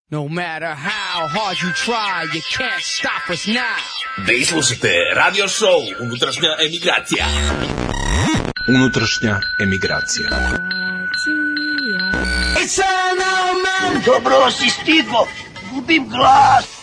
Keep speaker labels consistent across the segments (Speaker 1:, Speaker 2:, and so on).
Speaker 1: No matter how hard you try, you can't stop us now.
Speaker 2: Vi slušate radio show Unutrašnja emigracija.
Speaker 3: Unutrašnja emigracija.
Speaker 4: It's an old man. Dobro si stigo, gubim glas.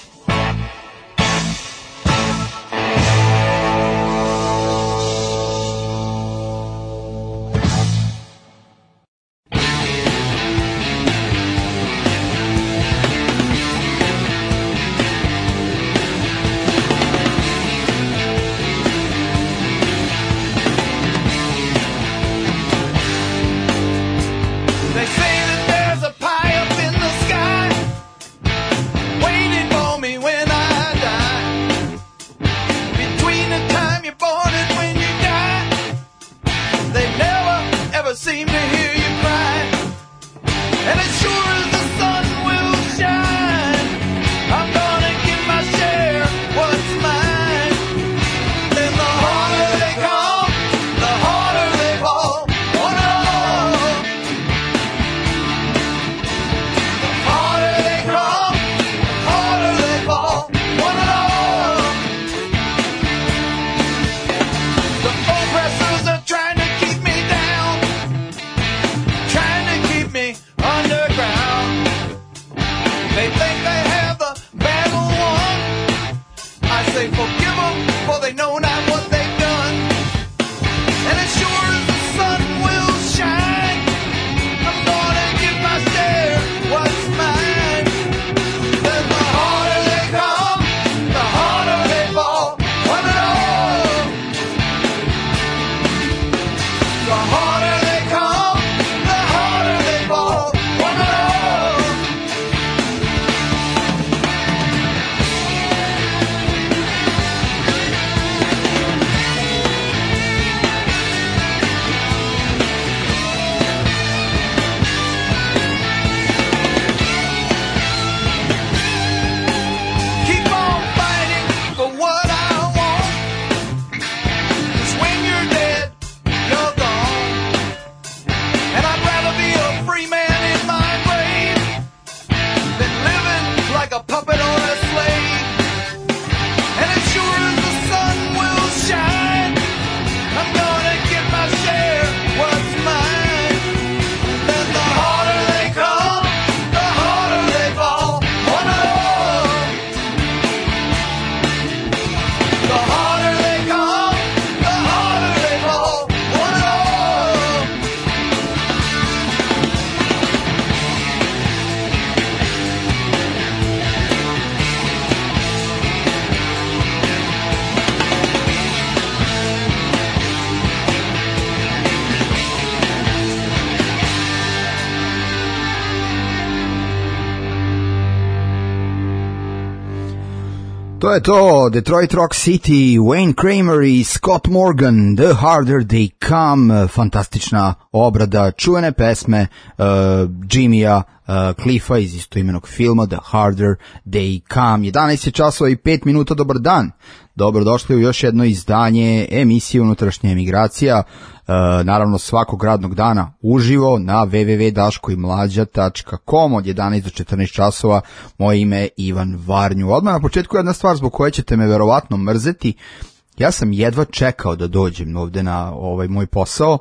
Speaker 5: To je to, Detroit Rock City, Wayne Kramer i Scott Morgan, The Harder They Come, fantastična obrada čuvene pesme Jimmya Cliffa iz istoimenog filma The Harder They Come. 11 je časova i 5 minuta, dobar dan. Dobrodošli u još jedno izdanje emisije Unutrašnja emigracija, naravno svakog radnog dana uživo na www.daškoimlađa.com od 11 do 14 časova. Moje ime je Ivan Varnju. Odmah na početku jedna stvar zbog koje ćete me verovatno mrzeti. Ja sam jedva čekao da dođem ovde na ovaj moj posao,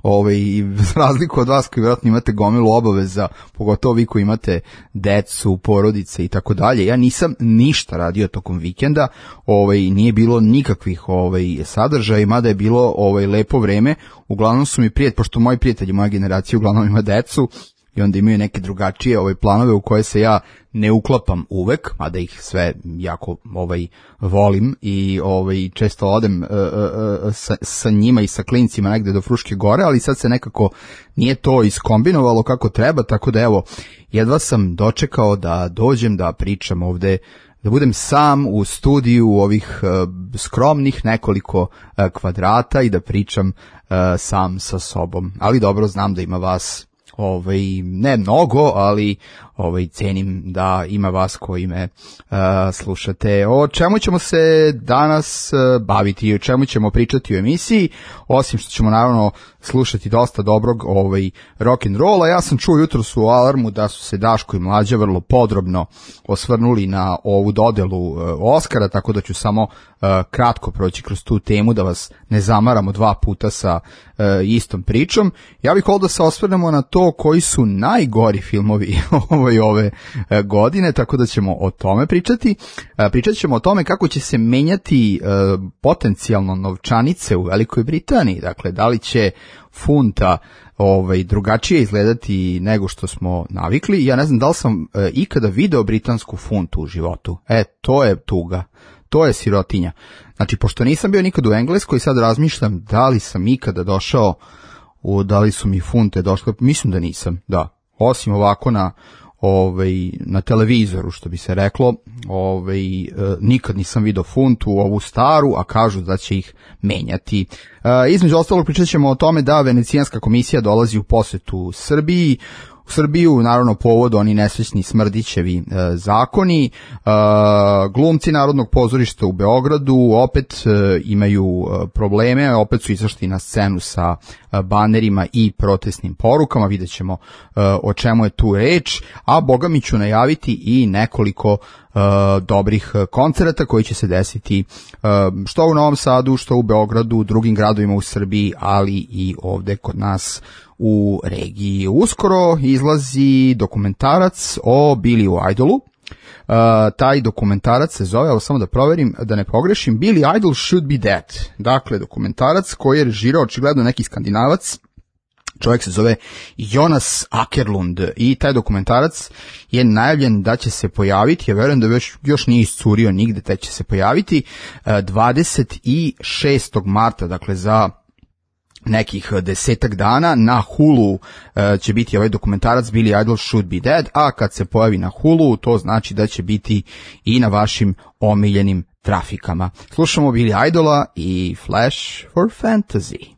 Speaker 5: za razliku od vas koji vjerojatno imate gomilu obaveza, pogotovo vi koji imate decu, porodice i tako dalje. Ja nisam ništa radio tokom vikenda, nije bilo nikakvih sadržaja, mada je bilo lepo vreme. Uglavnom su mi pošto moji prijatelji, moja generacija uglavnom ima decu i onda imaju neke drugačije planove u koje se ja ne uklapam uvek, mada ih sve jako volim i često odem sa njima i sa klincima negde do Fruške gore, ali sad se nekako nije to iskombinovalo kako treba, tako da evo, jedva sam dočekao da dođem da pričam ovde, da budem sam u studiju u ovih skromnih nekoliko kvadrata i da pričam sam sa sobom. Ali dobro, znam da ima vas ne mnogo, ali cenim da ima vas koji me slušate. O čemu ćemo se danas baviti i o čemu ćemo pričati u emisiji, osim što ćemo naravno slušati dosta dobrog rock and rolla. Ja sam čuo jutros u Alarmu da su se Daško i Mlađa vrlo podrobno osvrnuli na ovu dodelu Oskara, tako da ću samo kratko proći kroz tu temu da vas ne zamaramo dva puta sa istom pričom. Ja bih ovdje se osvrnemo na to koji su najgori filmovi ove godine, tako da ćemo o tome pričati. Pričat ćemo o tome kako će se menjati potencijalno novčanice u Velikoj Britaniji, dakle da li će funta drugačije izgledati nego što smo navikli. Ja ne znam da li sam ikada video britansku funtu u životu. To je tuga. To je sirotinja. Znači, pošto nisam bio nikad u Engleskoj, sad razmišljam da li sam ikada došao, da li su mi funte došle, mislim da nisam, da. Osim ovako na televizoru, što bi se reklo, nikad nisam video funtu, ovu staru, a kažu da će ih menjati. Između ostalog pričat ćemo o tome da Venecijanska komisija dolazi u posetu Srbiji. U Srbiju, naravno, povod oni nesrećni Smrdićevi zakoni. Glumci Narodnog pozorišta u Beogradu opet imaju probleme, opet su izašli na scenu sa banerima i protestnim porukama, vidjet ćemo o čemu je tu reč, a boga mi ću najaviti i nekoliko dobrih koncerata koji će se desiti što u Novom Sadu, što u Beogradu, u drugim gradovima u Srbiji, ali i ovde kod nas u regiji. Uskoro izlazi dokumentarac o Billyu Idolu. Taj dokumentarac se zove, evo samo da proverim, da ne pogrešim, Billy Idol Should Be Dead. Dakle, dokumentarac koji je režirao očigledno neki Skandinavac. Čovjek se zove Jonas Akerlund i taj dokumentarac je najavljen da će se pojaviti, ja verujem da još nije iscurio nigde, te će se pojaviti 26. marta, dakle za nekih 10 dana. Na Hulu će biti ovaj dokumentarac Billy Idol Should Be Dead, a kad se pojavi na Hulu, to znači da će biti i na vašim omiljenim trafikama. Slušamo Billy Idola i Flash for Fantasy.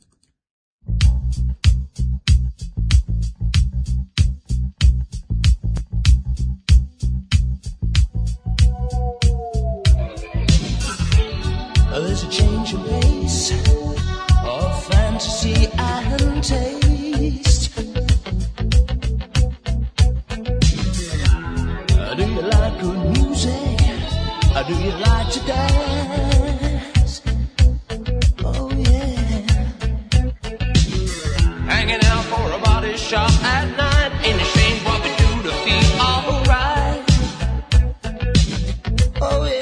Speaker 3: There's a change in pace of fantasy and taste. Do you like good music? Do you like to dance? Oh yeah. Hanging out for a body shop at night. Ain't ashamed what we do to feel alright. Oh yeah.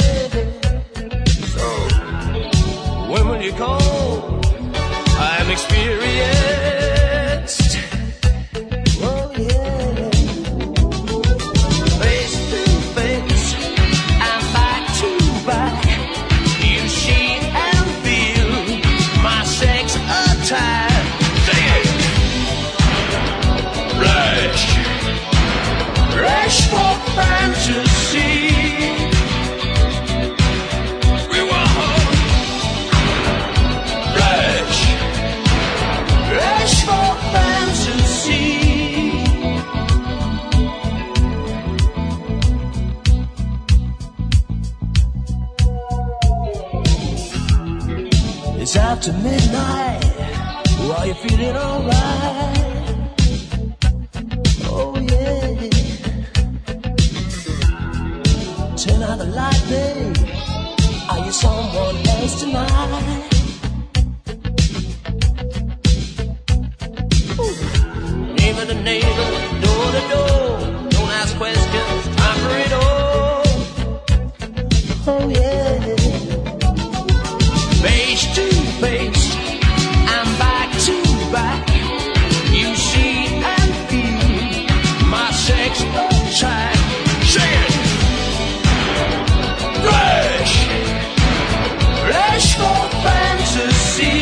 Speaker 3: When will you call? I'm experienced. Oh yeah. Face to face and back to back. You see and feel my sex attack. Sing it. Rush. Rush for fantasy. It's after midnight. Are you feeling alright? Oh yeah. Turn out the light, babe. Are you someone else tonight? Name of the neighbor, door to door. Don't ask questions, time for it all. Oh yeah. Face to face and back to back. You see and feel my sex attack. Sing it. Rush. Rush for fantasy.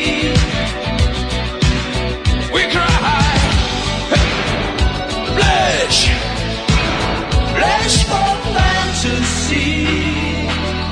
Speaker 3: We cry. Blush. Blush for fantasy.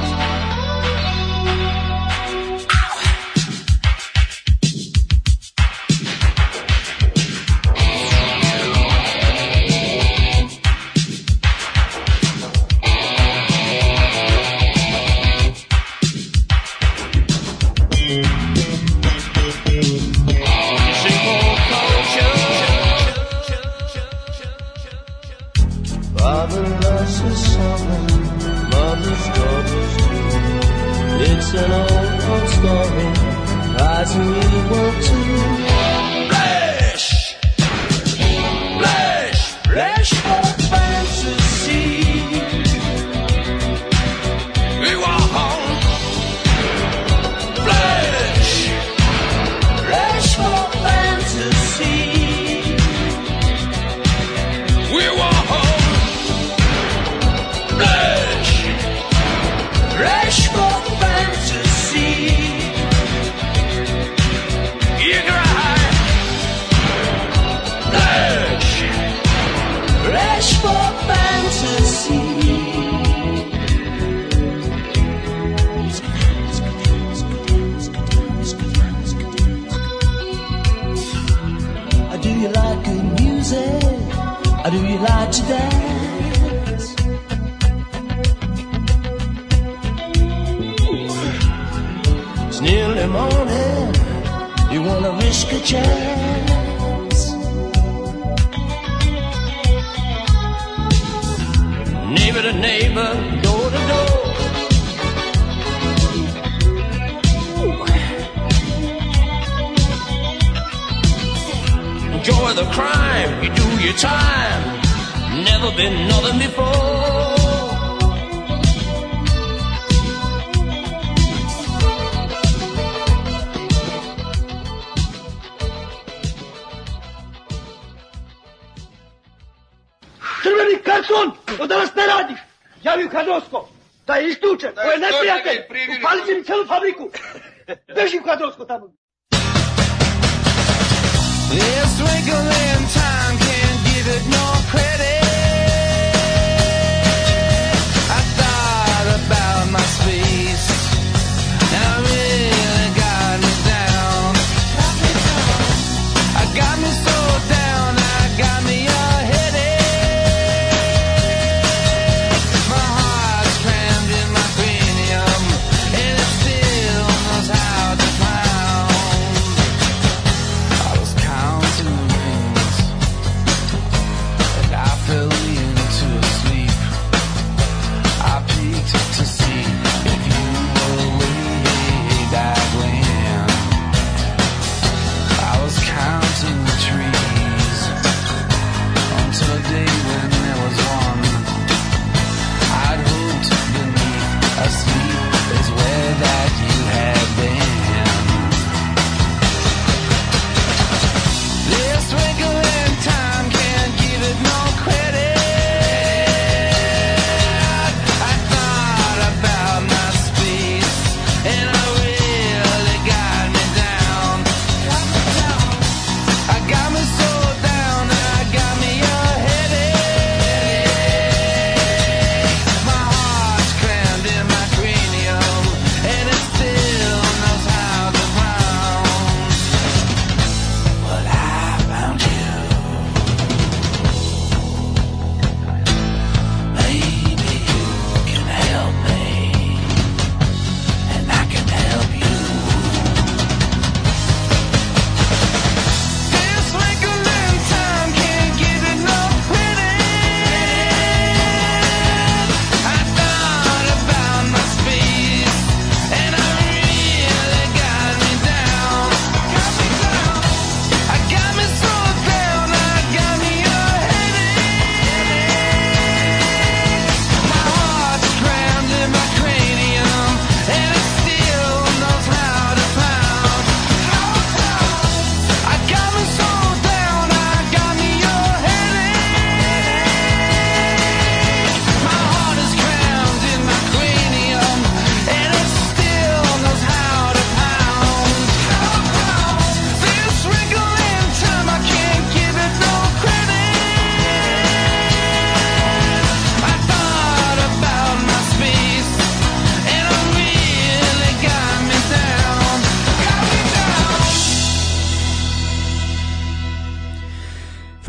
Speaker 3: It's an old story, as we want to. Flesh! Flesh! Flesh for fantasy. We want home. Flesh! Flesh for fantasy. We want home. Flesh! Flesh for fantasy. You cry. Flesh! Flesh for fantasy. Do you like good music? Or do you like to dance? It's nearly morning. You wanna risk a chance? Neighbor to neighbor, door to door. Enjoy the crime, you do your time. Never been nothing before.
Speaker 4: Crveni karton, od danas ne radiš. Javi u Kadrovsko. Da je isključen, ovo je neprijatelj. Upali će mi celu fabriku. Beži u Kadrovsko tamo.
Speaker 3: This twinkling time can't give it no credit. I thought about my space, and I really got me down. I got me so down, I got me a headache. My heart's crammed in my cranium, and it still knows how to pound. I was counting rings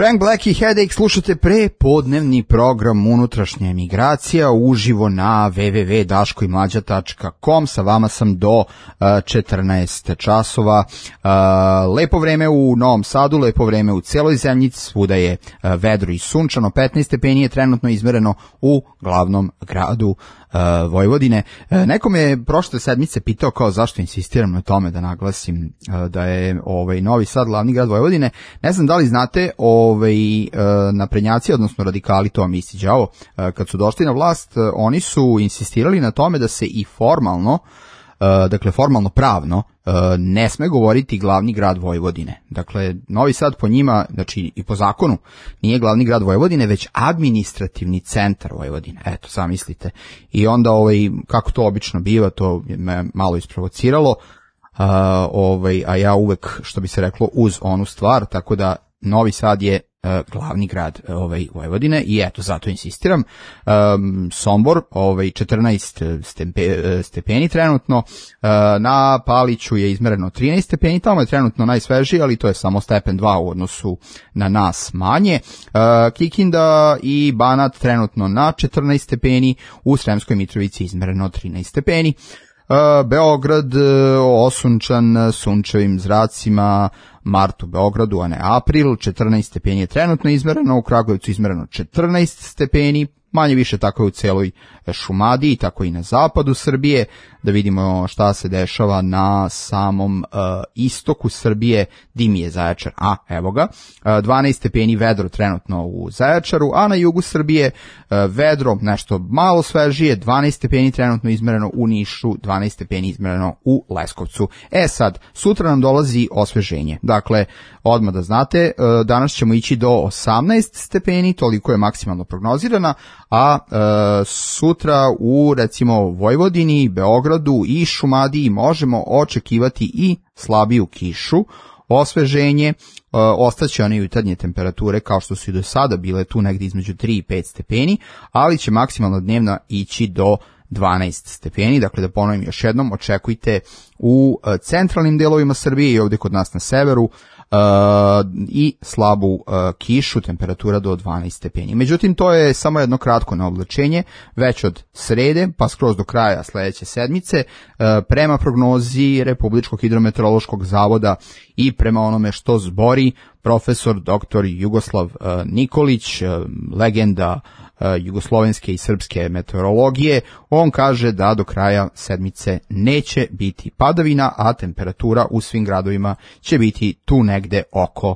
Speaker 5: Frank Black i Headache, slušate prepodnevni program Unutrašnja emigracija uživo na www.daškoimlađa.com. Sa vama sam do 14 časova. Lepo vreme u Novom Sadu, lepo vreme u celoj zemlji, svuda je vedro i sunčano. 15 stepeni je trenutno izmereno u glavnom gradu Vojvodine. Neko me je prošle sedmice pitao kao zašto insistiram na tome da naglasim da je Novi Sad glavni grad Vojvodine. Ne znam da li znate, naprednjaci, odnosno radikali, to vam isti đavo, kad su došli na vlast, oni su insistirali na tome da se i formalno, dakle formalno pravno, ne sme govoriti glavni grad Vojvodine. Dakle, Novi Sad po njima, znači i po zakonu, nije glavni grad Vojvodine, već administrativni centar Vojvodine. Eto, sam mislite. I onda, kako to obično biva, to me malo isprovociralo, a ja uvek, što bi se reklo, uz onu stvar, tako da Novi Sad je glavni grad Vojvodine i eto, zato insistiram. Sombor, 14 stepeni trenutno, na Paliću je izmereno 13 stepeni, tamo je trenutno najsvežiji, ali to je samo stepen 2 u odnosu na nas manje. Kikinda i Banat trenutno na 14 stepeni, u Sremskoj Mitrovici izmereno 13 stepeni. Beograd osunčan sunčevim zracima, mart u Beogradu, a ne april, 14 stepeni je trenutno izmereno, u Kragujevcu izmereno 14 stepeni, manje više tako je u celoj Šumadiji, tako i na zapadu Srbije. Da vidimo šta se dešava na samom istoku Srbije, dim je Zaječar, evo ga, 12 stepeni vedro trenutno u Zaječaru, a na jugu Srbije vedro nešto malo svežije, 12 stepeni trenutno izmereno u Nišu, 12 stepeni izmereno u Leskovcu. Sad, sutra nam dolazi osveženje, dakle, odmah da znate, danas ćemo ići do 18 stepeni, toliko je maksimalno prognozirana, a sutra u, recimo, Vojvodini, Beogradu i Šumadiji možemo očekivati i slabiju kišu, osveženje, ostaće one jutarnje temperature kao što su i do sada bile tu negdje između 3 i 5 stepeni, ali će maksimalno dnevno ići do 12 stepeni, dakle da ponovim još jednom, očekujte u centralnim delovima Srbije i ovdje kod nas na severu i slabu kišu, temperatura do 12 stepeni. Međutim, to je samo jedno kratko naoblačenje, već od srede pa skroz do kraja sledeće sedmice, prema prognozi Republičkog hidrometeorološkog zavoda i prema onome što zbori profesor dr. Jugoslav Nikolić, legenda jugoslovenske i srpske meteorologije. On kaže da do kraja sedmice neće biti padavina, a temperatura u svim gradovima će biti tu negde oko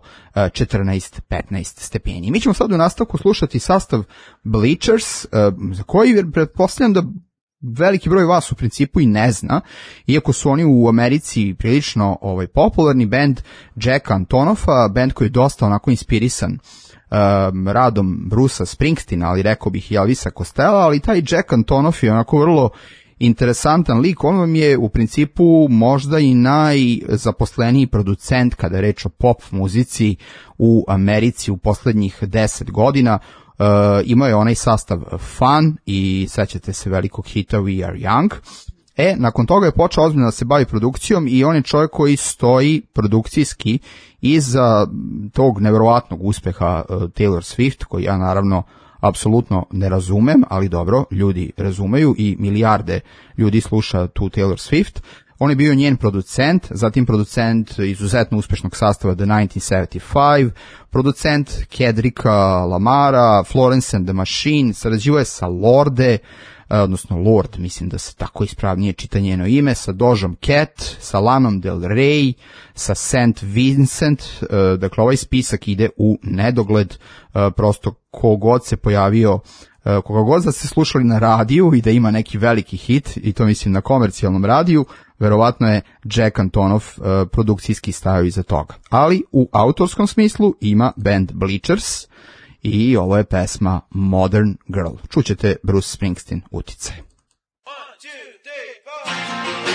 Speaker 5: 14-15 stepeni. Mi ćemo sad u nastavku slušati sastav Bleachers, za koji pretpostavljam da veliki broj vas u principu i ne zna, iako su oni u Americi prilično popularni bend Jacka Antonoffa, bend koji je dosta onako inspirisan radom Brucea Springsteena, ali rekao bih i Elvisa Costello, ali taj Jack Antonoff je onako vrlo interesantan lik. On vam je u principu možda i najzaposleniji producent kada je reč o pop muzici u Americi u poslednjih 10 godina. Imao je onaj sastav Fun i sećate se velikog hita We Are Young. Nakon toga je počeo ozbiljno da se bavi produkcijom i on je čovjek koji stoji produkcijski iza tog neverovatnog uspeha Taylor Swift, koji ja naravno apsolutno ne razumem, ali dobro, ljudi razumeju i milijarde ljudi sluša tu Taylor Swift. On je bio njen producent, zatim producent izuzetno uspešnog sastava The 1975, producent Kendricka Lamara, Florence and the Machine, sarađivao je sa Lorde, odnosno Lord, mislim da se tako ispravnije čita njeno ime, sa Dojom Cat, sa Lanom Del Rey, sa St. Vincent, dakle ovaj spisak ide u nedogled, prosto kogod se pojavio, koga god da ste slušali na radiju i da ima neki veliki hit, i to mislim na komercijalnom radiju, verovatno je Jack Antonoff produkcijski stajao iza toga. Ali u autorskom smislu ima band Bleachers i ovo je pesma Modern Girl. Čućete Bruce Springsteen uticaj.
Speaker 3: 1, 2, 3, 4.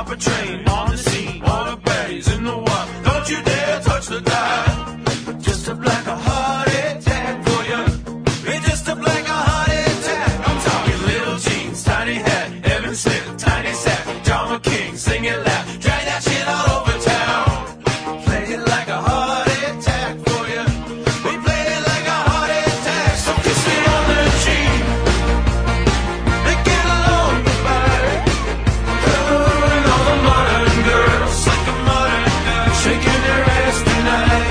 Speaker 3: stop a train on the scene. All the baddies in the wild. Don't you dare touch the dial. Just a black a heart attack for you. It's just a black a heart attack. I'm talking little jeans, tiny hat, Evan Smith, tiny sack, John McKing, sing it loud, drag that shit all over town. Play it like a heart attack for you. We play it like a heart attack. So kiss me on the cheek and get along goodbye. And all the modern girls, like a modern girl, shaking their ass tonight.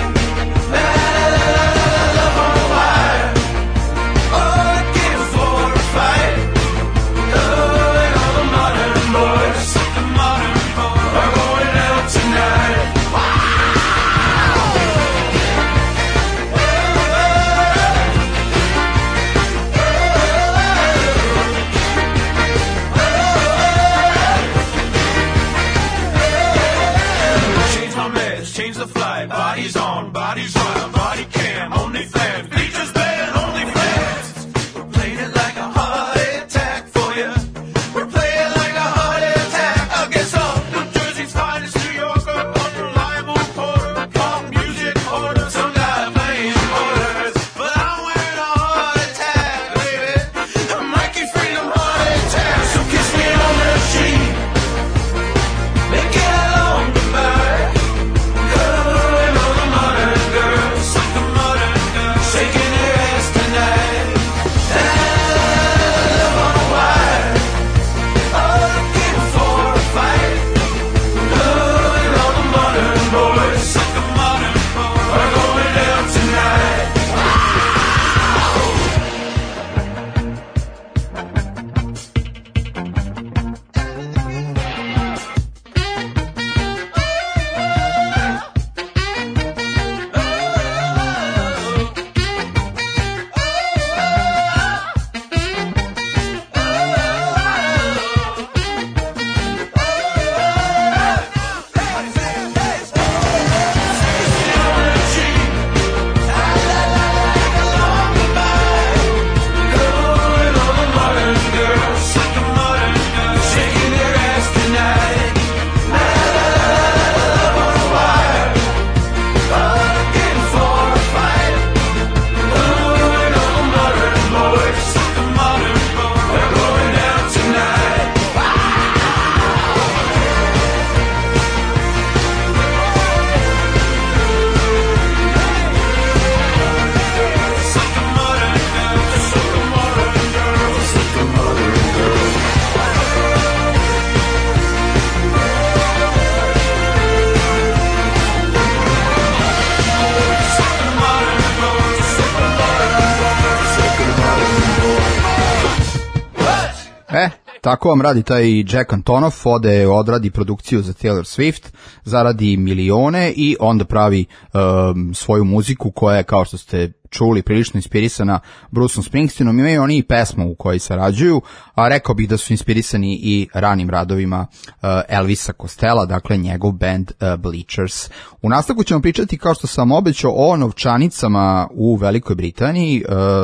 Speaker 3: Change the flight, bodies on, bodies wild, body cam, only fans, features band, only fans. We're playing it like a heart attack for you. We're playing like a heart attack against all New Jersey's finest, New Yorker, unreliable reporter, pop music order, some guy playing orders. But I'm wearing a heart attack, baby. I'm Mikey Freedom heart attack. So kiss me on the cheek and get along goodbye.
Speaker 5: Tako vam radi taj Jack Antonoff, odradi produkciju za Taylor Swift, zaradi milione i onda pravi svoju muziku koja je, kao što ste čuli, prilično inspirisana Bruceom Springsteenom. Imaju oni i pesmu u kojoj sarađuju, a rekao bih da su inspirisani i ranim radovima Elvisa Costello, dakle njegov band Bleachers. U nastavku ćemo pričati, kao što sam obećao, o novčanicama u Velikoj Britaniji,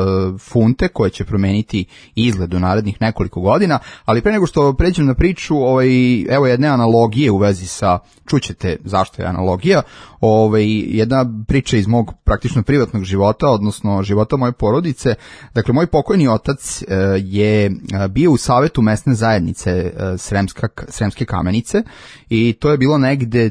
Speaker 5: funte koje će promeniti izgled u narednih nekoliko godina, ali pre nego što pređem na priču, evo jedne analogije u vezi sa, čućete zašto je analogija, jedna priča iz mog praktično privatnog života, odnosno života moje porodice. Dakle, moj pokojni otac je bio u savetu mesne zajednice Sremske Kamenice i to je bilo negde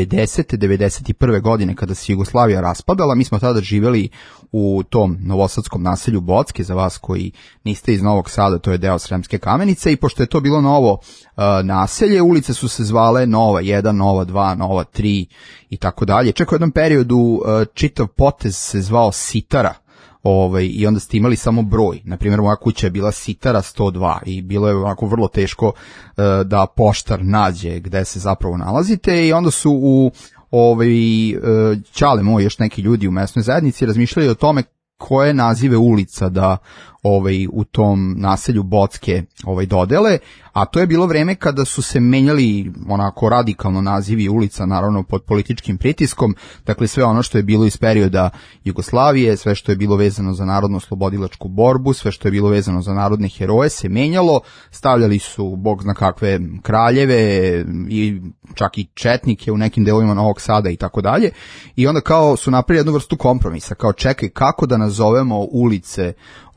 Speaker 5: 91. godine kada se Jugoslavija raspadala. Mi smo tada živjeli u tom novosadskom naselju Bocke, za vas koji niste iz Novog Sada, to je deo Sremske Kamenice, i pošto je to bilo novo naselje, ulice su se zvale Nova 1, Nova 2, Nova 3 i tako dalje. Čak u jednom periodu čitav potez se zvao Sitara, i onda ste imali samo broj. Naprimjer, moja kuća je bila Sitara 102 i bilo je ovako vrlo teško da poštar nađe gde se zapravo nalazite, i onda su u Ćale moj, još neki ljudi u mesnoj zajednici razmišljali o tome koje nazive ulica da u tom naselju Bocke dodele, a to je bilo vreme kada su se menjali onako radikalno nazivi ulica, naravno pod političkim pritiskom, dakle sve ono što je bilo iz perioda Jugoslavije, sve što je bilo vezano za narodno-slobodilačku borbu, sve što je bilo vezano za narodne heroje se menjalo, stavljali su bog zna kakve kraljeve i čak i četnike u nekim delovima Novog Sada i tako dalje, i onda kao su napravili jednu vrstu kompromisa, kao čekaj kako da nazovemo ulice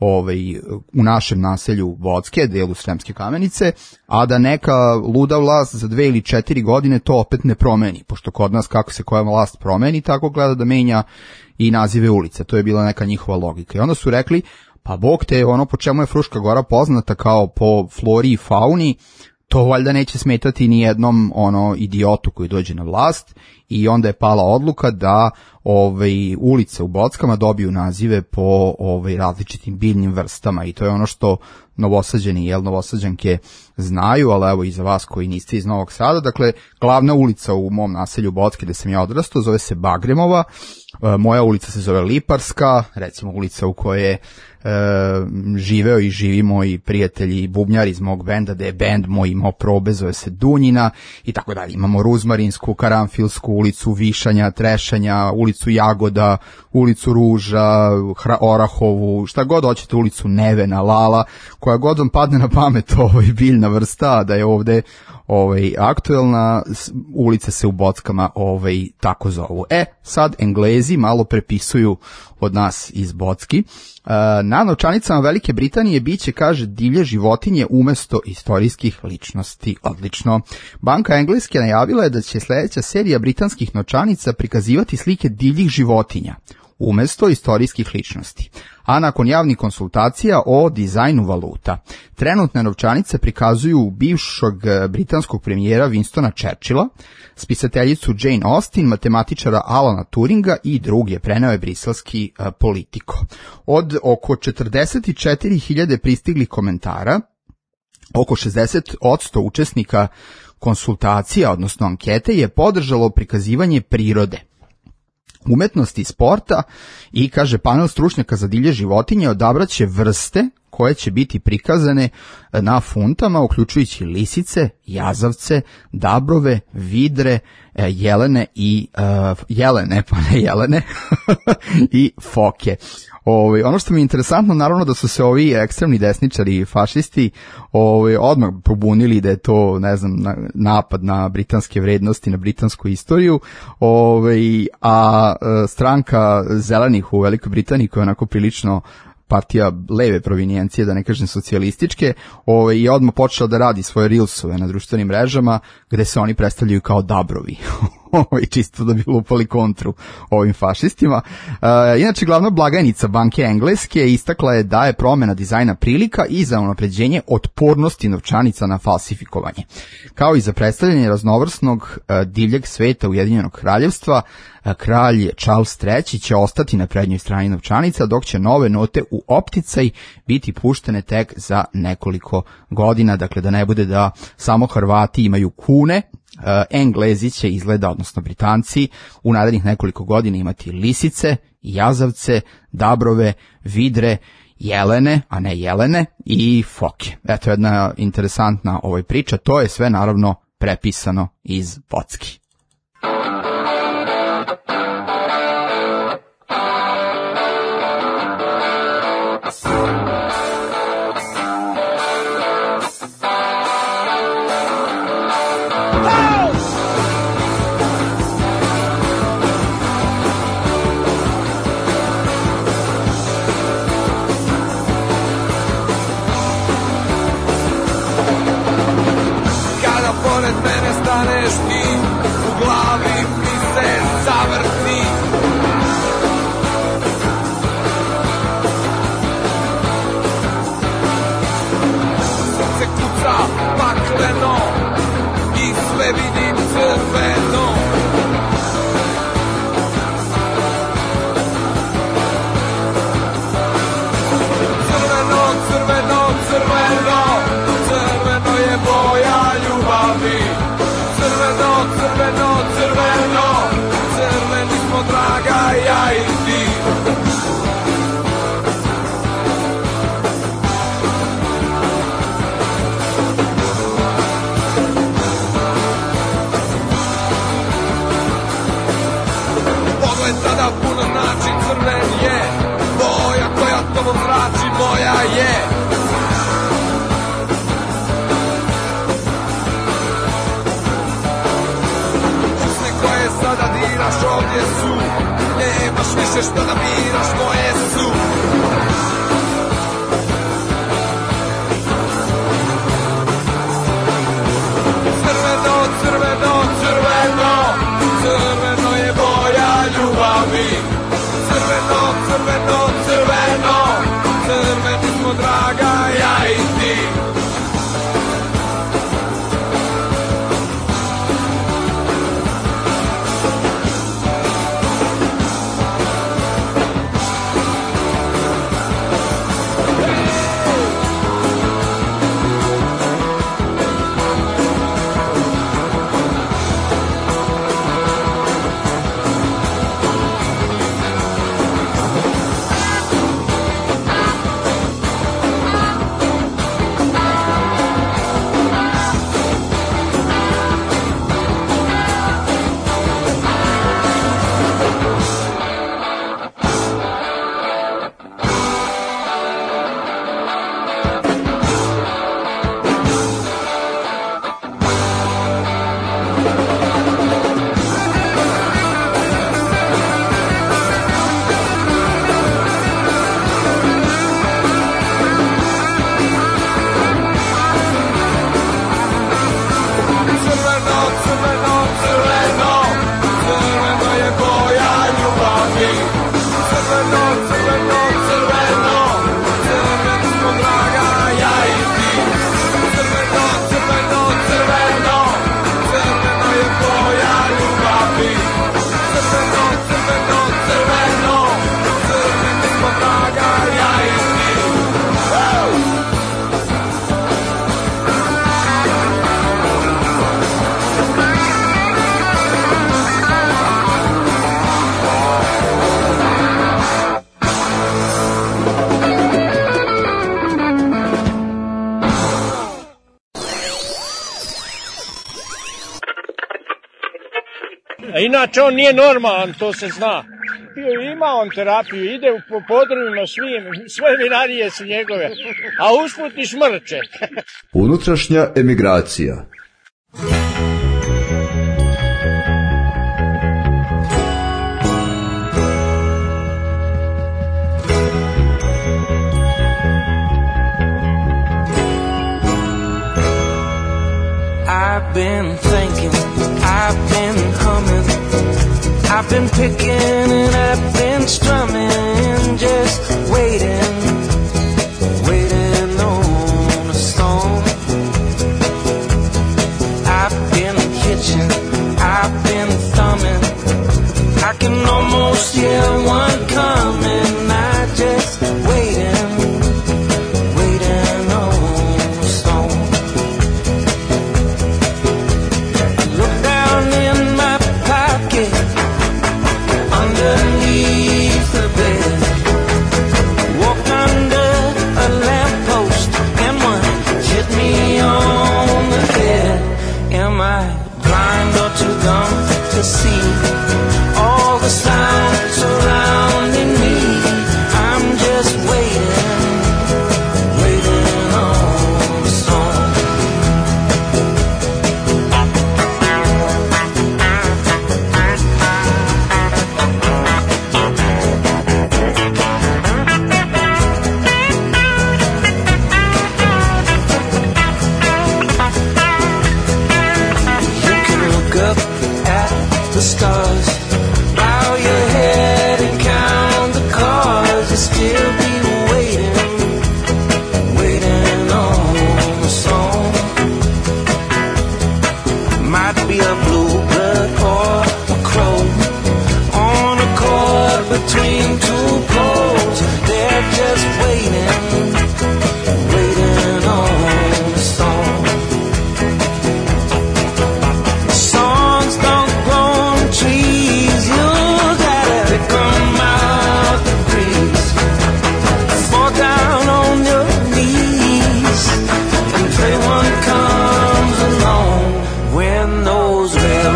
Speaker 5: u našem naselju Bocke, delu Sremske Kamenice, a da neka luda vlast za 2 ili 4 godine to opet ne promeni, pošto kod nas kako se koja vlast promeni, tako gleda da menja i nazive ulice. To je bila neka njihova logika. I onda su rekli, pa bog te, ono po čemu je Fruška Gora poznata kao po flori i fauni, to valjda neće smetati ni jednom idiotu koji dođe na vlast, i onda je pala odluka da ulice u Bockama dobiju nazive po različitim biljnim vrstama, i to je ono što Novosađani i Novosađanke znaju, ali evo i za vas koji niste iz Novog Sada. Dakle, glavna ulica u mom naselju Bocke gde sam ja odrastao zove se Bagremova, moja ulica se zove Liparska, recimo ulica u kojoj je živeo i živi moj prijatelj i bubnjar iz mog benda, da je bend moj imao probe, zove se Dunjina i tako dalje. Imamo Ruzmarinsku, Karanfilsku ulicu, Višanja, Trešanja, ulicu Jagoda, ulicu Ruža, Orahovu, šta god hoćete, ulicu Nevena, Lala, koja god vam padne na pamet biljna vrsta, da je ovde aktuelna, ulice se u Bockama tako zovu. Sad Englezi malo prepisuju od nas iz Bocki. Na novčanicama Velike Britanije biće, kaže, divlje životinje umesto istorijskih ličnosti. Odlično. Banka Engleske najavila je da će sledeća serija britanskih novčanica prikazivati slike divljih životinja umesto istorijskih ličnosti. A nakon javnih konsultacija o dizajnu valuta, trenutne novčanice prikazuju bivšeg britanskog premijera Winstona Churchilla, spisateljicu Jane Austen, matematičara Alana Turinga i druge, preneo je briselski Politico. Od oko 44.000 pristiglih komentara, oko 60% učesnika konsultacija, odnosno ankete, je podržalo prikazivanje prirode, umetnosti i sporta, i, kaže, panel stručnjaka za divlje životinje odabraće vrste koje će biti prikazane na funtama, uključujući lisice, jazavce, dabrove, vidre, jelene i i foke. Ono što mi je interesantno, naravno da su se ovi ekstremni desničari i fašisti odmah pobunili da je to, ne znam, napad na britanske vrednosti, na britansku istoriju, a stranka zelenih u Velikoj Britaniji, koja je onako prilično partija leve provinijencije, da ne kažem socijalističke, je odmah počela da radi svoje reelsove na društvenim mrežama gde se oni predstavljaju kao dabrovi. Čisto da bi lupali kontru ovim fašistima. Inače, glavna blagajnica Banke Engleske istakla je da je promena dizajna prilika i za unapređenje otpornosti novčanica na falsifikovanje. Kao i za predstavljanje raznovrsnog divljeg sveta Ujedinjenog kraljevstva, kralj Charles III će ostati na prednjoj strani novčanica, dok će nove note u opticaj biti puštene tek za nekoliko godina, dakle da ne bude da samo Hrvati imaju kune, Englezi će izgleda, odnosno Britanci, u narednih nekoliko godina imati lisice, jazavce, dabrove, vidre, jelene, a ne jelene, i foke. Eto jedna interesantna priča, to je sve naravno prepisano iz Bocki.
Speaker 3: Staneš ti, u glavi mi se zavrti. Srce kuca pakleno i sve vidim crveno. Crveno, crveno, crveno, crveno je boja ljubavi. Crveno, crveno, crveno, crveni smo Usne koje sada diraš ovdje su, nemaš više što da biraš, moje su. Crveno, crveno, crveno, crveno je boja ljubavi. Crveno, crveno, crveno, crveni smo draga, ja i ti.
Speaker 6: Inače, on nije normalan, to se zna. Ima on terapiju, ide po podrumima svim, sve vinarije su njegove, a usput i šmrče.
Speaker 7: Unutrašnja emigracija.
Speaker 8: I've been thinking, I've been humming, I've been picking and I've been strumming, just waiting, waiting on a storm. I've been hitching, I've been thumbing, I can almost hear one coming, I just waiting, waiting on a storm. Look down in my pocket, underneath the bed, walk under a lamppost and one hit me on the head. Am I blind or too dumb to see all the sounds surrounding me? I'm just waiting, waiting on a song. You can look up at the stars, bow your head and count the cars. You'll still be waiting, waiting on a song. Might be a bluebird or a crow on a chord between two poles. They're just waiting, waiting on a song. Songs don't grow on trees, you gotta pick 'em out the breeze. Fall down on your knees and pray one comes along when those railroad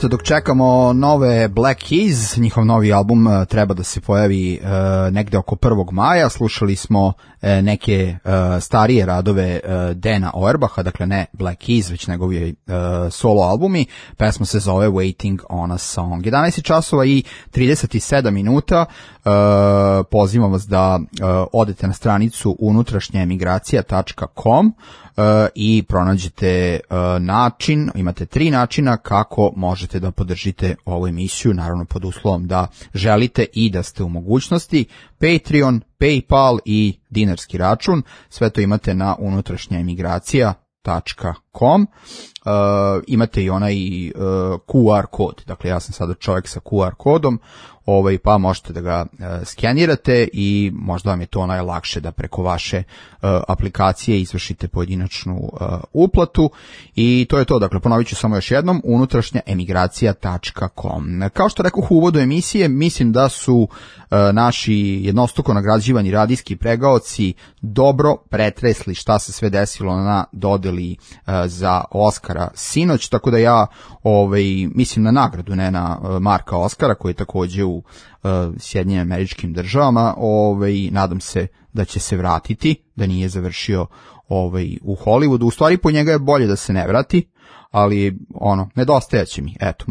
Speaker 5: Eto, dok čekamo nove Black Keys, njihov novi album treba da se pojavi negde oko 1. maja. Slušali smo neke starije radove Dana Auerbacha, dakle ne Black Keys, već njegovi solo albumi. Pesma se zove Waiting on a Song. 11 časova i 37 minuta. Pozivam vas da odete na stranicu unutrašnjaemigracija.com i pronađete način, imate 3 načina kako možete da podržite ovu emisiju, naravno pod uslovom da želite i da ste u mogućnosti. Patreon, PayPal i dinarski račun, sve to imate na unutrašnjaemigracija.com. Imate i onaj QR kod, dakle ja sam sada čovjek sa QR kodom, pa možete da ga skenirate i možda vam je to najlakše da preko vaše aplikacije izvršite pojedinačnu uplatu i to je to, dakle ponovit ću samo još jednom, unutrašnjaemigracija.com. Kao što rekao u uvodu emisije, mislim da su naši jednostruko nagrađivani radijski pregaoci dobro pretresli šta se sve desilo na dodeli za Oscara sinoć, tako da ja mislim na nagradu, ne na Marka Oskara koji je takođe u Sjedinjenim Američkim Državama, nadam se da će se vratiti, da nije završio u Hollywoodu. U stvari po njega je bolje da se ne vrati, ali nedostajaće mi, eto,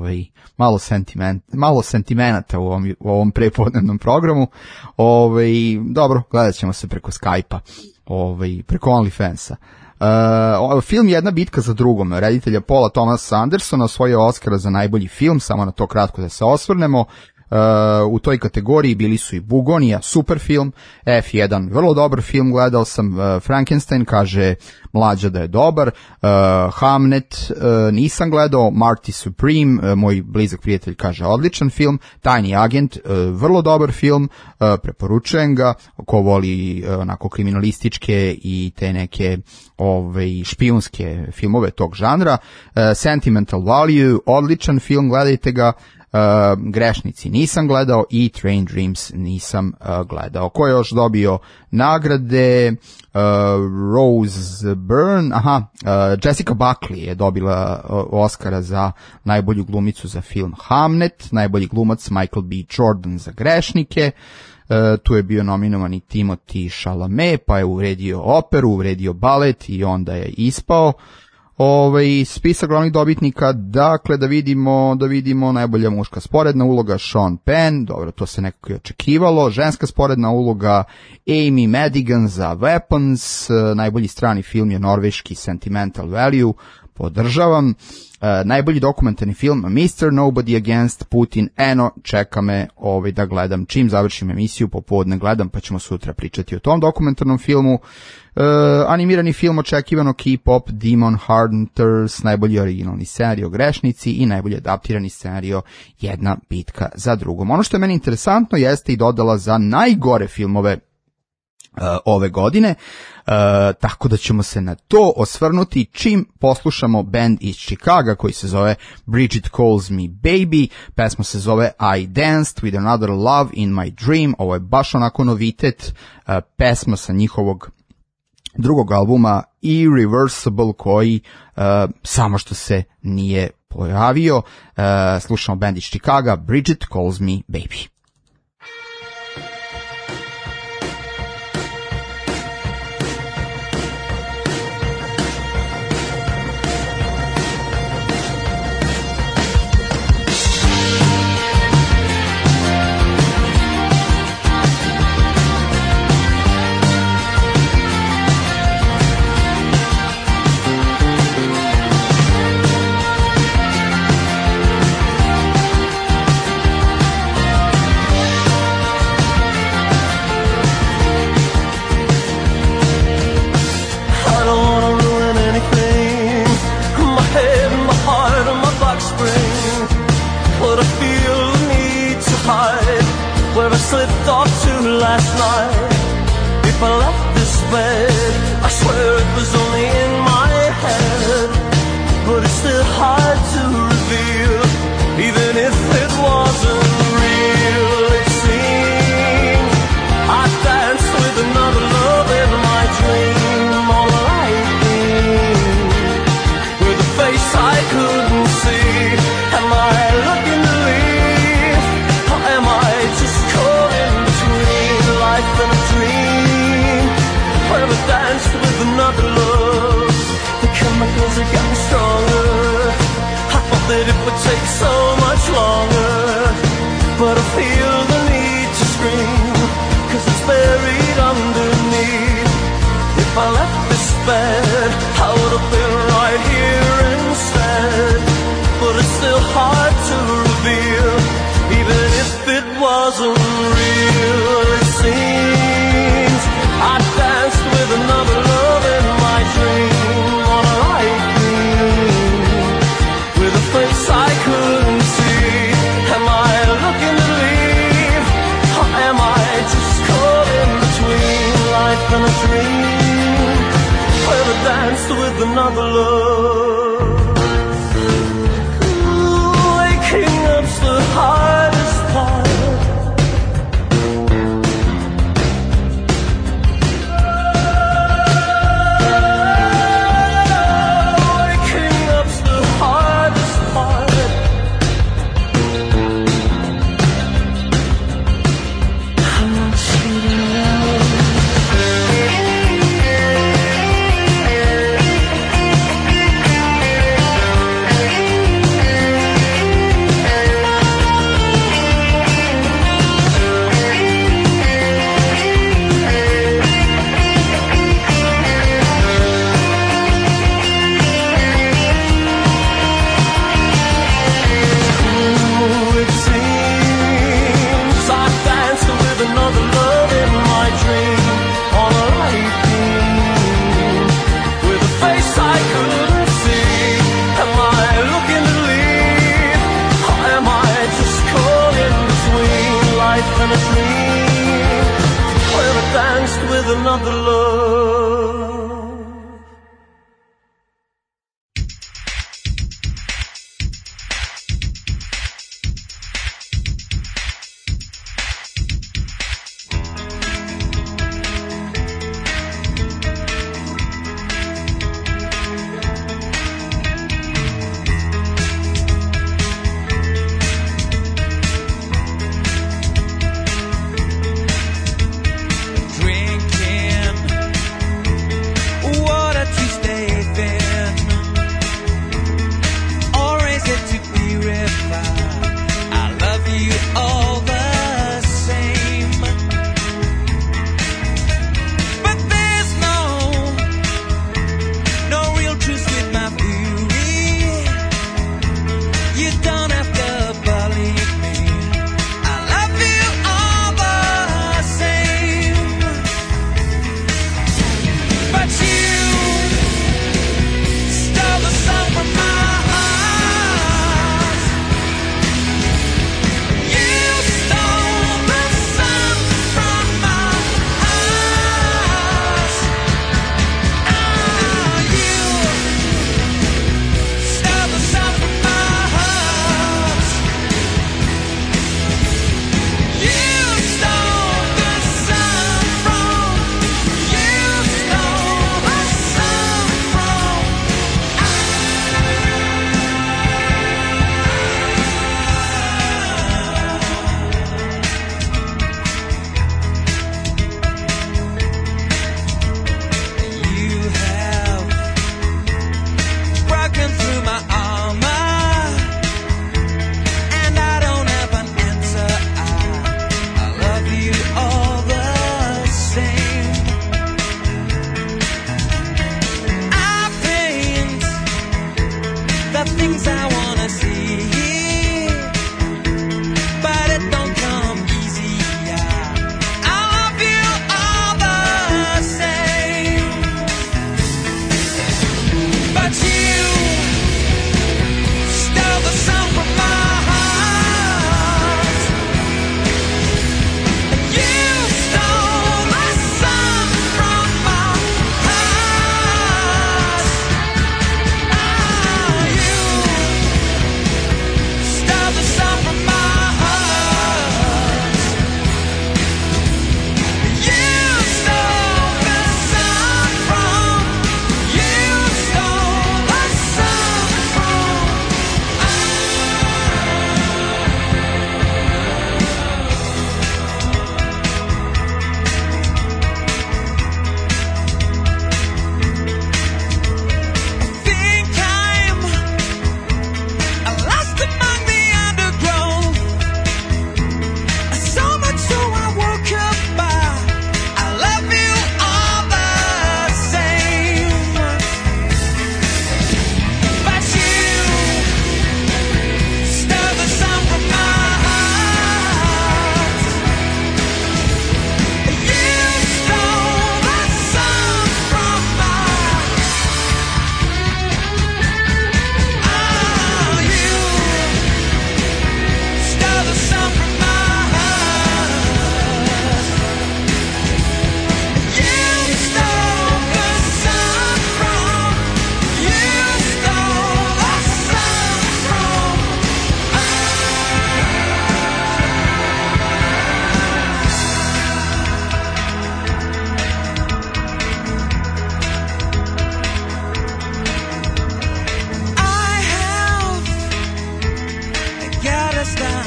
Speaker 5: malo sentimenata u ovom prepodnevnom programu. Dobro, gledat ćemo se preko Skype-a, preko OnlyFansa. Film Jedna bitka za drugom reditelja Paula Thomasa Andersona osvojio Oscara za najbolji film, samo na to kratko da se osvrnemo. U toj kategoriji bili su i Bugonija, super film, F1, vrlo dobar film, gledao sam, Frankenstein, kaže mlađa da je dobar, Hamnet nisam gledao, Marty Supreme, moj blizak prijatelj kaže odličan film, Tajni agent, vrlo dobar film, preporučujem ga, ko voli onako kriminalističke i te neke špijunske filmove tog žanra, Sentimental Value, odličan film, gledajte ga, Grešnici nisam gledao i Train Dreams nisam gledao. Ko je još dobio nagrade? Rose Byrne, Jessica Buckley je dobila Oscara za najbolju glumicu za film Hamnet, najbolji glumac Michael B. Jordan za Grešnike, tu je bio nominovan i Timothy Chalamet, pa je uredio operu, uredio balet i onda je ispao. Spisak glavnih dobitnika, dakle da vidimo najbolja muška sporedna uloga Sean Penn, dobro, to se nekako i očekivalo, ženska sporedna uloga Amy Madigan za Weapons, najbolji strani film je norveški Sentimental Value, podržavam, najbolji dokumentarni film Mr. Nobody Against Putin, čeka me da gledam, čim završim emisiju popodne gledam, pa ćemo sutra pričati o tom dokumentarnom filmu. Animirani film očekivano K-pop Demon Hunters, najbolji originalni scenario Grešnici i najbolji adaptirani scenario Jedna bitka za drugom. Ono što je meni interesantno jeste i dodala za najgore filmove ove godine, tako da ćemo se na to osvrnuti čim poslušamo band iz Chicaga koji se zove Bridget Calls Me Baby, pesma se zove I Danced With Another Love In My Dream, ovo je baš onako novitet, pesma sa njihovog drugog albuma Irreversible koji samo što se nije pojavio. Slušamo band iz Chicaga, Bridget Calls Me Baby.
Speaker 8: Slipped off to last night. If I left this bed, I swear it was only in my head. But it's still hard to reveal, even if it wasn't real. It seems I danced with another love in my dream. All lightning, with a face I couldn't see, and another love. Waking up's the hardest part. Waking up's the hardest part. I'm not sleeping well. It seems I've danced with another love in my dream on a light beam with a face I couldn't see. Am I looking to leave? Or am I just caught in between life and a dream where I danced with another love?
Speaker 3: Drinking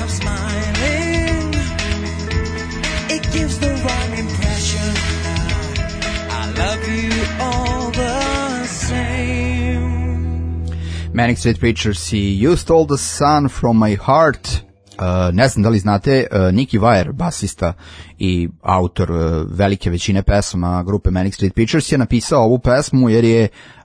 Speaker 8: I'm smiling, it gives the wrong impression. I love you all the same.
Speaker 5: Manic Street Preachers i You Stole the Sun from My Heart. Ne znam da li znate, Nicky Wire, basista i autor velike većine pesama grupe Manic Street Preachers, je napisao ovu pesmu jer je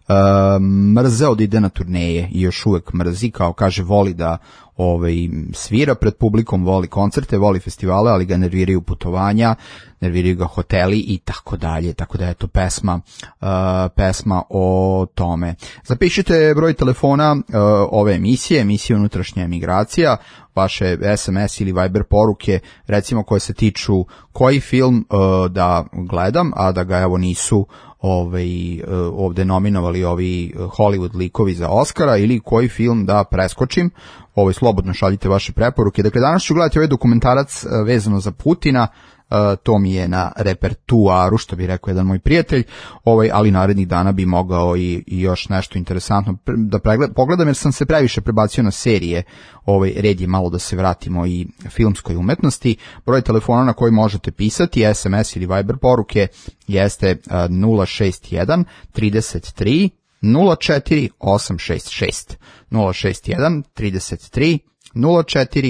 Speaker 5: mrzeo da ide na turneje i još uvek mrzi, kao kaže, voli da svira pred publikom, voli koncerte, voli festivale, ali ga nerviraju putovanja, nerviraju ga hoteli i tako dalje, tako da je to pesma o tome. Zapišite broj telefona ove emisije Unutrašnja emigracija, vaše SMS ili Viber poruke, recimo koje se tiču koji film da gledam, a da ga evo nisu ovde nominovali ovi Hollywood likovi za Oscara, ili koji film da preskočim. Slobodno šaljite vaše preporuke. Dakle, danas ću gledati ovaj dokumentarac vezano za Putina, to mi je na repertuaru, što bi rekao jedan moj prijatelj, ali narednih dana bi mogao i još nešto interesantno da pogledam, jer sam se previše prebacio na serije. Red je malo da se vratimo i filmskoj umetnosti. Broj telefona na koji možete pisati, SMS ili Viber poruke, jeste 061 33 04 866 061 33 04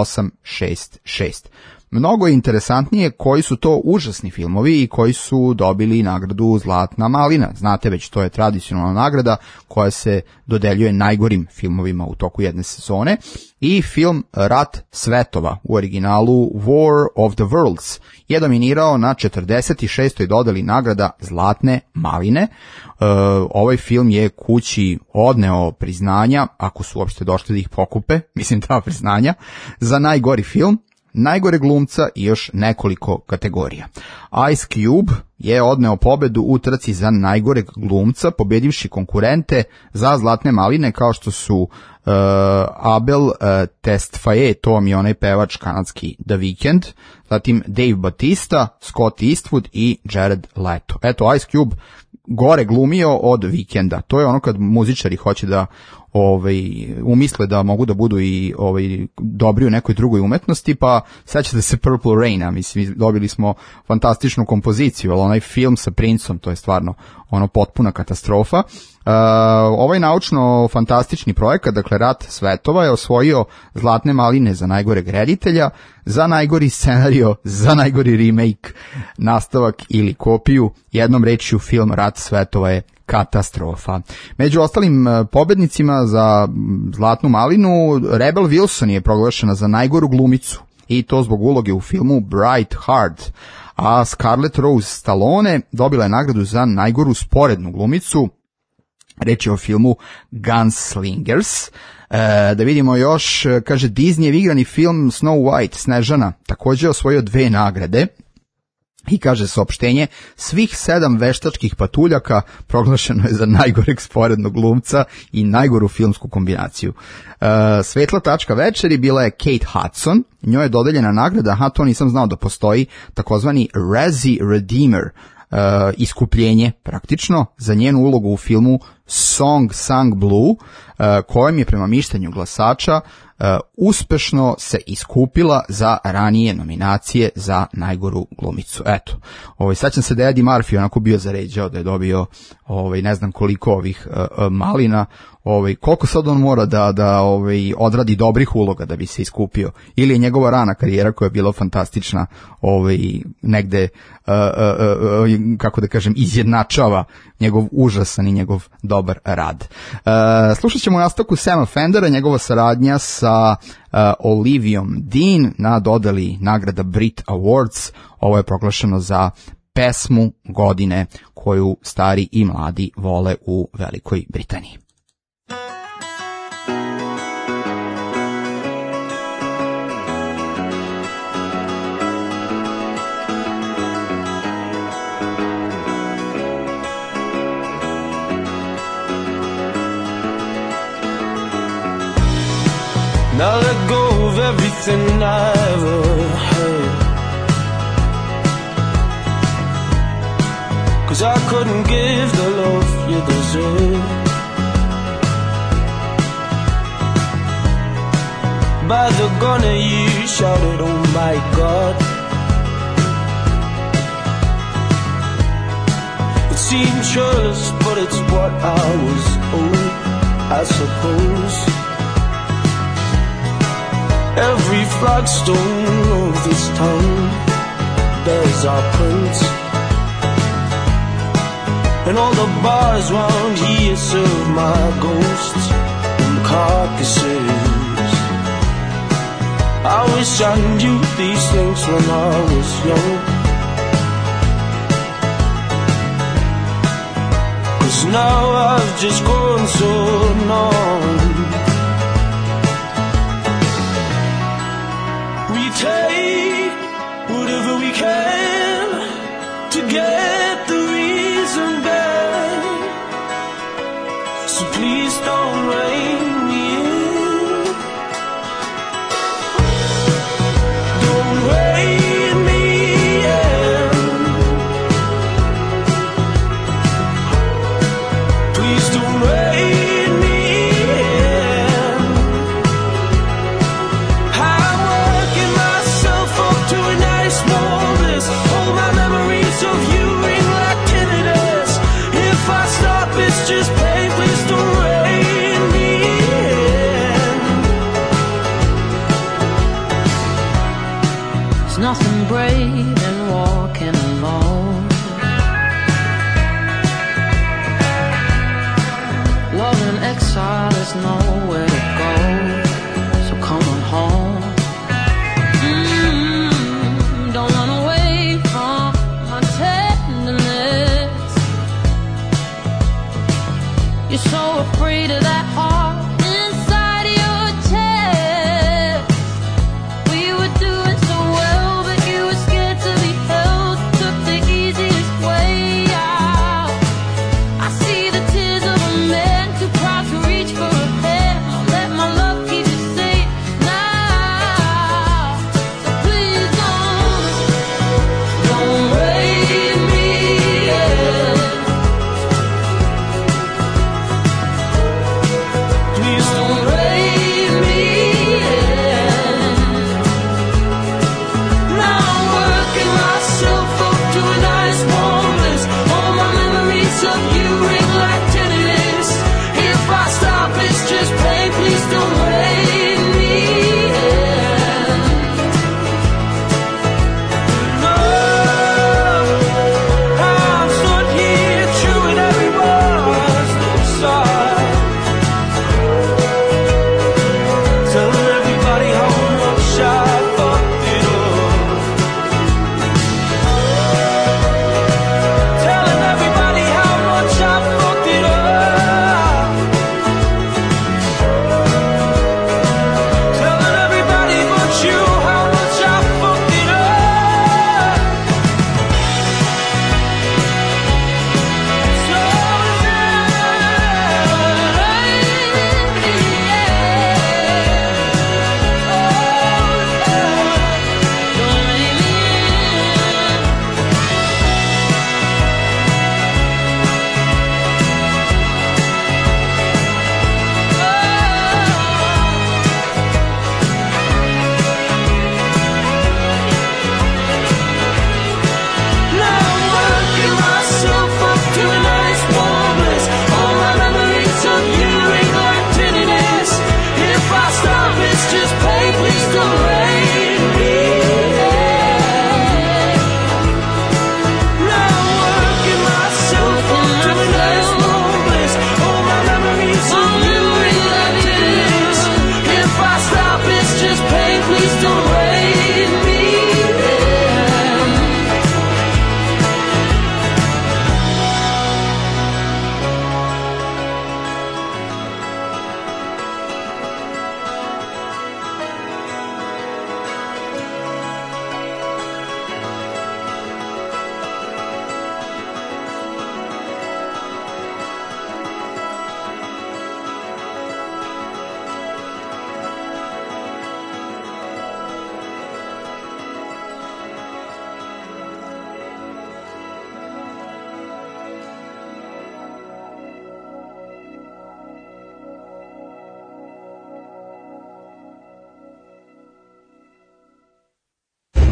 Speaker 5: 866. Mnogo je interesantnije koji su to užasni filmovi i koji su dobili nagradu Zlatna malina. Znate već, to je tradicionalna nagrada koja se dodeljuje najgorim filmovima u toku jedne sezone. I film Rat svetova, u originalu War of the Worlds, je dominirao na 46. dodeli nagrada Zlatne maline. Ovaj film je kući odneo priznanja, ako su uopšte došli da ih pokupe, mislim 2 priznanja, za najgori film, najgore glumca i još nekoliko kategorija. Ice Cube je odneo pobedu u trci za najgoreg glumca, pobedivši konkurente za Zlatne maline kao što su Abel Tesfaye, to mi je onaj pevač kanadski The Weeknd, zatim Dave Bautista, Scott Eastwood i Jared Leto. Eto, Ice Cube gore glumio od Weekenda. To je ono kad muzičari hoće da umisle da mogu da budu i dobri u nekoj drugoj umetnosti, pa sećate se Purple Raina, mislim, dobili smo fantastičnu kompoziciju, ali onaj film sa Princom, to je stvarno potpuna katastrofa. Ovaj naučno-fantastični projekat, dakle Rat svetova, je osvojio Zlatne maline za najgoreg reditelja, za najgori scenario, za najgori remake, nastavak ili kopiju. Jednom rečju, film Rat svetova je katastrofa. Među ostalim pobednicima za Zlatnu malinu, Rebel Wilson je proglašena za najgoru glumicu, i to zbog uloge u filmu Bright Heart, a Scarlett Rose Stallone dobila je nagradu za najgoru sporednu glumicu. Reč je o filmu Gunslingers. Da vidimo još, kaže, Disney igrani film Snow White, Snežana, također osvojio 2 nagrade. I kaže saopštenje, svih 7 veštačkih patuljaka proglašeno je za najgoreg sporednog glumca i najgoru filmsku kombinaciju. Svetla tačka večeri bila je Kate Hudson, njoj je dodeljena nagrada, to nisam znao da postoji, takozvani Razzie Redeemer, iskupljenje praktično, za njenu ulogu u filmu Song Sung Blue, kojem je prema mišljenju glasača uspešno se iskupila za ranije nominacije za najgoru glumicu. Eto, sećam se da je Eddie Murphy onako bio zaređao da je dobio ne znam koliko ovih malina, koliko sad on mora da odradi dobrih uloga da bi se iskupio, ili je njegova rana karijera koja je bila fantastična negde kako da kažem izjednačava njegov užasan i njegov dobar rad. Slušat ćemo nastavku Sama Fendera, njegova saradnja sa Olivijom Dean na dodeli nagrada Brit Awards. Ovo je proglašeno za pesmu godine koju stari i mladi vole u Velikoj Britaniji.
Speaker 8: Now let go of everything I ever had, 'cause I couldn't give the love you deserve. by the gunner, you shouted, oh my God. It seemed churlish, but it's what I was owed, I suppose. Every flagstone of this town bears our prints, and all the bars round here serve my ghosts and carcasses. I wish I knew these things when I was young, 'cause now I've just grown so numb. We take whatever we can to get the reason back, so please don't rein me in. Don't rein me in. Please don't rein me in. I'm working myself up to a nice warm bliss. All my memories of you ring like tinnitus. If I stop, it's just pain. Please don't rein me in.
Speaker 9: There's nothing brave in walking alone. Love in exile, there's nowhere to go, so come on home. Don't run away from my tenderness. You're so afraid of that heart inside your chest. We were doing so well, but you were scared to be held. Took the easiest way out. I see the tears of a man too proud to reach for a hand.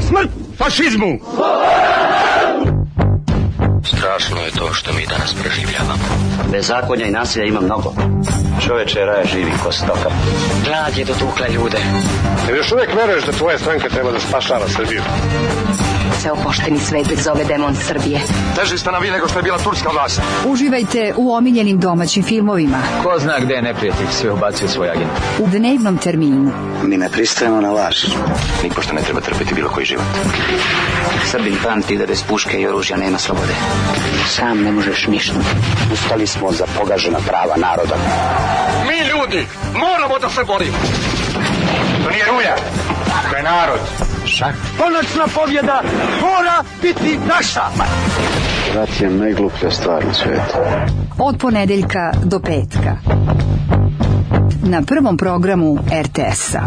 Speaker 4: Smrt fašizmu!
Speaker 10: Strašno je to što mi danas preživljavamo.
Speaker 11: Bezakonja i nasilja ima mnogo. Čoveče, raja živi ko stoka.
Speaker 10: Glad je dotukla ljude.
Speaker 4: Jer još uvijek veruješ da tvoja stranka treba da spašava Srbiju?
Speaker 12: Ceo pošteni svet zove demon Srbije.
Speaker 4: Teži ste na vi nego što je bila turska vlast.
Speaker 12: Uživajte u omiljenim domaćim filmovima.
Speaker 11: Ko zna gde je neprijatelj, sve ubacio svoj agent.
Speaker 12: U dnevnom terminu.
Speaker 11: Mi ne pristajemo na laž.
Speaker 10: Nipošto ne treba trpeti bilo koji život.
Speaker 11: Srbin pamti da bez puške i oružja nema slobode. Sam ne možeš ništa. Ustali smo za pogažena prava naroda.
Speaker 4: Mi ljudi moramo da se borimo. To nije Ruja, to je narod. Šak. Konačna pobjeda mora biti naša.
Speaker 11: Rat je najgluplja stvar u svijetu.
Speaker 12: Od ponedeljka do petka. Na prvom programu RTS-a.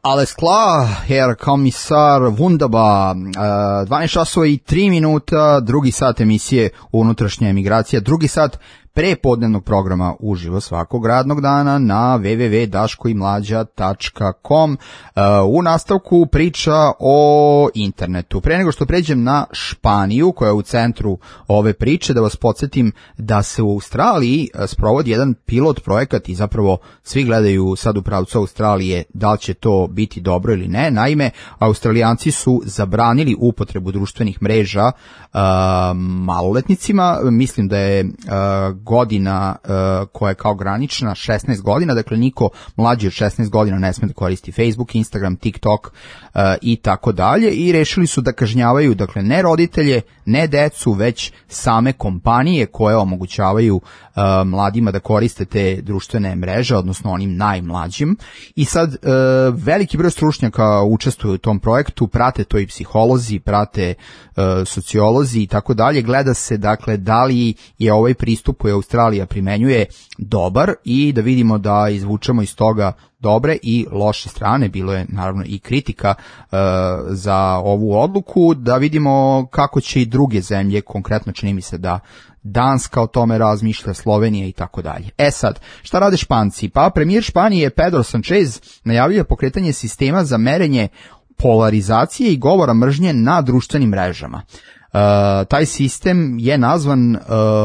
Speaker 5: Alles klar, Herr Kommissar Wunderbar, 12 časova i 3 minuta, drugi sat emisije Unutrašnja emigracija, drugi sat prepodnevnog programa uživo svakog radnog dana na www.daškoimlađa.com. U nastavku priča o internetu. Pre nego što pređem na Španiju, koja je u centru ove priče, da vas podsjetim da se u Australiji sprovodi jedan pilot projekat i zapravo svi gledaju sad u pravcu Australije da li će to biti dobro ili ne. Naime, Australijanci su zabranili upotrebu društvenih mreža maloletnicima. Mislim da je godina koja je kao granična 16 godina, dakle niko mlađi od 16 godina ne sme da koristi Facebook, Instagram, TikTok i tako dalje, i rešili su da kažnjavaju, dakle ne roditelje, ne decu, već same kompanije koje omogućavaju mladima da koriste te društvene mreže, odnosno onim najmlađim. I sad veliki broj stručnjaka učestvuje u tom projektu, prate to i psiholozi, prate sociolozi i tako dalje. Gleda se dakle da li je ovaj pristup koji Australija primenjuje dobar i da vidimo da izvučemo iz toga dobre i loše strane. Bilo je naravno i kritika za ovu odluku, da vidimo kako će i druge zemlje, konkretno čini mi se da Danska o tome razmišlja, Slovenija i tako dalje. Sad, šta rade Španci? Pa premijer Španije Pedro Sanchez najavio pokretanje sistema za merenje polarizacije i govora mržnje na društvenim mrežama. Taj sistem je nazvan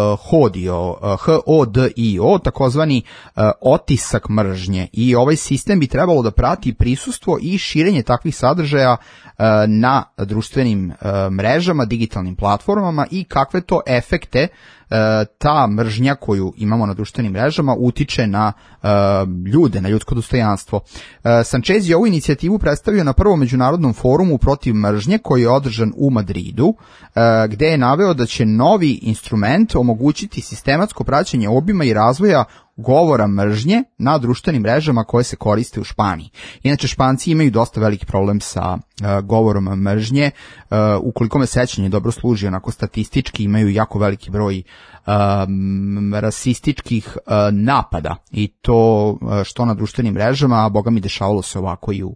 Speaker 5: HODIO, takozvani otisak mržnje, i ovaj sistem bi trebalo da prati prisustvo i širenje takvih sadržaja na društvenim mrežama, digitalnim platformama i kakve to efekte ta mržnja koju imamo na društvenim mrežama utiče na ljude, na ljudsko dostojanstvo. Sanchez je ovu inicijativu predstavio na prvom međunarodnom forumu protiv mržnje koji je održan u Madridu, gde je naveo da će novi instrument omogućiti sistematsko praćenje obima i razvoja govora mržnje na društvenim mrežama koje se koriste u Španiji. Inače, Španci imaju dosta veliki problem sa govorom mržnje. Ukoliko me sećanje dobro služi, onako statistički imaju jako veliki broj rasističkih napada, i to što na društvenim mrežama, a boga mi dešavalo se ovako i u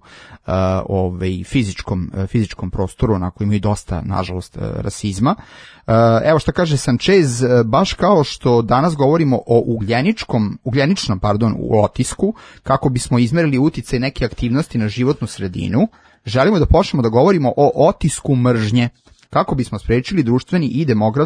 Speaker 5: fizičkom prostoru, onako imaju dosta, nažalost, rasizma. Evo šta kaže Sanchez: baš kao što danas govorimo o ugljeničnom otisku, kako bismo izmerili uticaj neke aktivnosti na životnu sredinu, želimo da počnemo da govorimo o otisku mržnje, kako bismo sprečili društveni i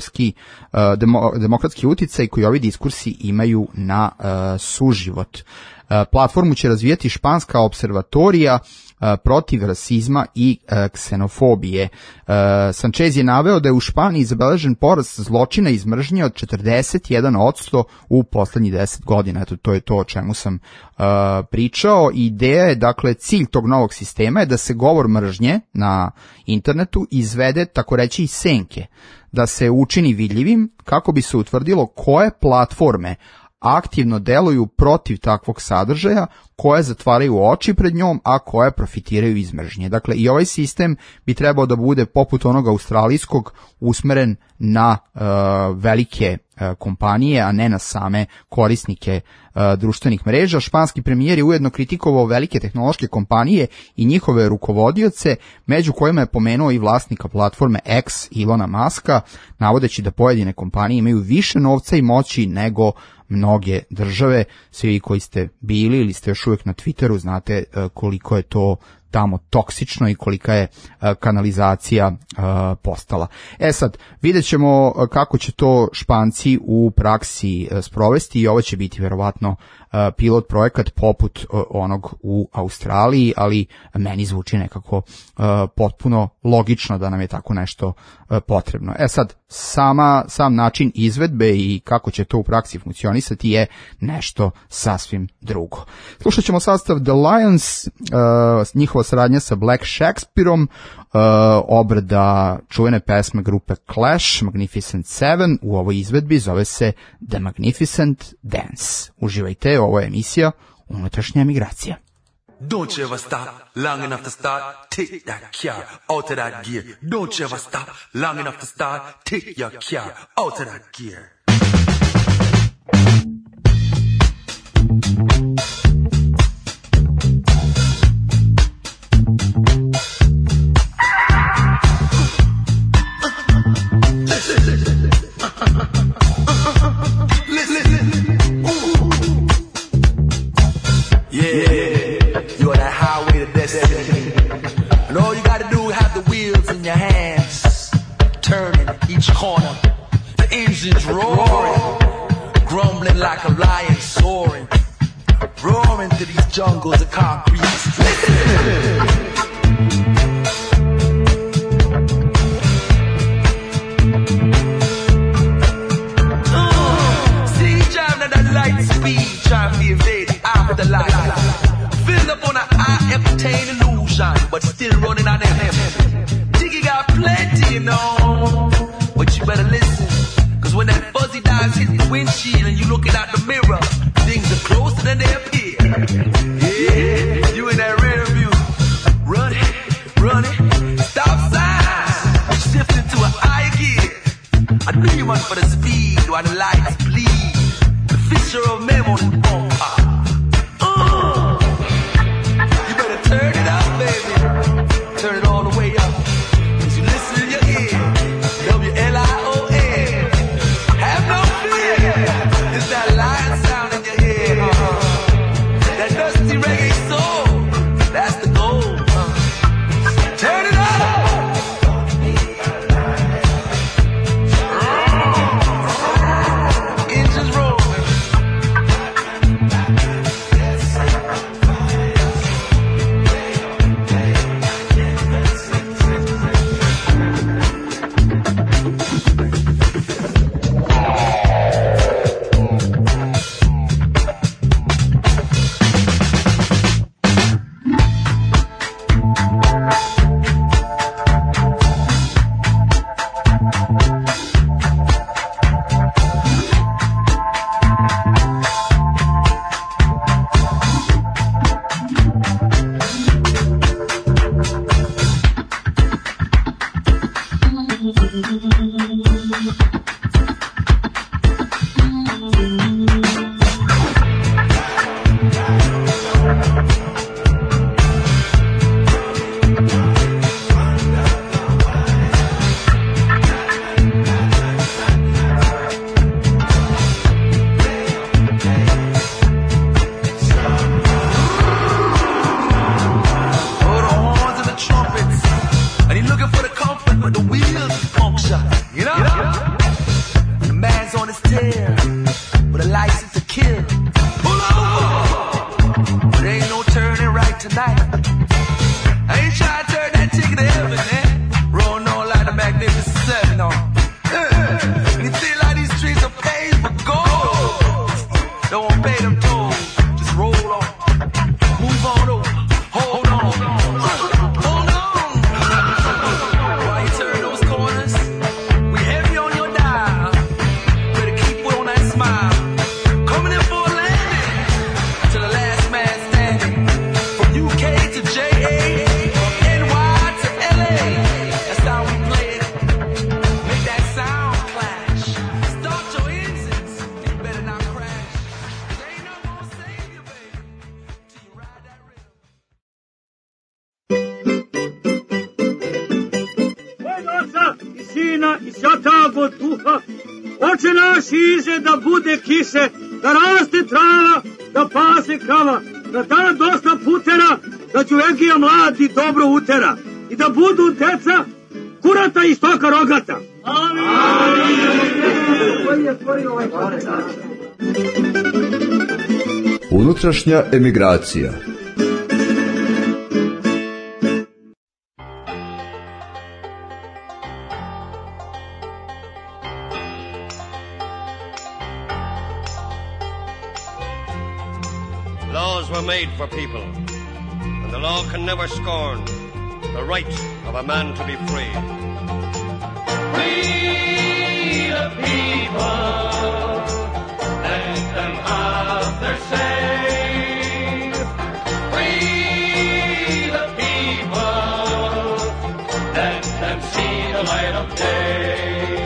Speaker 5: demokratski uticaj koji ovi diskursi imaju na suživot. Platformu će razvijati španska observatorija protiv rasizma i ksenofobije. Sanchez je naveo da je u Španiji zabeležen porast zločina iz mržnje od 41% u poslednjih 10 godina. Eto, to je to o čemu sam pričao. Ideja je, dakle, cilj tog novog sistema je da se govor mržnje na internetu izvede, tako reći, iz senke, da se učini vidljivim kako bi se utvrdilo koje platforme aktivno deluju protiv takvog sadržaja, koje zatvaraju oči pred njom, a koje profitiraju iz mržnje. Dakle, i ovaj sistem bi trebao da bude poput onog australijskog, usmeren na velike kompanije, a ne na same korisnike društvenih mreža. Španski premijer je ujedno kritikovao velike tehnološke kompanije i njihove rukovodioce, među kojima je pomenuo i vlasnika platforme X, Ilona Muska, navodeći da pojedine kompanije imaju više novca i moći nego mnoge države. Svi vi koji ste bili ili ste još uvijek na Twitteru znate koliko je to tamo toksično i kolika je kanalizacija postala. Sad, vidjet ćemo kako će to Španci u praksi sprovesti, i ovo će biti verovatno pilot projekat poput onog u Australiji, ali meni zvuči nekako potpuno logično da nam je tako nešto potrebno. Sad, sam način izvedbe i kako će to u praksi funkcionisati je nešto sasvim drugo. Slušat ćemo sastav The Lions, njihova saradnja sa Black Shakespeareom, obrada čuvene pesme grupe Clash, Magnificent Seven, u ovoj izvedbi zove se The Magnificent Dance. Uživajte, ovo je emisija Unutrašnja emigracija.
Speaker 3: Don't you ever stop long enough to start, take that car out of that gear. Don't you ever stop long enough to start, take your car out of that gear. roaring, roaring through these jungles of concrete. See, driving at that light speed, trying to evade the afterlife. Filled up on an eye-obtain illusion, but still running on them. Jiggy got plenty, you know, but you better listen. Cause when that fuzzy dives hit the windshield and you looking out the mirror, things are closer than they appear. Yeah, you in that rear view, running, running, stop sign, shifting to a higher gear. I knew you went for the speed while the lights bleed. The fissure of memo on the bumper. You better turn it up, baby. Turn it all the way up. Cause you listen in your ear. WLION. Have no fear. It's that lion sound in your head. That dusty reggae soul. That's the goal. Turn it up. Engines rolling.
Speaker 13: Da bude kise, da raste trava, da pase krava, da da dosta putera, da Đurengija mladi dobro utera i da budu deca kurata i stoka rogata.
Speaker 7: Unutrašnja emigracija.
Speaker 14: Laws were made for people, and the law can never scorn the right of a man to be free.
Speaker 3: We the people, let them have their say. We the people, let them see the light of day.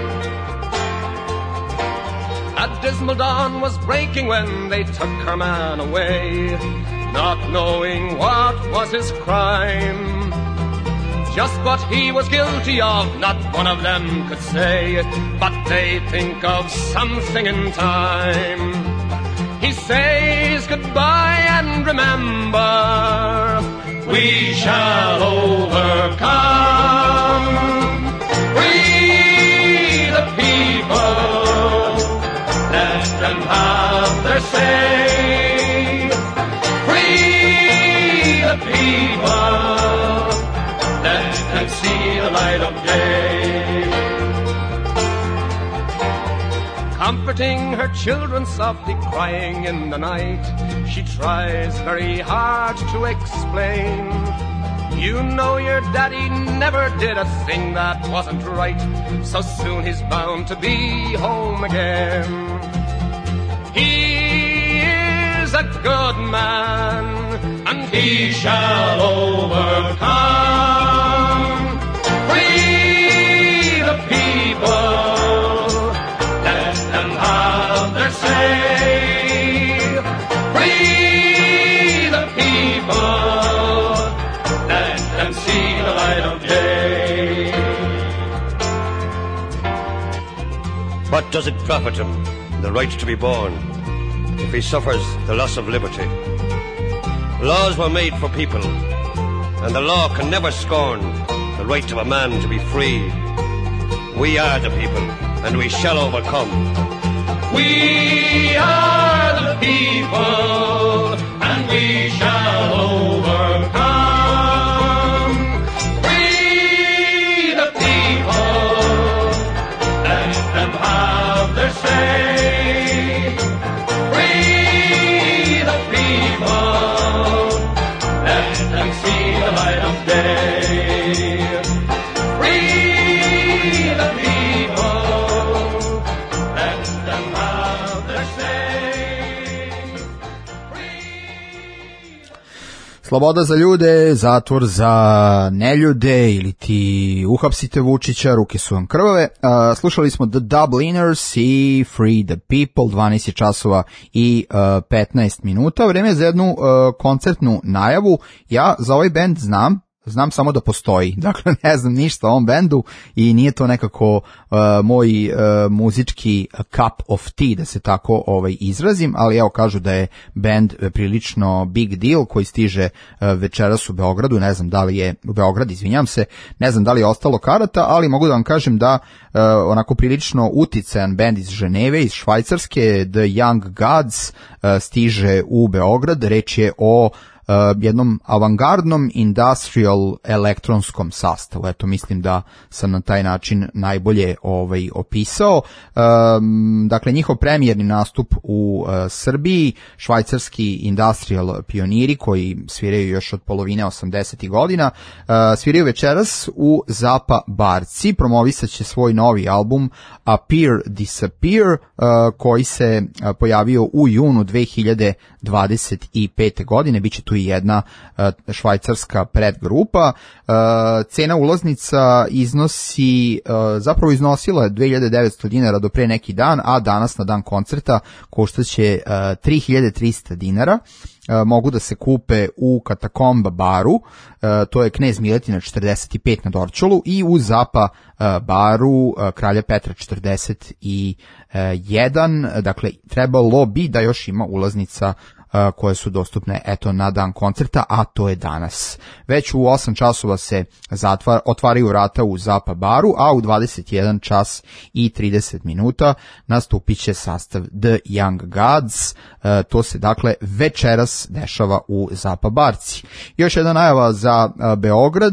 Speaker 15: A dismal dawn was breaking when they took her man away, not knowing what was his crime. Just what he was guilty of, not one of them could say, but they think of something in time. He says goodbye and remember, we shall overcome. We the people, let them have their say.
Speaker 14: people that can see the light of day.
Speaker 15: Comforting her children softly crying in the night, she tries very hard to explain. You know your daddy never did a thing that wasn't right, so soon he's bound to be home again. He is a good man, and he shall overcome. Free the people, let them have their say. Free the people, let them see the light of day.
Speaker 14: What does it profit him, the right to be born, if he suffers the loss of liberty? Laws were made for people, and the law can never scorn the right of a man to be free. We are the people, and we shall overcome.
Speaker 15: We are the people, and we shall overcome. Free the people, let them have their say. Free the people, let them see the light of day. Free the people, let them have their say.
Speaker 5: Sloboda za ljude, zatvor za neljude ili ti uhapsite Vučića, ruke su vam krvave. Slušali smo The Dubliners i Free the People, 12 časova i 15 minuta. Vreme je za jednu koncertnu najavu. Ja za ovaj bend znam samo da postoji, dakle ne znam ništa o ovom bendu i nije to nekako moj muzički cup of tea, da se tako izrazim, ali evo kažu da je bend prilično big deal koji stiže večeras u Beogradu, ne znam da li je u Beograd, izvinjam se, ne znam da li je ostalo karata, ali mogu da vam kažem da onako prilično uticajan bend iz Ženeve, iz Švajcarske, The Young Gods, stiže u Beograd. Reč je o jednom avangardnom industrial elektronskom sastavu. Eto, mislim da sam na taj način najbolje opisao. Dakle, njihov premijerni nastup u Srbiji, švajcarski industrial pioniri koji sviraju još od polovine 80. godina, sviraju večeras u Zapa Barci, promovisat će svoj novi album Appear Disappear, koji se pojavio u junu 2025. godine. Biće tu i jedna švajcarska predgrupa. Cena ulaznica iznosila je 2900 dinara do pre neki dan, a danas na dan koncerta koštaće 3300 dinara. Mogu da se kupe u Katakomba baru, to je Knez Miletina 45 na Dorćolu, i u Zapa baru Kralja Petra 41. Dakle, trebalo bi da još ima ulaznica koje su dostupne eto na dan koncerta, a to je danas. Već u 8 časova se otvaraju vrata u Zapa baru, a u 21 čas i 30 minuta nastupit će sastav The Young Gods. To se dakle večeras dešava u Zapa barci. Još jedna najava za Beograd,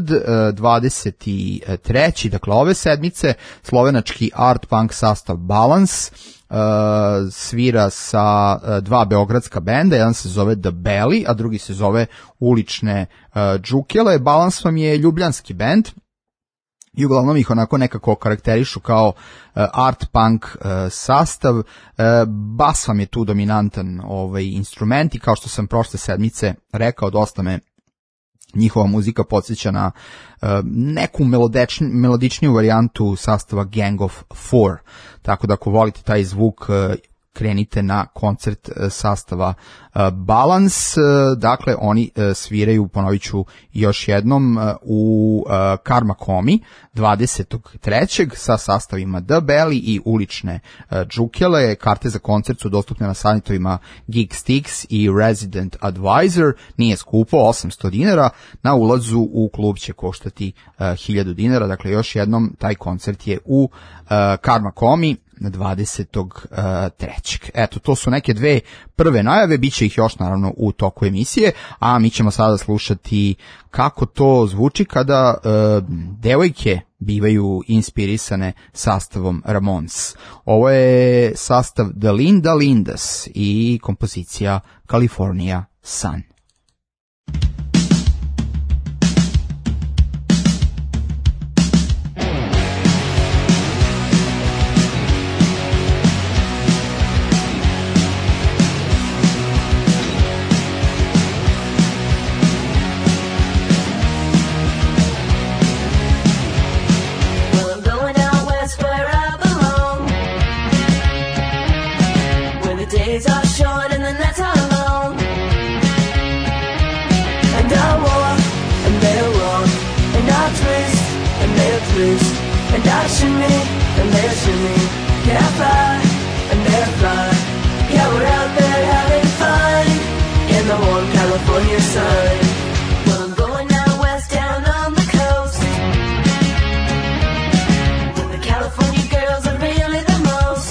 Speaker 5: 23. dakle ove sedmice, slovenački art punk sastav Balance svira sa dva beogradska benda, jedan se zove The Belly, a drugi se zove Ulične džukele. Balance vam je ljubljanski bend i uglavnom ih onako nekako karakterišu kao art punk sastav. Bas vam je tu dominantan instrument i kao što sam prošle sedmice rekao, dosta me njihova muzika podsjeća na neku melodičniju varijantu sastava Gang of Four, tako da ako volite taj zvuk, krenite na koncert sastava Balance. Dakle, oni sviraju, ponovit ću još jednom, u Karma Komi 23. sa sastavima The Belly i Ulične džukele. Karte za koncert su dostupne na sajtovima Geekstix i Resident Advisor. Nije skupo, 800 dinara. Na ulazu u klub će koštati 1000 dinara. Dakle, još jednom, taj koncert je u Karma Komi 23. Eto, to su neke dve prve najave, bit će ih još naravno u toku emisije, a mi ćemo sada slušati kako to zvuči kada devojke bivaju inspirisane sastavom Ramones. Ovo je sastav The Linda Lindas i kompozicija California Sun.
Speaker 9: Days are short and the nights are long, and I walk and they'll walk, and I twist and they'll twist, and I shimmy and they'll shimmy, yeah I fly and they'll fly, yeah we're out there having fun in the warm California sun. Well I'm going out west down on the coast, where the California girls are really the most.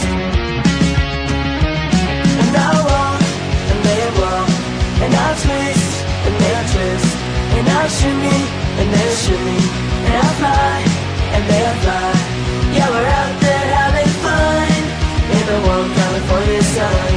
Speaker 9: And I'll twist, and they'll twist, and I'll shimmy, and they'll shimmy, and I'll fly, and they'll fly. Yeah, we're out there having fun in the warm California sun.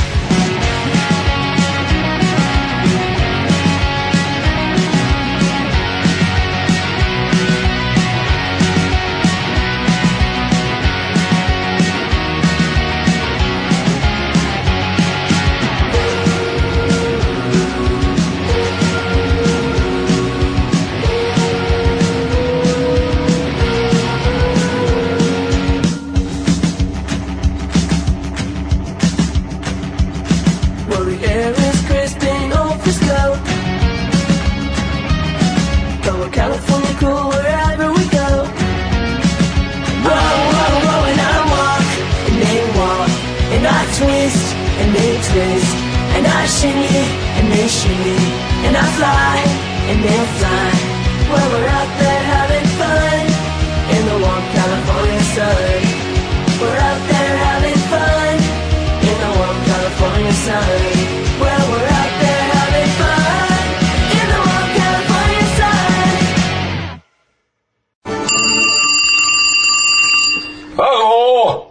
Speaker 9: California cool wherever we go. Whoa, whoa, whoa, and I walk, and they walk, and I twist, and they twist, and I shimmy, and they shimmy, and I fly, and they'll fly. Well, we're out there having fun in the warm California sun. We're out there having fun in the warm California sun. Well, we're out there having fun in the warm California sun.
Speaker 2: Halo!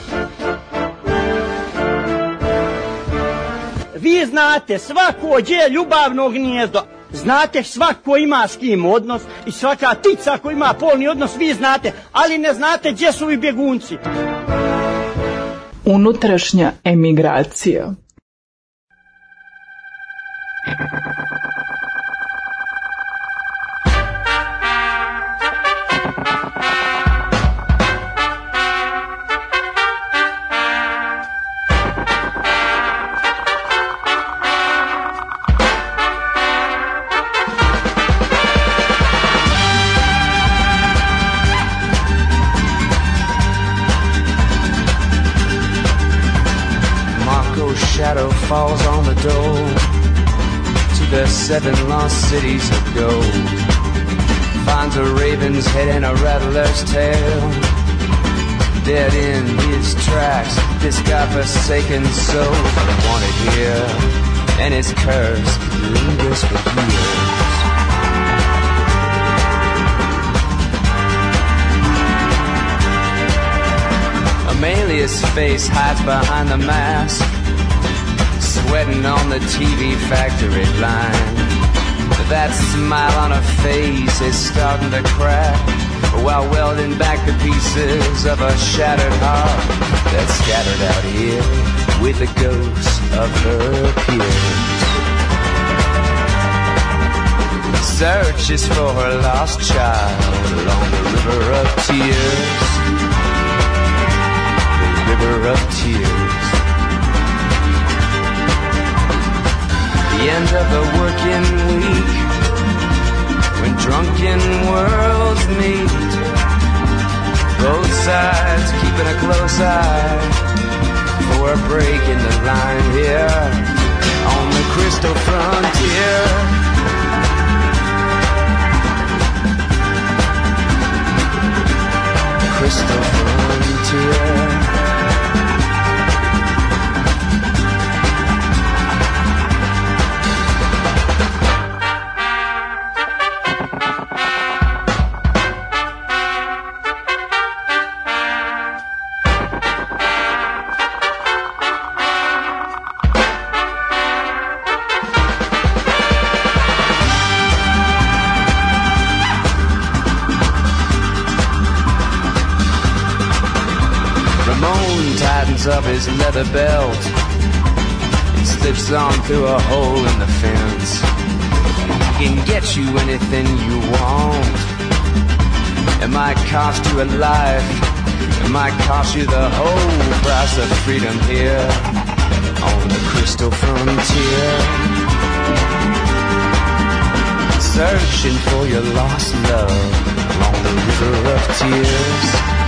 Speaker 16: Vi znate, svako je ljubavno gnijezdo. Znate, svako ima s kim odnos i svaka ptica ko ima polni odnos, vi znate, ali ne znate gdje su i bjegunci.
Speaker 17: Unutrašnja emigracija.
Speaker 18: Shadow falls on the door to the 7 lost cities of gold. Finds a raven's head and a rattler's tail, dead in his tracks, this godforsaken soul. Wanted here, and his curse lingers for years. Amelia's face hides behind the mask, sweating on the TV factory line. That smile on her face is starting to crack, while welding back the pieces of a shattered heart that's scattered out here with the ghosts of her peers. Searches for her lost child along the river of tears. The river of tears. The end of the working week, when drunken worlds meet, both sides keeping a close eye for a break in the line here on the crystal frontier. Crystal frontier. tightens up his leather belt and slips on through a hole in the fence. He can get you anything you want. It might cost you a life. It might cost you the whole price of freedom here on the crystal frontier. Searching for your lost love along the river of tears.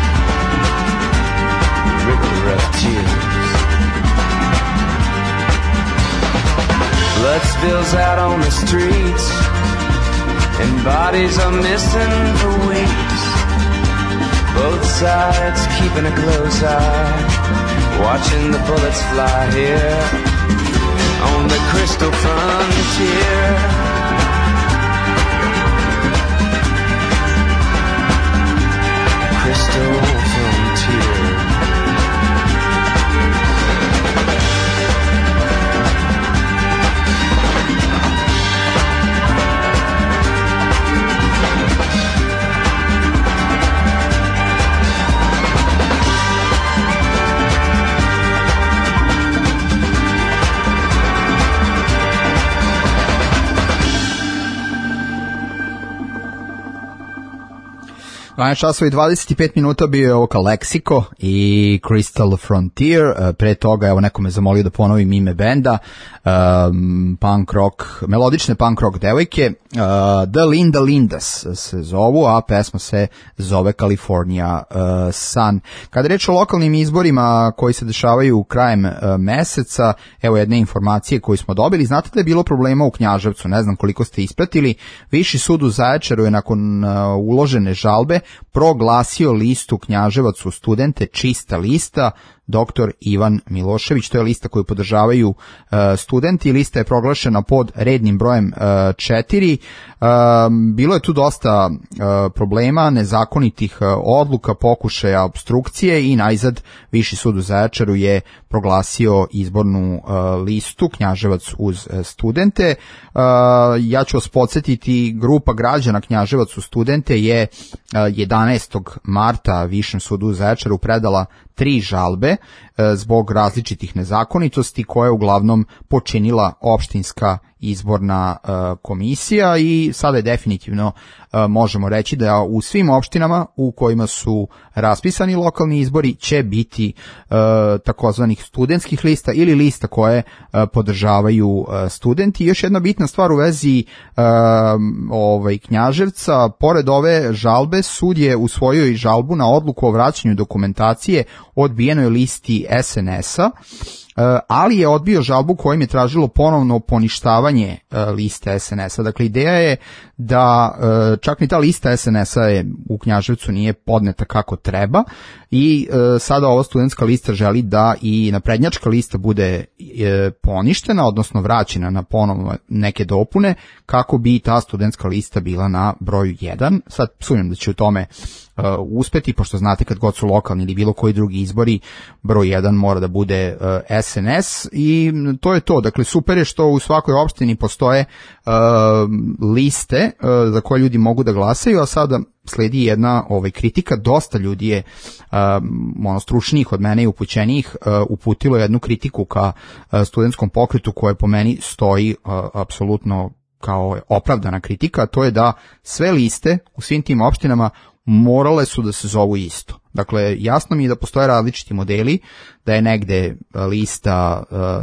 Speaker 18: River of tears. Blood spills out on the streets and bodies are missing for weeks. Both sides keeping a close eye, watching the bullets fly here on the crystal frontier. Crystal frontier.
Speaker 5: časova i 25 minuta bio je ovo Lexico i Crystal Frontier. Pre toga, evo, neko me zamolio da ponovim ime benda, punk rock, melodične punk rock devojke, The Linda Lindas se zovu, a pesma se zove California Sun. Kada reč o lokalnim izborima koji se dešavaju krajem meseca, evo jedne informacije koju smo dobili. Znate da je bilo problema u Knjaževcu, ne znam koliko ste ispratili. Viši sud u Zaječaru je nakon uložene žalbe proglasio listu Knjaževac u studente čista lista. Dr. Ivan Milošević, to je lista koju podržavaju studenti. Lista je proglašena pod rednim brojem 4. Bilo je tu dosta problema, nezakonitih odluka, pokušaja obstrukcije i najzad Viši sud u Zaječaru je proglasio izbornu listu Knjaževac uz studente. Ja ću vas podsjetiti, grupa građana Knjaževac uz studente je 11. marta Višem sudu u Zaječaru predala 3 žalbe zbog različitih nezakonitosti koje je uglavnom počinila opštinska izborna komisija i sada je definitivno možemo reći da u svim opštinama u kojima su raspisani lokalni izbori će biti takozvanih studentskih lista ili lista koje podržavaju studenti. Još jedna bitna stvar u vezi Knjaževca, pored ove žalbe sud je usvojio i žalbu na odluku o vraćanju dokumentacije odbijenoj listi SNS-a, ali je odbio žalbu kojim je tražilo ponovno poništavanje liste SNS-a. Dakle, ideja je da čak ni ta lista SNS-a je u Knjaževcu nije podneta kako treba i sada ova studentska lista želi da i naprednjačka lista bude poništena, odnosno vraćena na ponovno neke dopune kako bi ta studentska lista bila na broju 1. Sad sumnjam da će u tome uspeti, pošto znate kad god su lokalni ili bilo koji drugi izbori, broj 1 mora da bude SNS i to je to. Dakle, super je što u svakoj opštini postoje liste za koje ljudi mogu da glasaju, a sada sledi jedna kritika. Dosta ljudi je stručnijih od mene i upućenijih uputilo jednu kritiku ka studentskom pokretu koja po meni stoji apsolutno kao opravdana kritika, to je da sve liste u svim tim opštinama morale su da se zovu isto. Dakle, jasno mi je da postoje različiti modeli, da je negde lista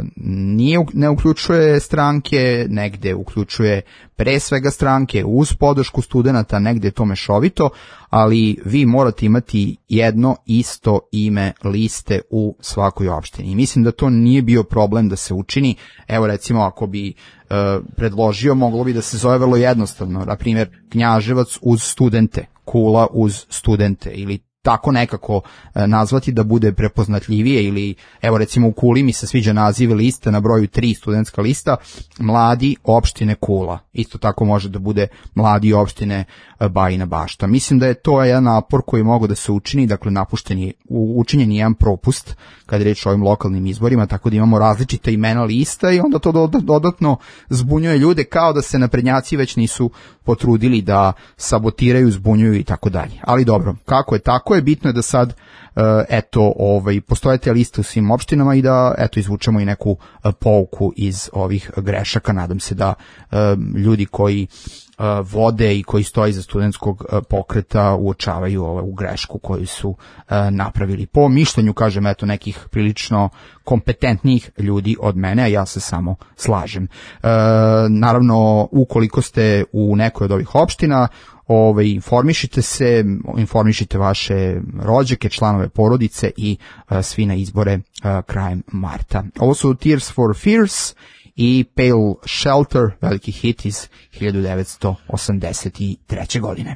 Speaker 5: ne uključuje stranke, negde uključuje pre svega stranke uz podršku studenta, negde je to mešovito, ali vi morate imati jedno isto ime liste u svakoj opštini. I mislim da to nije bio problem da se učini. Evo recimo ako bi predložio, moglo bi da se zove vrlo jednostavno, na primjer Knjaževac uz studente, Kula uz studente ili tako nekako nazvati da bude prepoznatljivije, ili evo recimo u Kuli mi se sviđa naziv liste na broju 3 studentska lista Mladi opštine Kula. Isto tako može da bude Mladi opštine Bajina Bašta. Mislim da je to jedan napor koji mogu da se učini, dakle učinjen je jedan propust kad je reč o ovim lokalnim izborima, tako da imamo različita imena lista i onda to dodatno zbunjuje ljude, kao da se naprednjaci već nisu potrudili da sabotiraju, zbunjuju i tako dalje. Ali dobro, kako je tako je, bitno je da sad eto, postoje te liste u svim opštinama i da eto izvučemo i neku pouku iz ovih grešaka. Nadam se da ljudi koji vode i koji stoji za studentskog pokreta uočavaju ovu grešku koju su napravili. Po mišljenju, kažem, eto, nekih prilično kompetentnijih ljudi od mene, a ja se samo slažem. Naravno, ukoliko ste u nekoj od ovih opština, informišite se, informišite vaše rođake, članove porodice i svi na izbore krajem marta. Ovo su Tears for Fears i Pale Shelter, veliki hit iz 1983. godine.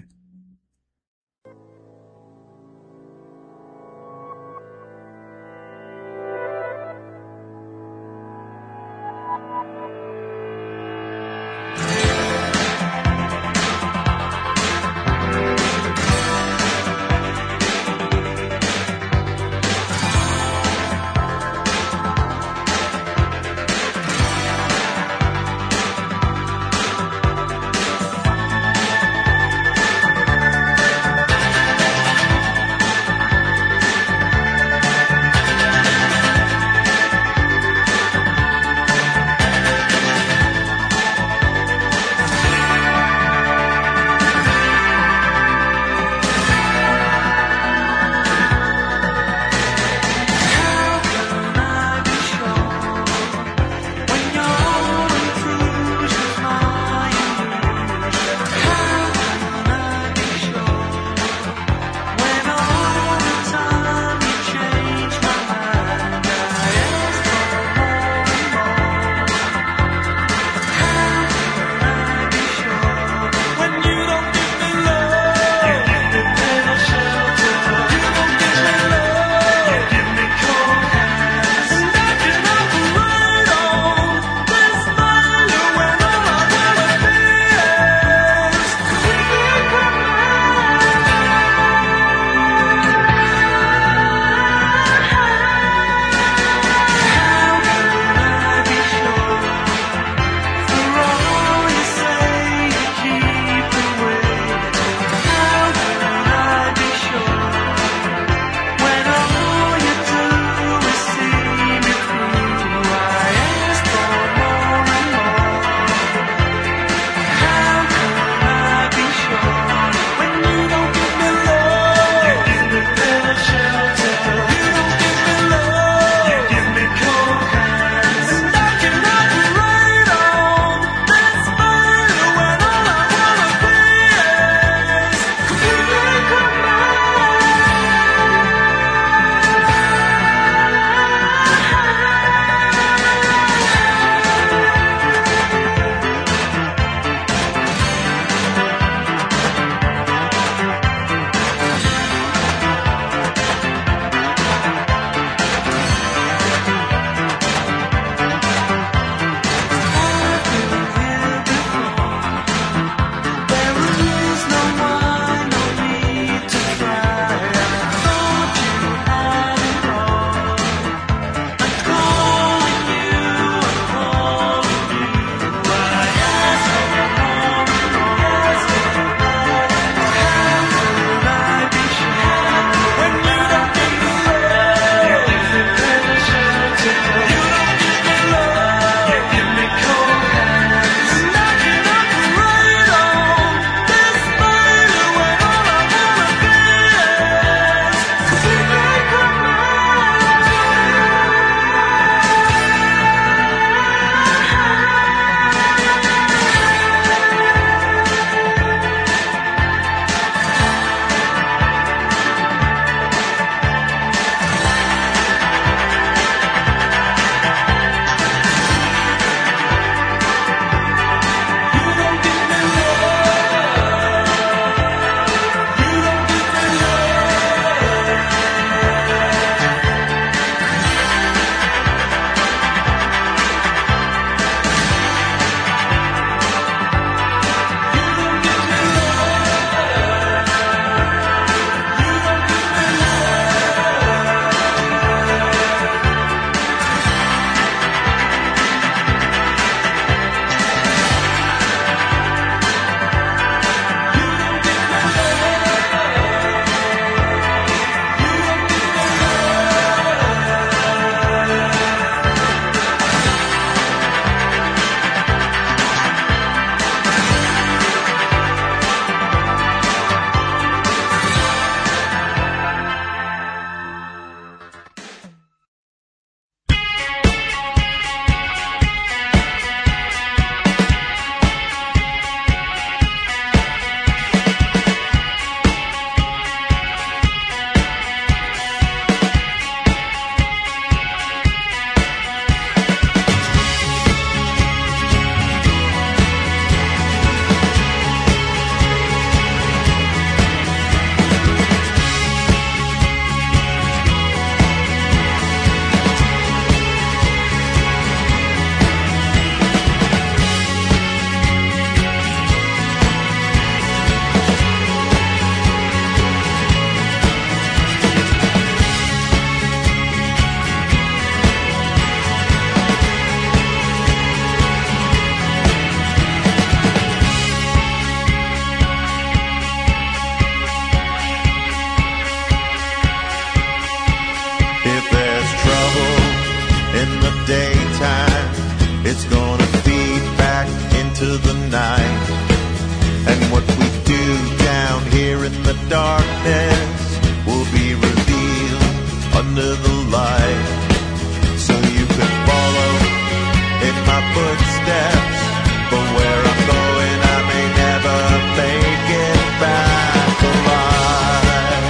Speaker 19: into the night. And what we do down here in the darkness will be revealed under the light. So you can follow in my footsteps, but where I'm going I may never make it back alive.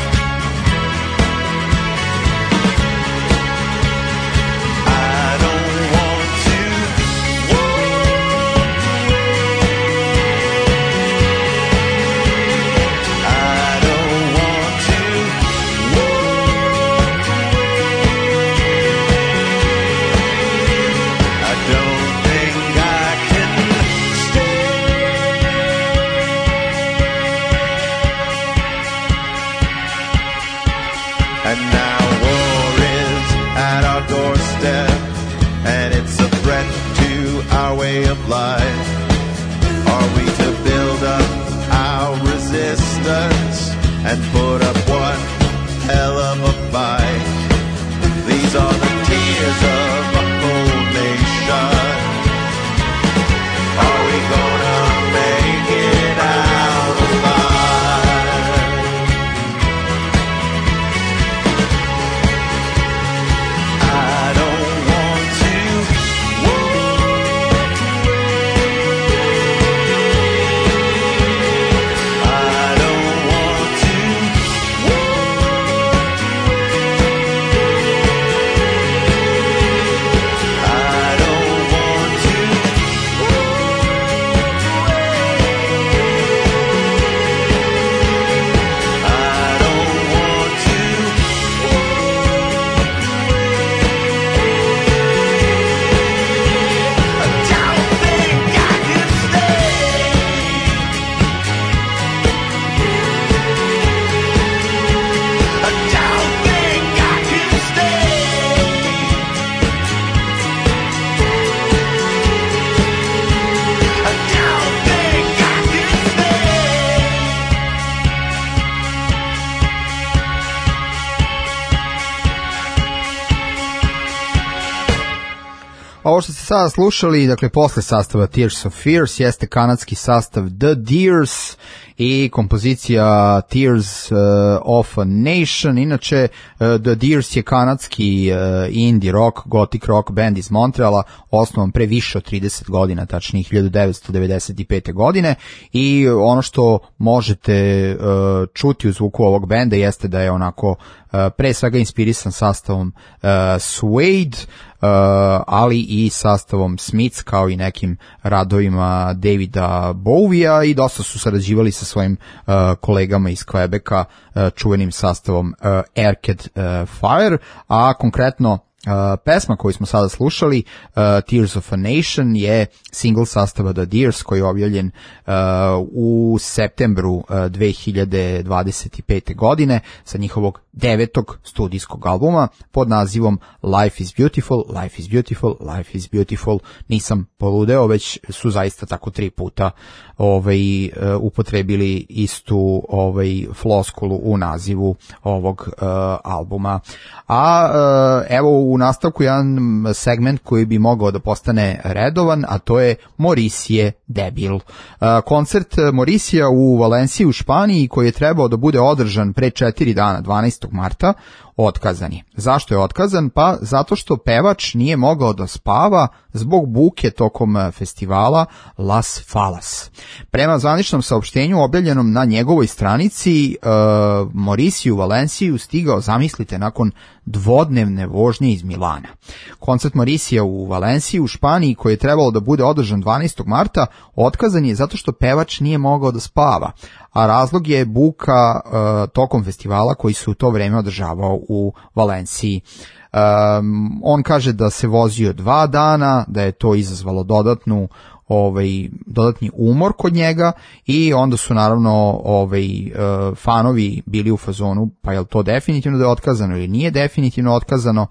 Speaker 19: I don't want to walk away. I don't want to walk away. I don't think I can stay. And now war is at our doorstep, and it's a threat to our way of life. Are we to build up our resistance and put up one hell of a fight? These are the tears of a whole nation. Are we gonna make it out alive? I don't want to walk away. I don't want to walk away. I don't want to
Speaker 5: Ovo što ste sada slušali, dakle, posle sastava Tears of Fears, jeste kanadski sastav The Deers i kompozicija Tears of a Nation. Inače, The Deers je kanadski indie rock, gothic rock band iz Montreala, osnovan pre više od 30 godina, tačnije 1995. godine, i ono što možete čuti u zvuku ovog benda jeste da je onako pre svega inspirisan sastavom Suede, ali i sastavom Smiths, kao i nekim radovima Davida Bowie-a, i dosta su sarađivali sa svojim kolegama iz Quebeca, čuvenim sastavom Arcade Fire, a konkretno pesma koju smo sada slušali, Tears of a Nation, je single sastava The Deers koji je objavljen u septembru 2025. godine sa njihovog 9. studijskog albuma pod nazivom Life is Beautiful, Life is Beautiful, Life is Beautiful. Nisam poludeo, već su zaista tako 3 puta upotrebili istu floskulu u nazivu ovog albuma. A evo u nastavku jedan segment koji bi mogao da postane redovan, a to je Mauricie Debil. Koncert Mauricija u Valenciji u Španiji, koji je trebao da bude održan pre 4 dana, 12. marta, otkazan je. Zašto je otkazan? Pa zato što pevač nije mogao da spava zbog buke tokom festivala Las Falas. Prema zvaničnom saopštenju objavljenom na njegovoj stranici, Mauricio u Valenciju stigao, zamislite, nakon dvodnevne vožnje iz Milana. Koncert Mauricija u Valenciji u Španiji, koji je trebalo da bude održan 12. marta, otkazan je zato što pevač nije mogao da spava, a razlog je buka tokom festivala koji se u to vreme održavao u Valenciji. On kaže da se vozio 2 dana, da je to izazvalo dodatni umor kod njega, i onda su naravno fanovi bili u fazonu, pa je li to definitivno da je otkazano ili nije definitivno otkazano,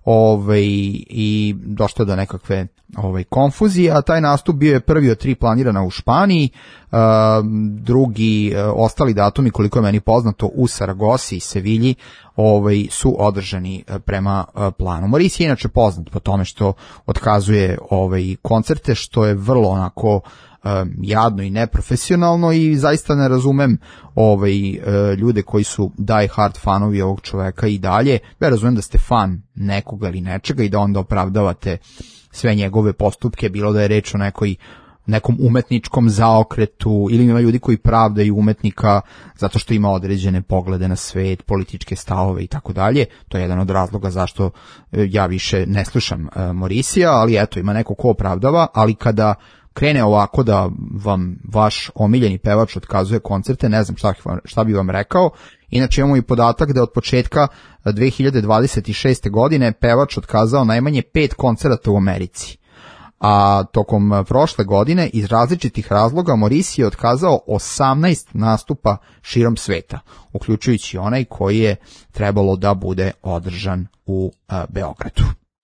Speaker 5: i došlo je do nekakve konfuzije, a taj nastup bio je prvi od 3 planirana u Španiji, drugi, ostali datumi, koliko je meni poznato, u Saragosi i Sevilji su održani prema planu. Morisi je inače poznat po tome što otkazuje koncerte, što je vrlo onako jadno i neprofesionalno i zaista ne razumem ljude koji su die hard fanovi ovog čoveka i dalje. Ja razumem da ste fan nekoga ili nečega i da onda opravdavate sve njegove postupke, bilo da je reč o nekom umetničkom zaokretu ili ima ljudi koji pravdaju umetnika zato što ima određene poglede na svet, političke stavove i tako dalje. To je jedan od razloga zašto ja više ne slušam Morisija, ali eto, ima neko ko opravdava, ali kada krene ovako da vam vaš omiljeni pevač otkazuje koncerte, ne znam šta bi vam rekao. Inače imamo i podatak da od početka 2026. godine pevač otkazao najmanje 5 koncerata u Americi. A tokom prošle godine iz različitih razloga Morisi je otkazao 18 nastupa širom sveta, uključujući onaj koji je trebalo da bude održan u Beogradu.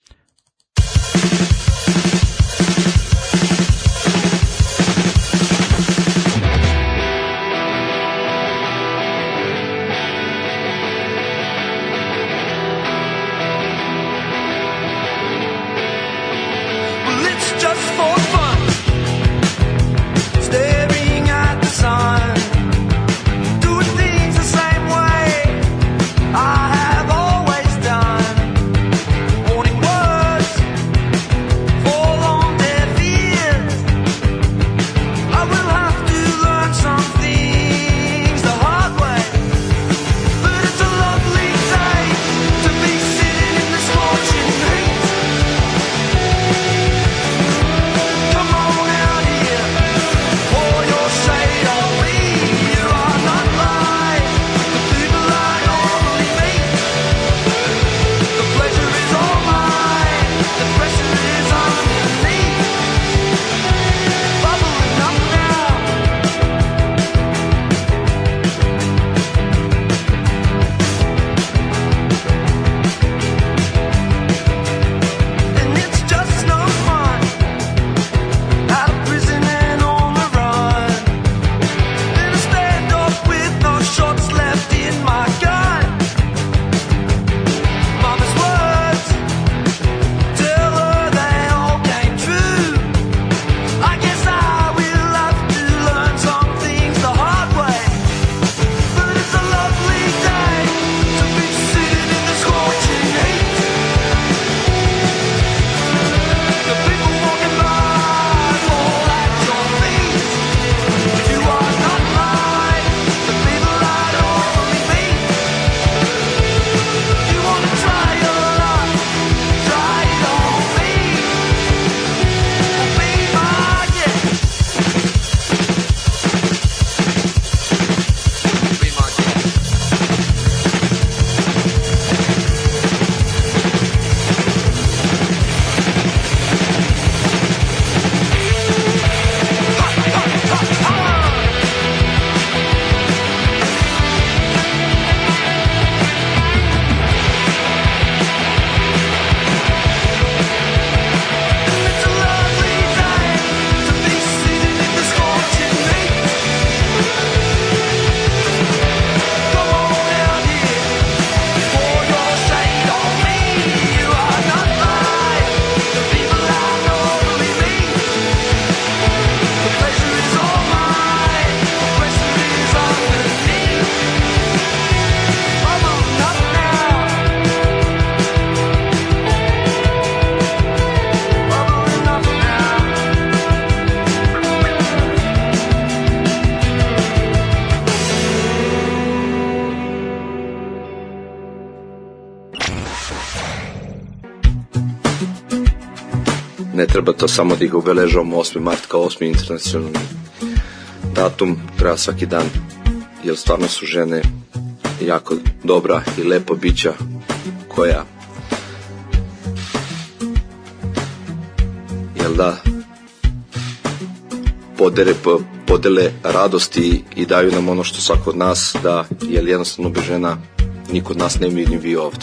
Speaker 20: Ne treba to samo da ih obeležavamo 8. mart kao 8. internacionalni datum, treba svaki dan, jer stvarno su žene jako dobra i lepa bića koja podele radosti i daju nam ono što svako od nas da, jer jednostavno bez žena niko od nas ne bi ni bio ovdje.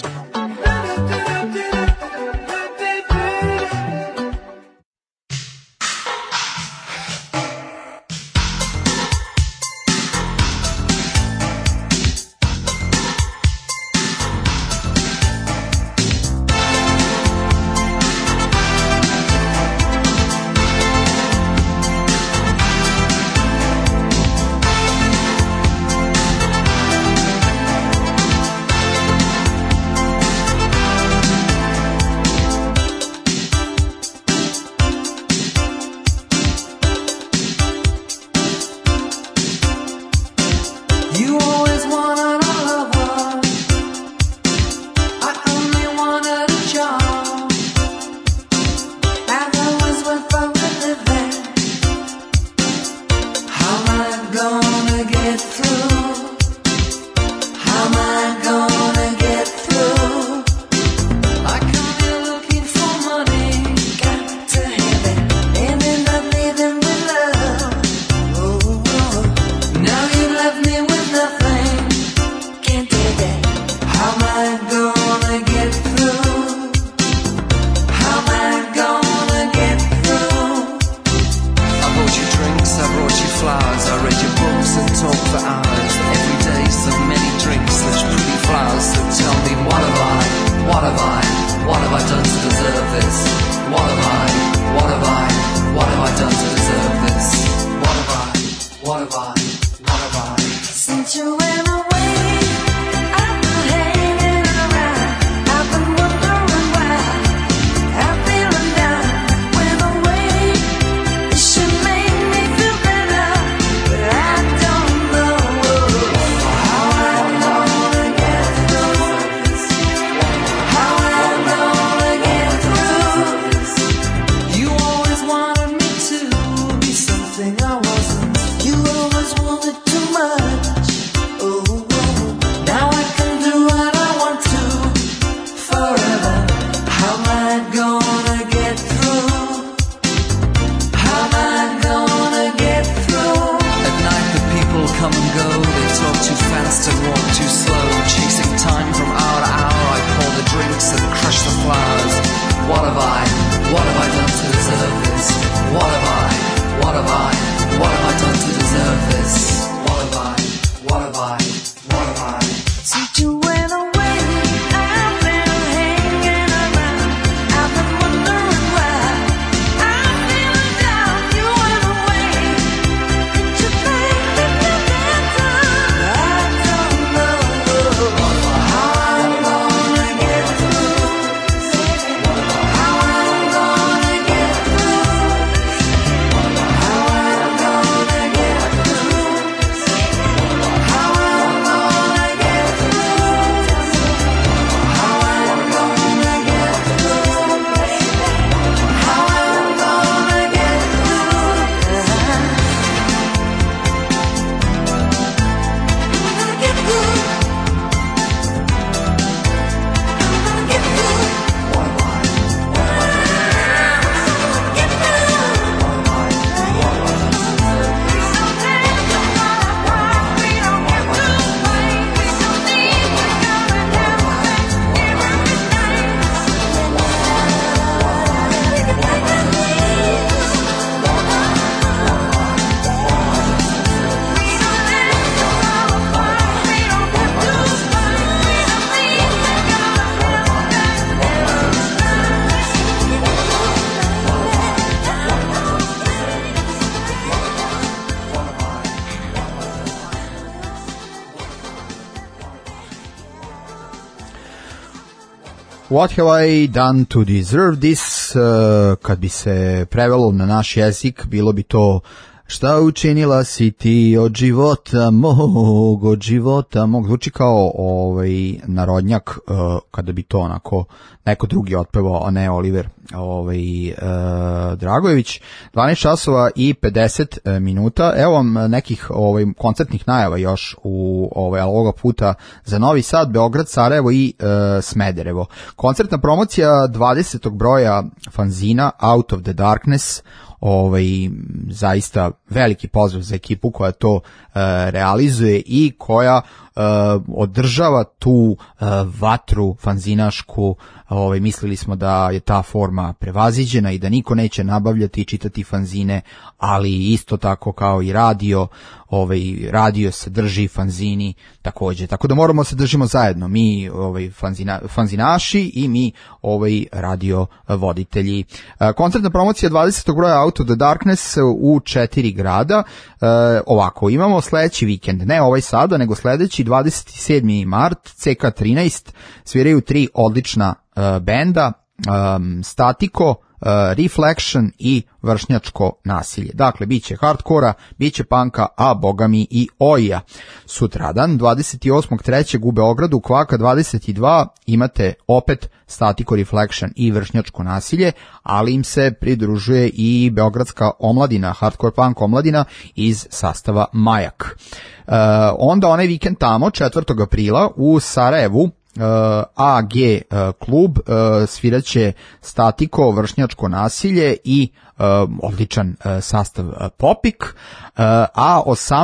Speaker 18: danced and walked too slow, chasing time from hour to hour. I pour the drinks and crush the flowers. What have I done to deserve this? What have I done to deserve this? What have I? Since you went away, I've been hanging around. I've been wondering why. I'm feeling down. You went away. Did you think that you did time? I don't know how I'm gonna get through. How I'm gonna get through. How I'm gonna get through. How I'm gonna get
Speaker 5: What have I done to deserve this? Kad bi se prevelo na naš jezik, bilo bi to šta učinila si ti od života mog. Zvuči kao narodnjak, kada bi to onako neko drugi otpevao, a ne Oliver Dragojević. 12 časova i 50 minuta. Evo vam nekih koncertnih najava još ovoga puta za Novi Sad, Beograd, Sarajevo i Smederevo. Koncertna promocija 20. broja fanzina Out of the Darkness. Zaista veliki pozdrav za ekipu koja to realizuje i koja održava tu vatru fanzinašku. Mislili smo da je ta forma prevaziđena i da niko neće nabavljati i čitati fanzine, ali isto tako kao i radio, radio se drži, fanzini takođe. Tako da moramo se držimo zajedno, mi fanzinaši i mi radio voditelji. Koncertna promocija 20. broja Out of the Darkness u 4 grada. Ovako, imamo sledeći vikend, ne ovaj sada, nego sledeći 27. mart, CK13, sviraju 3 odlična benda, Statiko, Reflection i Vršnjačko nasilje. Dakle, bit će hardkora, bit će panka, a bogami i oja. Sutradan, 28.3. u Beogradu, Kvaka 22, imate opet Statiko, Reflection i Vršnjačko nasilje, ali im se pridružuje i beogradska omladina, hardcore punk omladina iz sastava Majak. Onda onaj vikend tamo, 4. aprila, u Sarajevu, AG klub, sviraće Statiko, Vršnjačko nasilje i odličan sastav Popik, a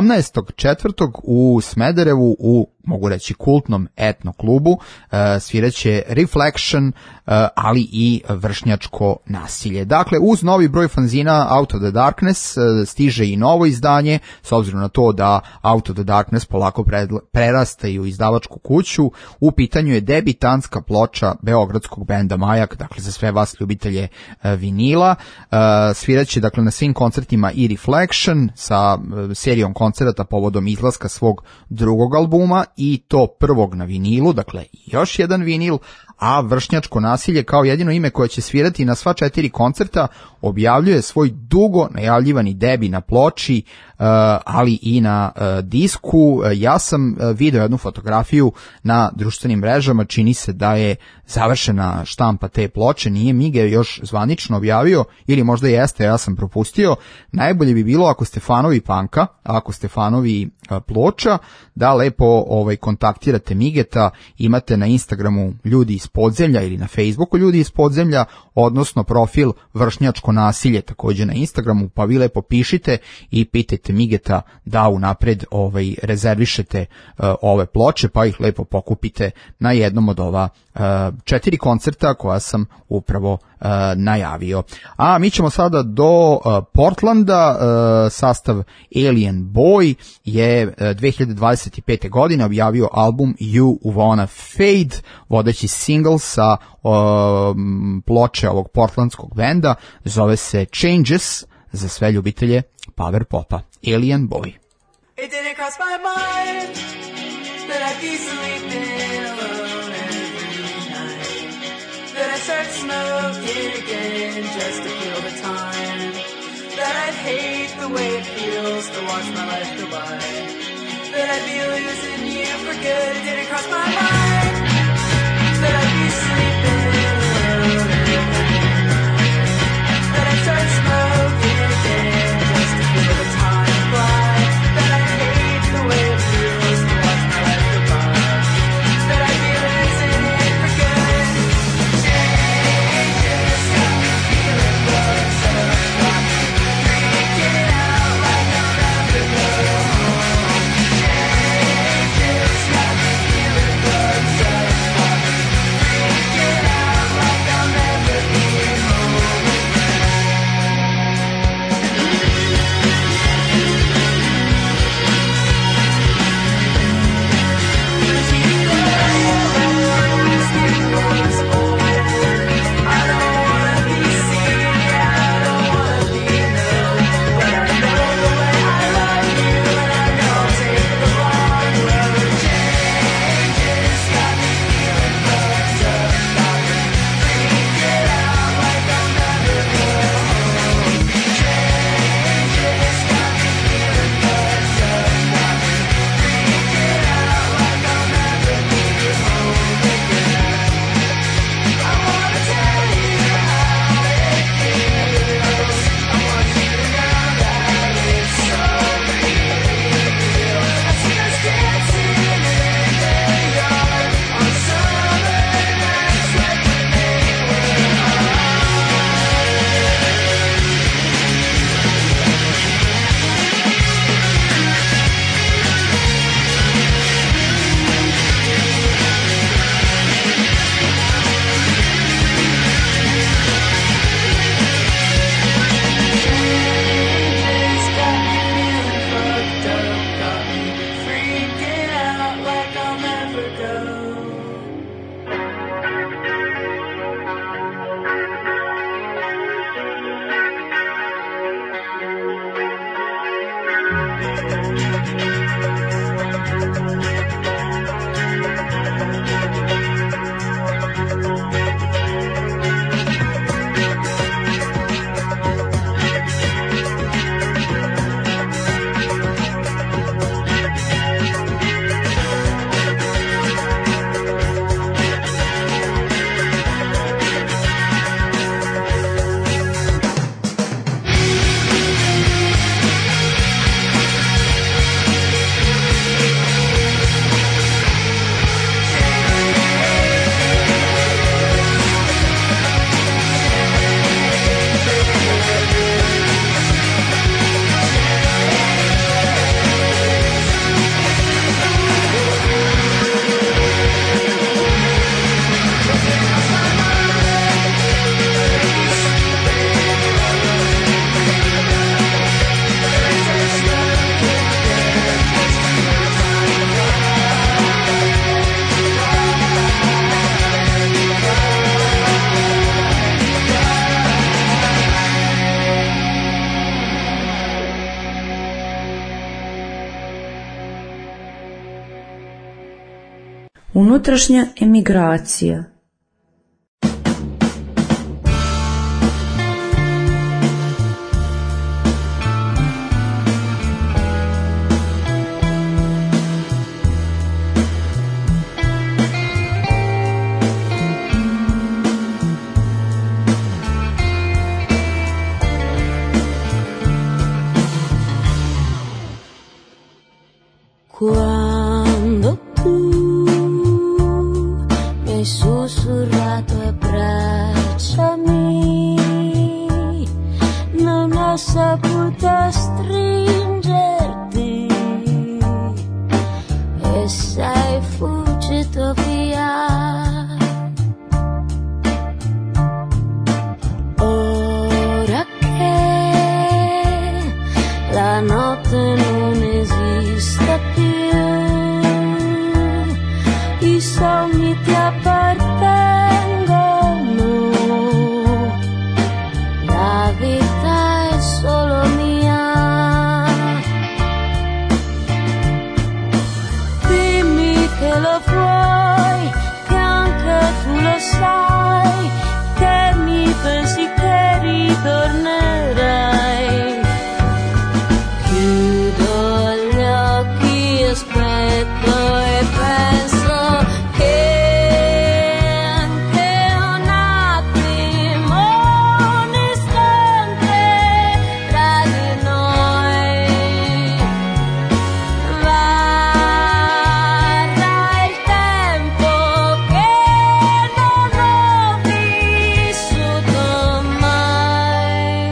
Speaker 5: 18.4. u Smederevu u, mogu reći, kultnom etno klubu sviraće Reflection, ali i Vršnjačko nasilje. Dakle, uz novi broj fanzina Out of the Darkness stiže i novo izdanje, s obzirom na to da Out of the Darkness polako prerastaju u izdavačku kuću. U pitanju je debitantska ploča beogradskog benda Majak, dakle za sve vas ljubitelje vinila. Sviraće dakle na svim koncertima i Reflection sa serijom koncerata povodom izlaska svog drugog albuma i to prvog na vinilu, dakle još jedan vinil, a Vršnjačko nasilje kao jedino ime koje će svirati na sva 4 koncerta objavljuje svoj dugo najavljivani debi na ploči, ali i na disku. Ja sam video jednu fotografiju na društvenim mrežama, čini se da je završena štampa te ploče, nije Mige još zvanično objavio, ili možda jeste, ja sam propustio. Najbolje bi bilo ako ste fanovi panka, ako ste fanovi ploča, da lepo kontaktirate Migeta, imate na Instagramu ljudi iz podzemlja ili na Facebooku ljudi iz podzemlja, odnosno profil Vršnjačko nasilje takođe na Instagramu, pa vi lepo pišite i pitajte Migeta da unapred rezervišete ove ploče, pa ih lepo pokupite na jednom od ova 4 koncerta koja sam upravo najavio. A mi ćemo sada do Portlanda. Sastav Alien Boy je 2025. godine objavio album You Wanna Fade, vodeći single sa ploče ovog portlandskog benda zove se Changes, za sve ljubitelje power popa. Alien Boy.
Speaker 8: It didn't cross my mind that I'd be sleeping alone every night, that I'd start smoking again just to kill the time, that I'd hate the way it feels to watch my life go by, that I'd be losing you for good. It didn't cross my mind that I'd be sleeping alone every night, that I'd start smoking again just to kill the time fly, that I'd hate the way it feels to watch my life go by, that I'd be losing it for good. Changes got me feeling bugs up, got me freaking out like I'll never go home. Changes got me feeling bugs up, got me freaking out like I'll never be home again.
Speaker 21: Unutrašnja emigracija.
Speaker 9: Quando tu me sussurras voluto stringerti e sei fuggito via. Ora che la notte non esiste più, i sogni ti appartengono, la vita è solo mia. Dimmi che lo vuoi, che anche tu lo sai, che mi pensi che ritornerai. Chiudo gli occhi, aspetto e penso che anche un attimo, un istante tra di noi varrà il tempo che non ho vissuto mai.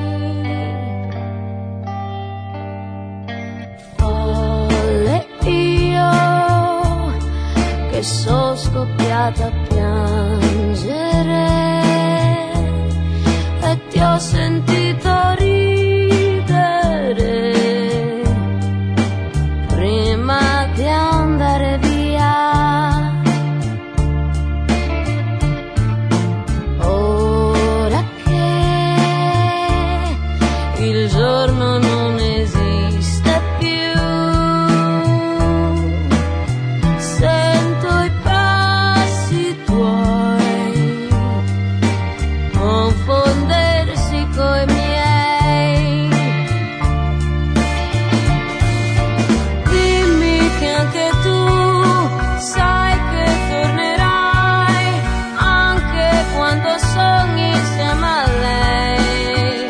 Speaker 9: Folle io che sono scoppiata a piangere e ti ho sentito ridere prima di andare via. Ora che il giorno non esiste più, sento i passi tuoi confondersi coi miei. Dimmi che anche tu sai che tornerai, anche quando sogni insieme a lei.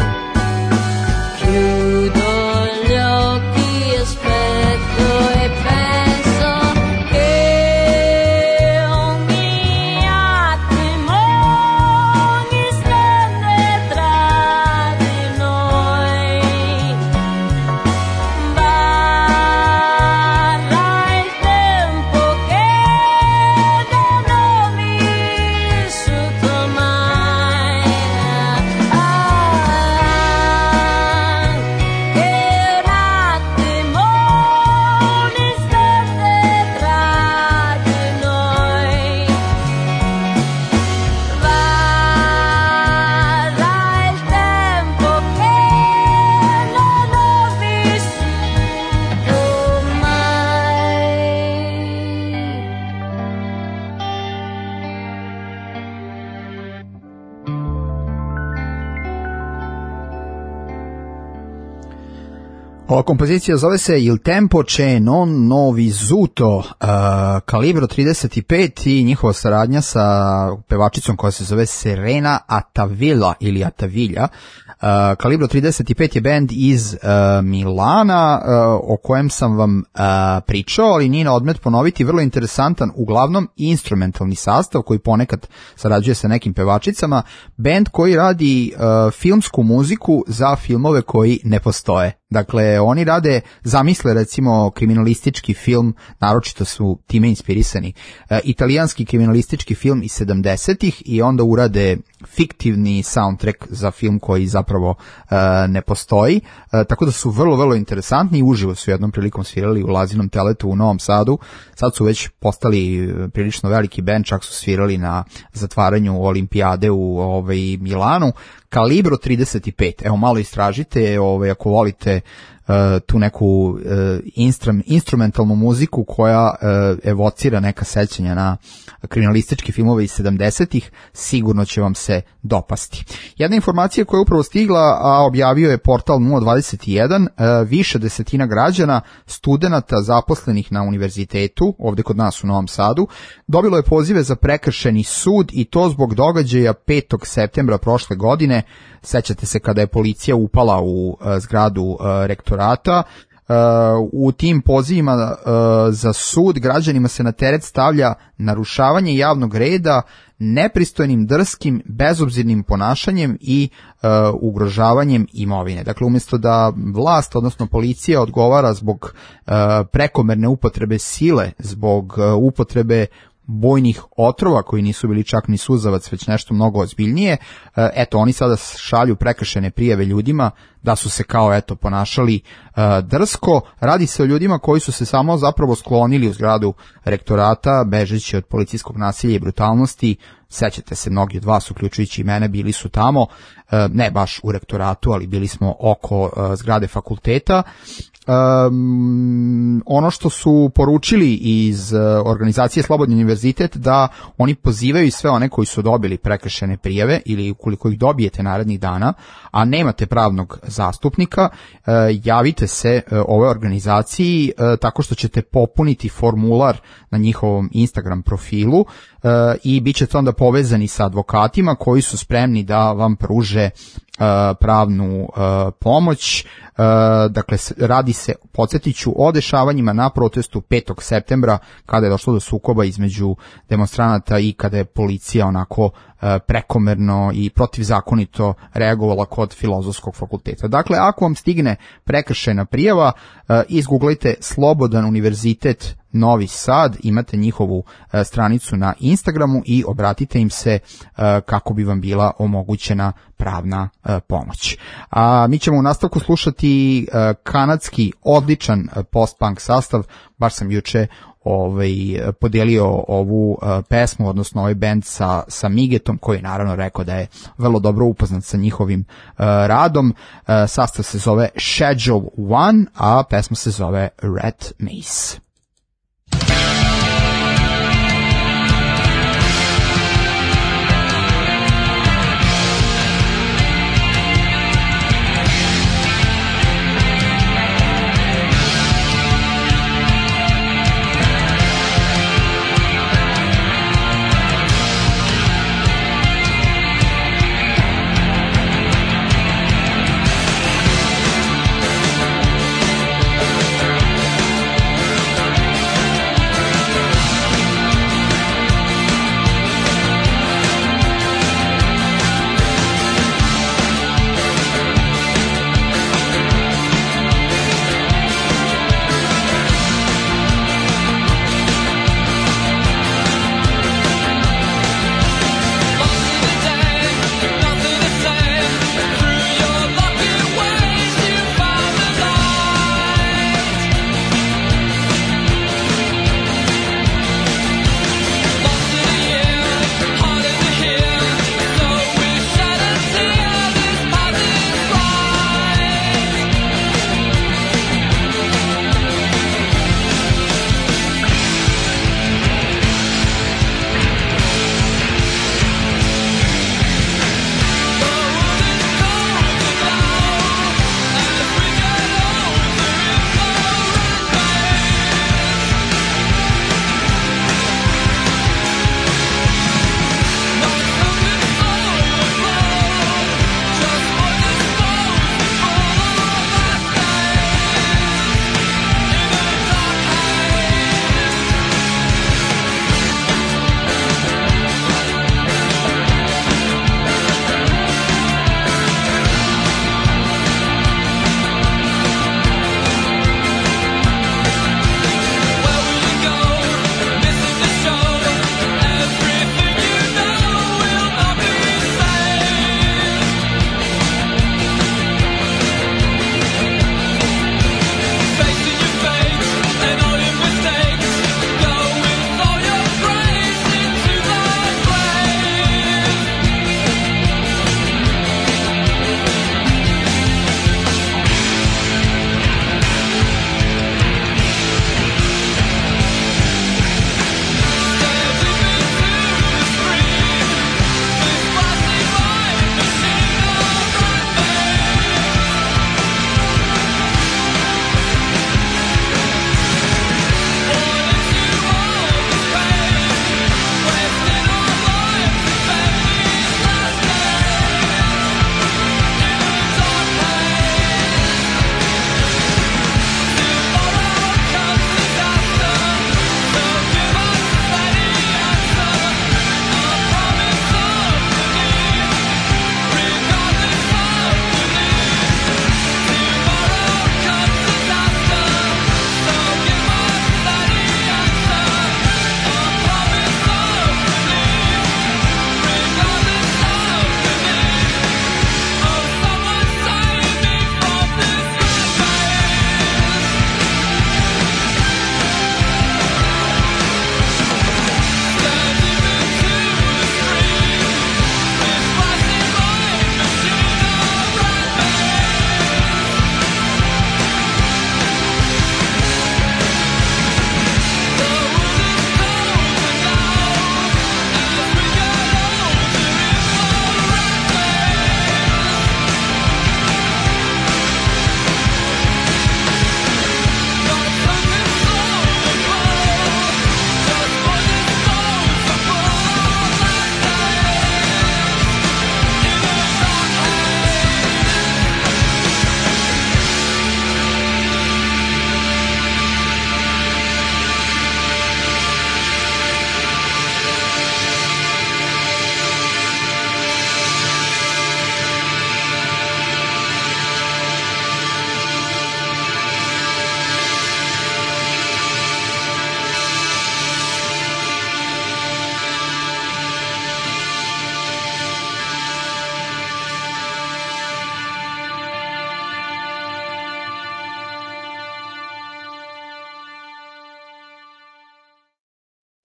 Speaker 9: Chiudo gli occhi, aspetto e penso che ogni attimo, ogni istante tra di noi varrà il tempo che non ho vissuto mai. Che un attimo, un istante tra di noi varrà il tempo che non ho vissuto mai.
Speaker 5: Ova kompozicija zove se Il tempo che non ho vissuto, Kalibro 35 i njihova saradnja sa pevačicom koja se zove Serena Attavilla ili Attavilla. Kalibro 35 je bend iz Milana o kojem sam vam pričao, ali nije na odmet ponoviti, vrlo interesantan, uglavnom instrumentalni sastav koji ponekad sarađuje sa nekim pevačicama, bend koji radi filmsku muziku za filmove koji ne postoje. Dakle, oni rade, zamisle recimo kriminalistički film, naročito su time inspirisani, italijanski kriminalistički film iz 70-ih i onda urade fiktivni soundtrack za film koji zapravo ne postoji, tako da su vrlo, vrlo interesantni i uživo su jednom prilikom svirali u Lazinom teletu u Novom Sadu. Sad su već postali prilično veliki bend, čak su svirali na zatvaranju olimpijade u Milanu. Kalibro 35, evo malo istražite, ako volite tu neku instrumentalnu muziku koja evocira neka sećanja na kriminalistički filmove iz 70-ih, sigurno će vam se dopasti. Jedna informacija koja je upravo stigla, a objavio je portal 021, više desetina građana, studenata zaposlenih na univerzitetu, ovde kod nas u Novom Sadu, dobilo je pozive za prekršajni sud i to zbog događaja 5. septembra prošle godine. Sećate se kada je policija upala u zgradu rektorata, U tim pozivima za sud građanima se na teret stavlja narušavanje javnog reda, nepristojnim, drskim, bezobzirnim ponašanjem i ugrožavanjem imovine. Dakle, umjesto da vlast, odnosno policija, odgovara zbog prekomerne upotrebe sile, zbog upotrebe bojnih otrova koji nisu bili čak ni suzavac, već nešto mnogo ozbiljnije, eto, oni sada šalju prekršajne prijave ljudima da su se kao eto ponašali drsko. Radi se o ljudima koji su se samo zapravo sklonili u zgradu rektorata bežeći od policijskog nasilja i brutalnosti. Sećate se, mnogi od vas, uključujući i mene, bili su tamo, ne baš u rektoratu, ali bili smo oko zgrade fakulteta. Ono što su poručili iz organizacije Slobodni univerzitet, da oni pozivaju sve one koji su dobili prekršajne prijave ili ukoliko ih dobijete narednih dana, a nemate pravnog zastupnika, javite se ovoj organizaciji tako što ćete popuniti formular na njihovom Instagram profilu i bit ćete onda povezani sa advokatima koji su spremni da vam pruže pravnu pomoć. Dakle, radi se, podsjetit ću, o dešavanjima na protestu 5. septembra kada je došlo do sukoba između demonstranata i kada je policija onako prekomerno i protivzakonito reagovala kod Filozofskog fakulteta. Dakle, ako vam stigne prekršajna prijava, izguglajte Slobodan univerzitet Novi Sad, imate njihovu stranicu na Instagramu i obratite im se kako bi vam bila omogućena pravna pomoć. A mi ćemo u nastavku slušati kanadski odličan post-punk sastav, baš sam juče podelio ovu pesmu, odnosno ovaj band sa Migetom, koji je naravno rekao da je vrlo dobro upoznat sa njihovim radom. Sastav se zove Schedule 1, a pesma se zove Red Mace.
Speaker 3: Red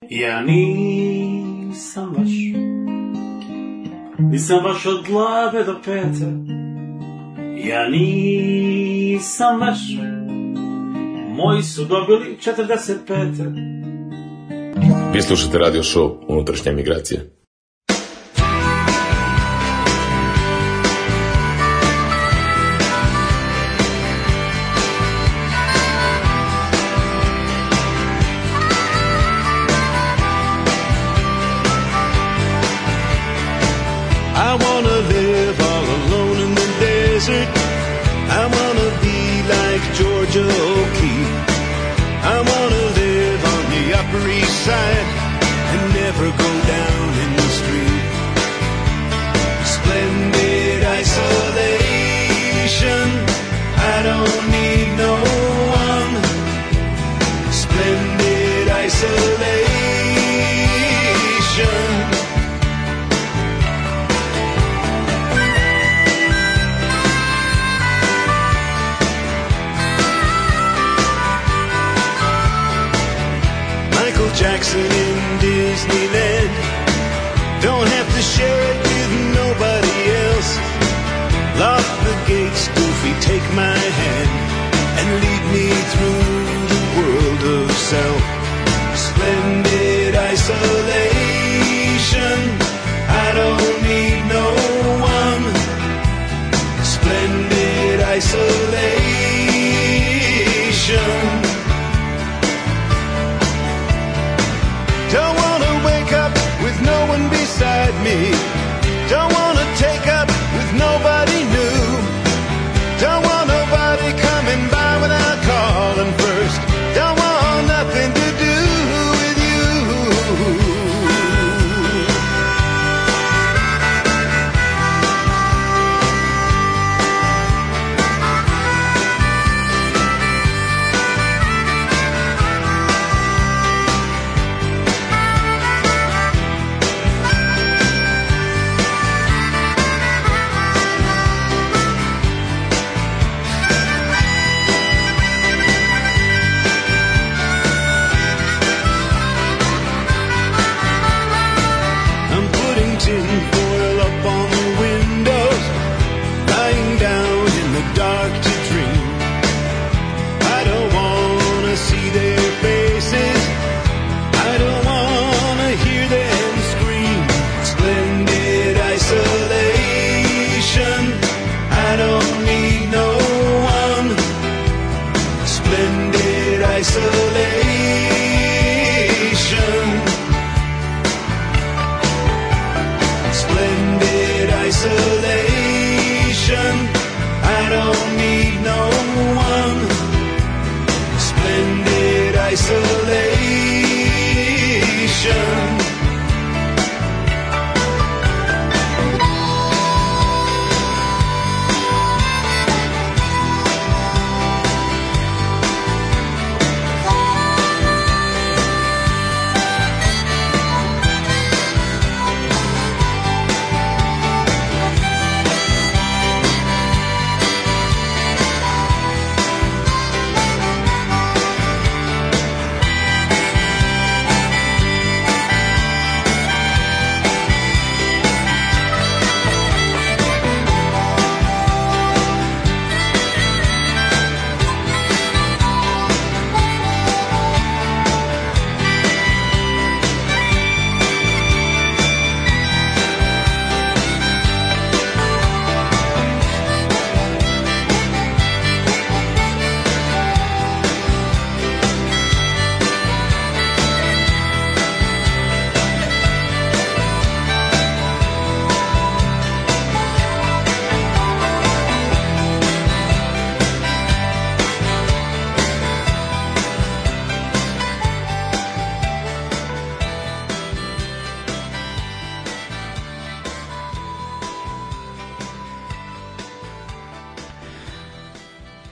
Speaker 1: Ja nisam baš od glave do pete. Ja nisam baš, moji su dobili 45.
Speaker 2: Vi slušate radio show Unutrašnja emigracija.
Speaker 19: I wanna live all alone in the desert. I wanna be like Georgia O'Keeffe. I wanna live on the Upper East Side and never go down in the street. Splendid isolation, I don't need no one. Splendid isolation. Jackson in Disneyland, don't have to share it with nobody else. Lock the gates, Goofy, take my hand and lead me through the world of self. Splendid isolation, I don't need no one. Splendid isolation. Don't wanna wake up with no one beside me. Don't wanna take up with nobody new. Don't want nobody coming by without calling first. Don't want nothing to do with you.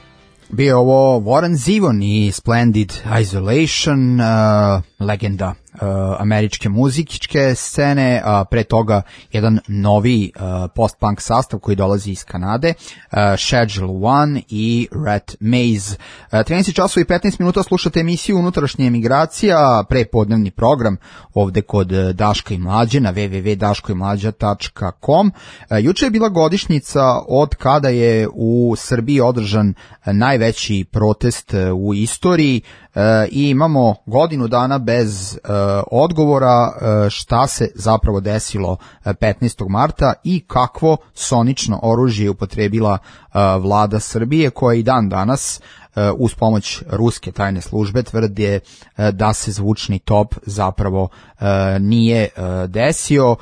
Speaker 5: Bio ovo Warren Zevon i Splendid Isolation, legenda američke muzičke scene, a pre toga jedan novi post-punk sastav koji dolazi iz Kanade, Schedule One i Rat Maze. 13 časova i 15 minuta slušate emisiju Unutrašnja emigracija, prepodnevni program ovde kod Daška i Mlađe na www.daškoimlađa.com. Juče je bila godišnjica od kada je u Srbiji održan najveći protest u istoriji i imamo godinu dana bez odgovora šta se zapravo desilo 15. marta i kakvo sonično oružje je upotrebila vlada Srbije, koja i dan danas uz pomoć ruske tajne službe tvrde da se zvučni top zapravo nije desio,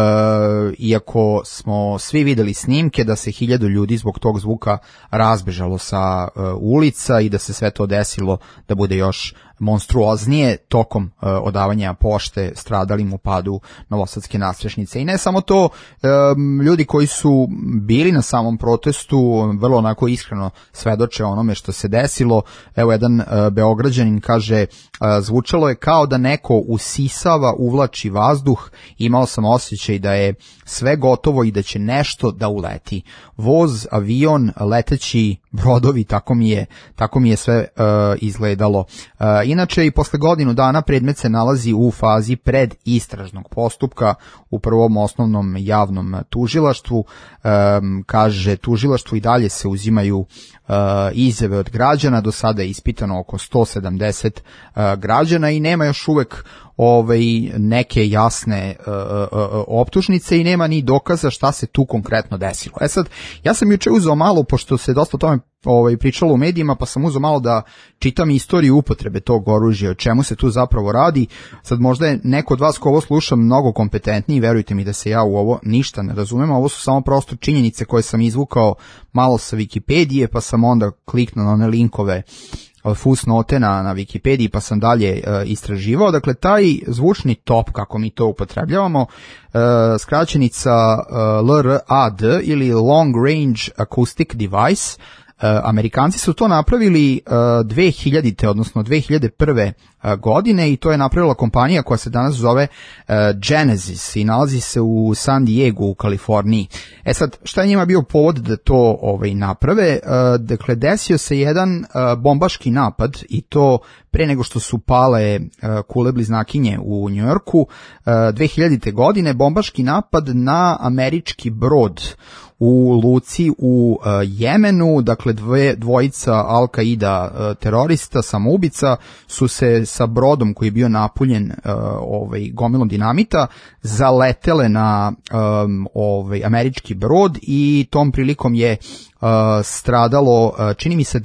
Speaker 5: iako smo svi videli snimke da se 1000 ljudi zbog tog zvuka razbežalo sa ulica i da se sve to desilo da bude još monstruoznije tokom odavanja pošte stradalim u padu novosadske nadstrešnice. I ne samo to, ljudi koji su bili na samom protestu vrlo onako iskreno svedoče onome što se desilo. Evo, jedan Beograđanin kaže, zvučalo je kao da neko usisava, uvlači vazduh, imao sam osjećaj da je sve gotovo i da će nešto da uleti. Voz, avion, leteći brodovi, tako mi je sve izgledalo. Inače, i posle godinu dana predmet se nalazi u fazi predistražnog postupka u prvom osnovnom javnom tužilaštvu. Kaže, tužilaštvu i dalje se uzimaju izjave od građana, do sada je ispitano oko 170 građana i nema još uvek neke jasne optužnice i nema ni dokaza šta se tu konkretno desilo. Sad, ja sam juče uzeo malo, pošto se dosta o tome pričalo u medijima, pa sam uzeo malo da čitam istoriju upotrebe tog oružja, o čemu se tu zapravo radi. Sad, možda je neko od vas ko ovo sluša mnogo kompetentniji, verujte mi da se ja u ovo ništa ne razumem, ovo su samo prosto činjenice koje sam izvukao malo sa Wikipedije, pa sam onda kliknuo na one linkove fusnote na Wikipediji, pa sam dalje istraživao. Dakle, taj zvučni top, kako mi to upotrebljavamo, skraćenica LRAD ili Long Range Acoustic Device, Amerikanci su to napravili 2000. odnosno 2001. godine i to je napravila kompanija koja se danas zove Genesis i nalazi se u San Diego u Kaliforniji. Sad, šta je njima bio povod da to naprave? Dakle, desio se jedan bombaški napad i to pre nego što su pale kule bliznakinje u Njujorku 2000. godine, bombaški napad na američki brod u luci u Jemenu. Dakle, dvojica Al-Qaida terorista, samoubica, su se sa brodom koji je bio napuljen gomilom dinamita zaletele na američki brod i tom prilikom je stradalo, čini mi se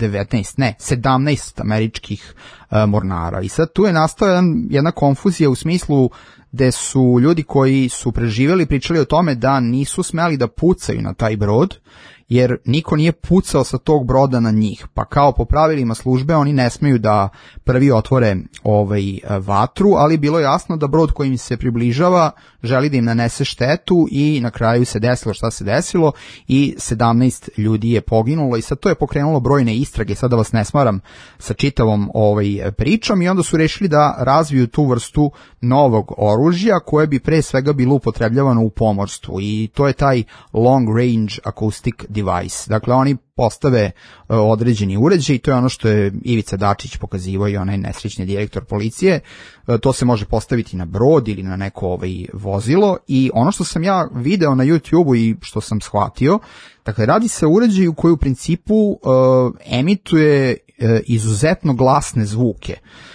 Speaker 5: 17 američkih mornara. I sad tu je nastala jedna konfuzija u smislu gde su ljudi koji su preživjeli pričali o tome da nisu smeli da pucaju na taj brod, jer niko nije pucao sa tog broda na njih. Pa kao po pravilima službe oni ne smeju da prvi otvore vatru, ali bilo je jasno da brod koji im se približava želi da im nanese štetu i na kraju se desilo šta se desilo i 17 ljudi je poginulo i sad to je pokrenulo brojne istrage, sad da vas ne smaram sa čitavom pričom, i onda su rešili da razviju tu vrstu novog oružja koje bi pre svega bilo upotrebljavano u pomorstvu i to je taj Long Range Acoustic Device. Dakle, oni postave određeni uređaj i to je ono što je Ivica Dačić pokazivao i onaj nesrećni direktor policije. To se može postaviti na brod ili na neko vozilo i ono što sam ja video na YouTube-u i što sam shvatio, dakle, radi se o uređaju koji u principu emituje izuzetno glasne zvuke.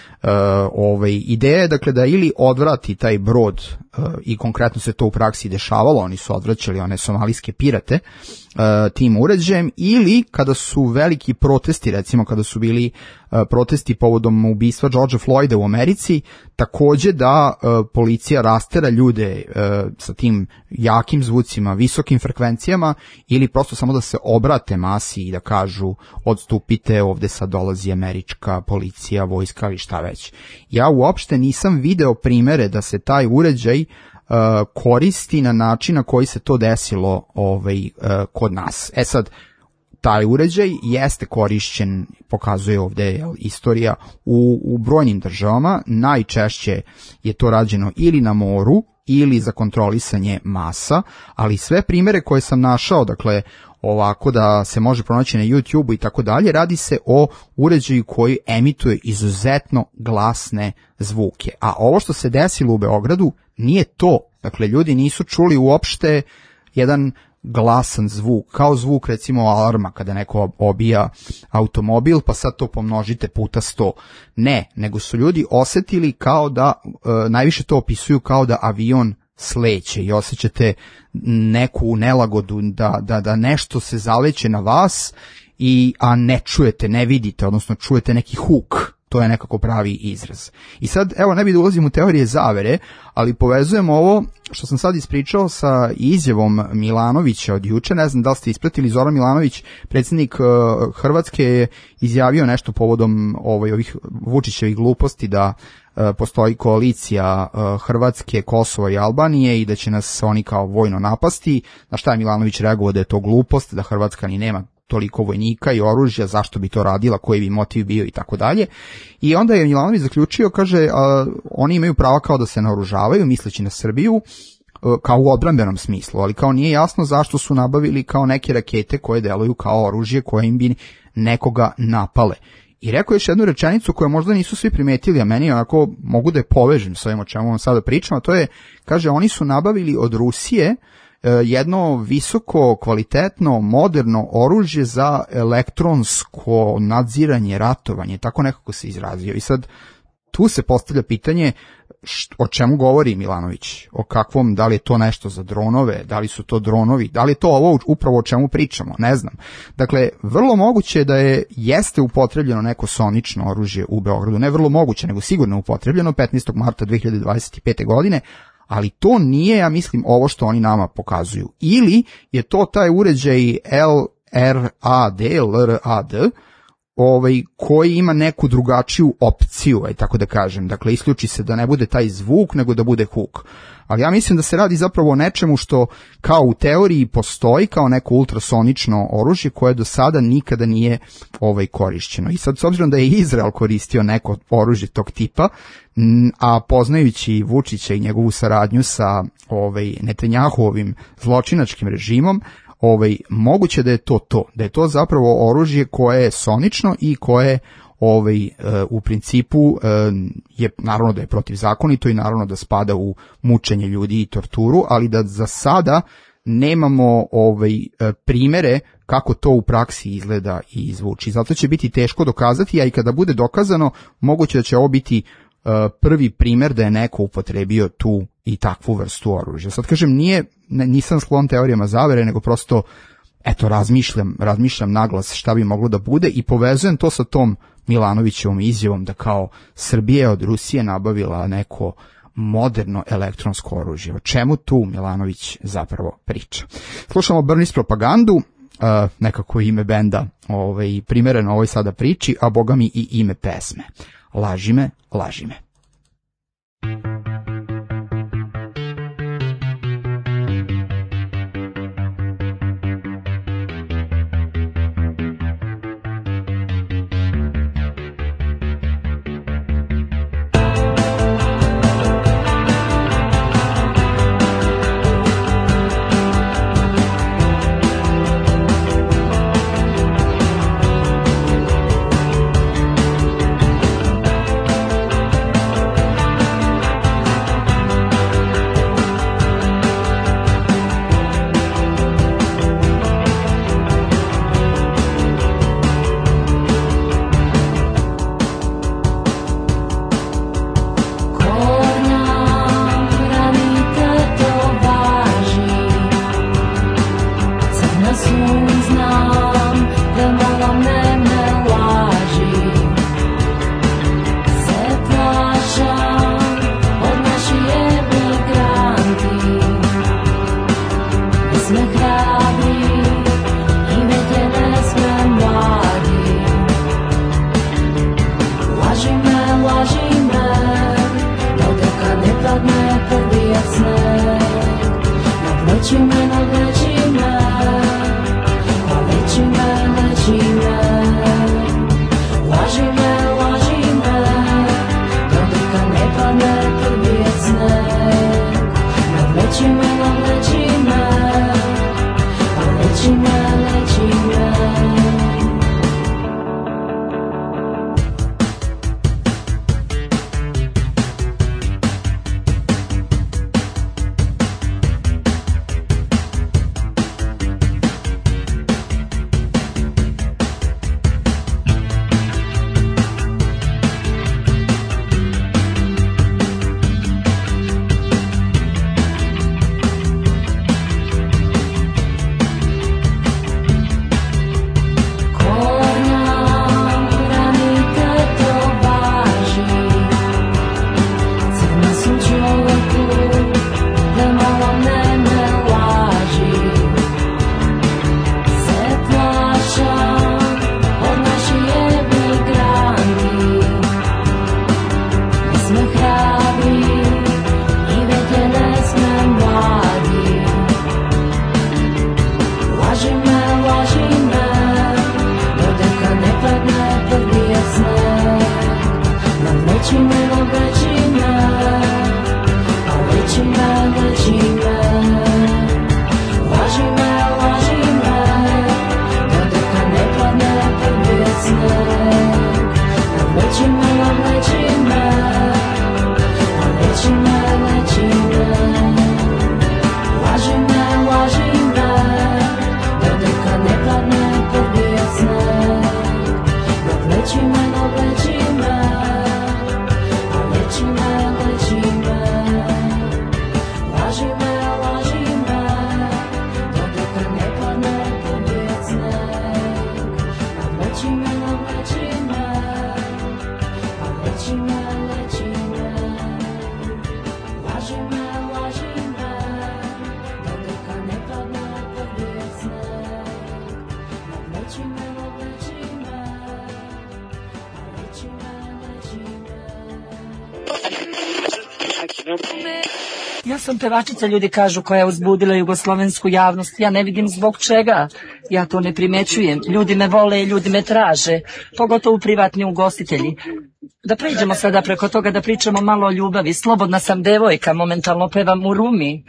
Speaker 5: Ideja je dakle da ili odvrati taj brod i konkretno se to u praksi dešavalo, oni su odvraćali one somalijske pirate tim uređajem, ili kada su veliki protesti, recimo kada su bili protesti povodom ubistva Georgea Floyda u Americi, takođe da policija rastera ljude sa tim jakim zvucima, visokim frekvencijama, ili prosto samo da se obrate masi i da kažu odstupite, ovde sad dolazi američka policija, vojska ili šta već. Ja uopšte nisam video primere da se taj uređaj koristi na način na koji se to desilo kod nas. Sad, taj uređaj jeste korišćen, pokazuje ovde istorija, u brojnim državama. Najčešće je to rađeno ili na moru ili za kontrolisanje masa, ali sve primere koje sam našao, dakle ovako da se može pronaći na YouTube-u i tako dalje, radi se o uređaju koji emituje izuzetno glasne zvuke. A ovo što se desilo u Beogradu nije to. Dakle, ljudi nisu čuli uopšte jedan glasan zvuk, kao zvuk recimo alarma kada neko obija automobil, pa sad to pomnožite puta 100. Ne, nego su ljudi osetili kao da, najviše to opisuju kao da avion sleće i osjećate neku nelagodu, da nešto se zaleće na vas, a ne čujete, ne vidite, odnosno čujete neki huk. To je nekako pravi izraz. I sad, evo, ne bih da ulazim u teorije zavere, ali povezujemo ovo što sam sad ispričao sa izjavom Milanovića od juče. Ne znam da li ste ispratili, Zoran Milanović, predsjednik Hrvatske, je izjavio nešto povodom ovih Vučićevih gluposti da postoji koalicija Hrvatske, Kosova i Albanije i da će nas oni kao vojno napasti. Na šta je Milanović reagovao da je to glupost, da Hrvatska ni nema toliko vojnika i oružja, zašto bi to radila, koji bi motiv bio i tako dalje. I onda je Milanović zaključio, kaže, oni imaju pravo kao da se naoružavaju, misleći na Srbiju, kao u odbrambenom smislu, ali kao nije jasno zašto su nabavili kao neke rakete koje deluju kao oružje koje im bi nekoga napale. I rekao je još jednu rečenicu koju možda nisu svi primetili, a meni onako mogu da je povežem s ovim o čemu vam sada pričam, a to je, kaže, oni su nabavili od Rusije jedno visoko, kvalitetno, moderno oružje za elektronsko nadziranje, ratovanje, tako nekako se izrazio. I sad tu se postavlja pitanje o čemu govori Milanović, o kakvom, da li je to nešto za dronove, da li su to dronovi, da li je to ovo upravo o čemu pričamo, ne znam. Dakle, vrlo moguće da jeste upotrebljeno neko sonično oružje u Beogradu, ne vrlo moguće, nego sigurno upotrebljeno 15. marta 2025. godine, ali to nije, ja mislim, ovo što oni nama pokazuju. Ili je to taj uređaj LRAD, koji ima neku drugačiju opciju, tako da kažem. Dakle, isključi se da ne bude taj zvuk, nego da bude huk. Ali ja mislim da se radi zapravo o nečemu što kao u teoriji postoji, kao neko ultrasonično oružje koje do sada nikada nije korišćeno. I sad, s obzirom da je Izrael koristio neko oružje tog tipa, a poznajući Vučića i njegovu saradnju sa Netanjahuovim zločinačkim režimom, moguće da je da je to zapravo oružje koje je sonično i koje u principu je, naravno da je protivzakonito i naravno da spada u mučenje ljudi i torturu, ali da za sada nemamo primere kako to u praksi izgleda i zvuči. Zato će biti teško dokazati, a i kada bude dokazano, moguće da će ovo biti prvi primer da je neko upotrebio tu i takvu vrstu oružja. Sad kažem, nisam sklon teorijama zavere, nego prosto razmišljam naglas šta bi moglo da bude i povezujem to sa tom Milanovićevom izjavom da kao Srbija od Rusije nabavila neko moderno elektronsko oružje. O čemu tu Milanović zapravo priča? Slušamo Brnis propagandu, nekako ime benda primereno ovoj sada priči, a boga mi i ime pesme. Laži me, laži me.
Speaker 6: Ja sam pevačica, ljudi kažu, koja je uzbudila jugoslovensku javnost. Ja ne vidim zbog čega. Ja to ne primećujem. Ljudi me vole, ljudi me traže. Pogotovo privatni ugostitelji. Da pređemo sada preko toga da pričamo malo o ljubavi. Slobodna sam devojka, momentalno pevam u Rumi.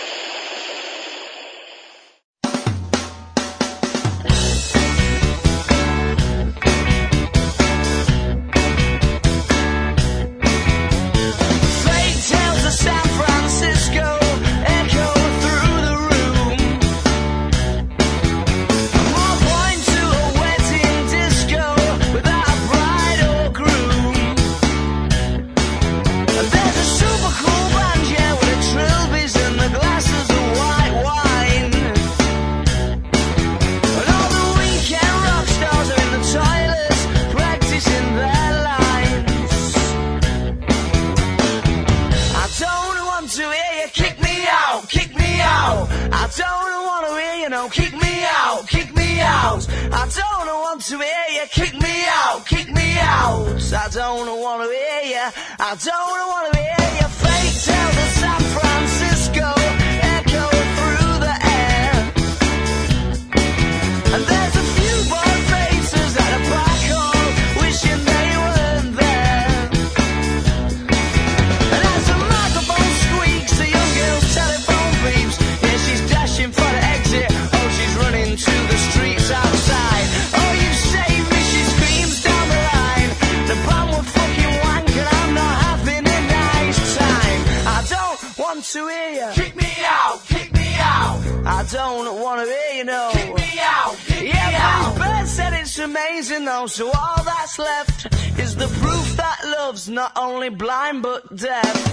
Speaker 3: So all that's left is the proof that love's not only blind but deaf.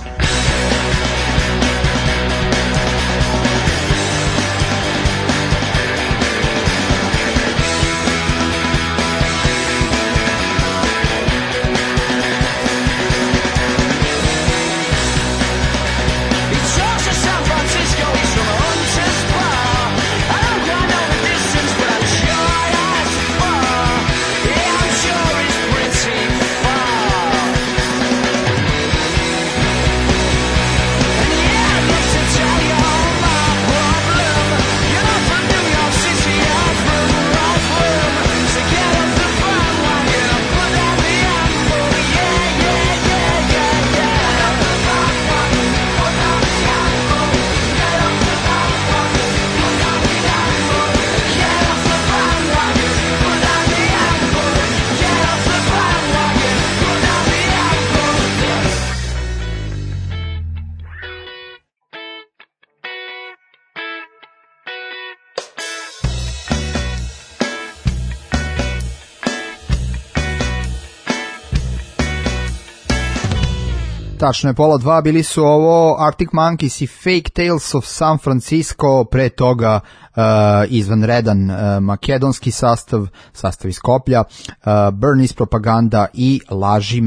Speaker 5: Tačno je, 1:02, bili su ovo Arctic Monkeys i Fake Tales of San Francisco, pre toga izvanredan makedonski sastav iz Skoplja, Burnies Propaganda i Laži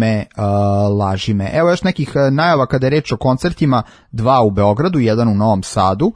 Speaker 5: me. Evo još nekih najava kada je reč o koncertima, 2 u Beogradu, 1 u Novom Sadu.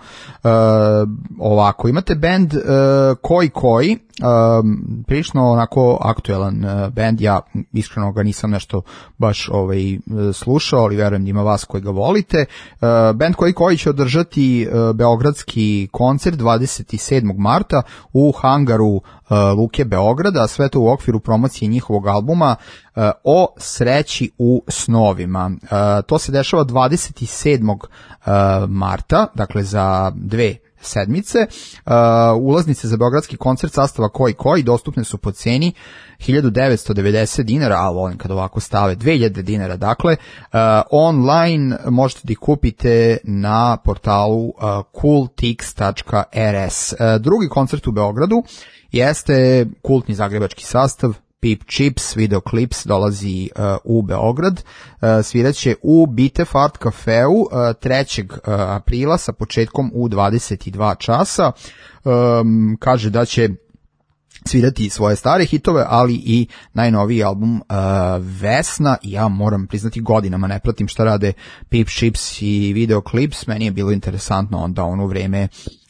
Speaker 5: Ovako, imate bend Koji, prilično onako aktuelan bend, ja iskreno ga nisam nešto baš slušao, ali verujem da ima vas koji ga volite. Bend Koji će održati beogradski koncert 27. marta u hangaru Luke Beograda, sve to u okviru promocije njihovog albuma O sreći u snovima. To se dešava 27. marta, dakle za 2 sedmice. Ulaznice za beogradski koncert sastava Koji dostupne su po ceni 1990 dinara, a volim kad ovako stave 2000 dinara, dakle online možete da ih kupite na portalu cooltix.rs. Drugi koncert u Beogradu jeste kultni zagrebački sastav Peep Chips, Videoclips dolazi u Beograd, sviraće u Bitef Art Cafeu 3. aprila sa početkom u 22 časa. Kaže da će svirati svoje stare hitove, ali i najnoviji album Vesna. Ja moram priznati, godinama ne pratim šta rade Peep Chips i Videoclips, meni je bilo interesantno onda ono vreme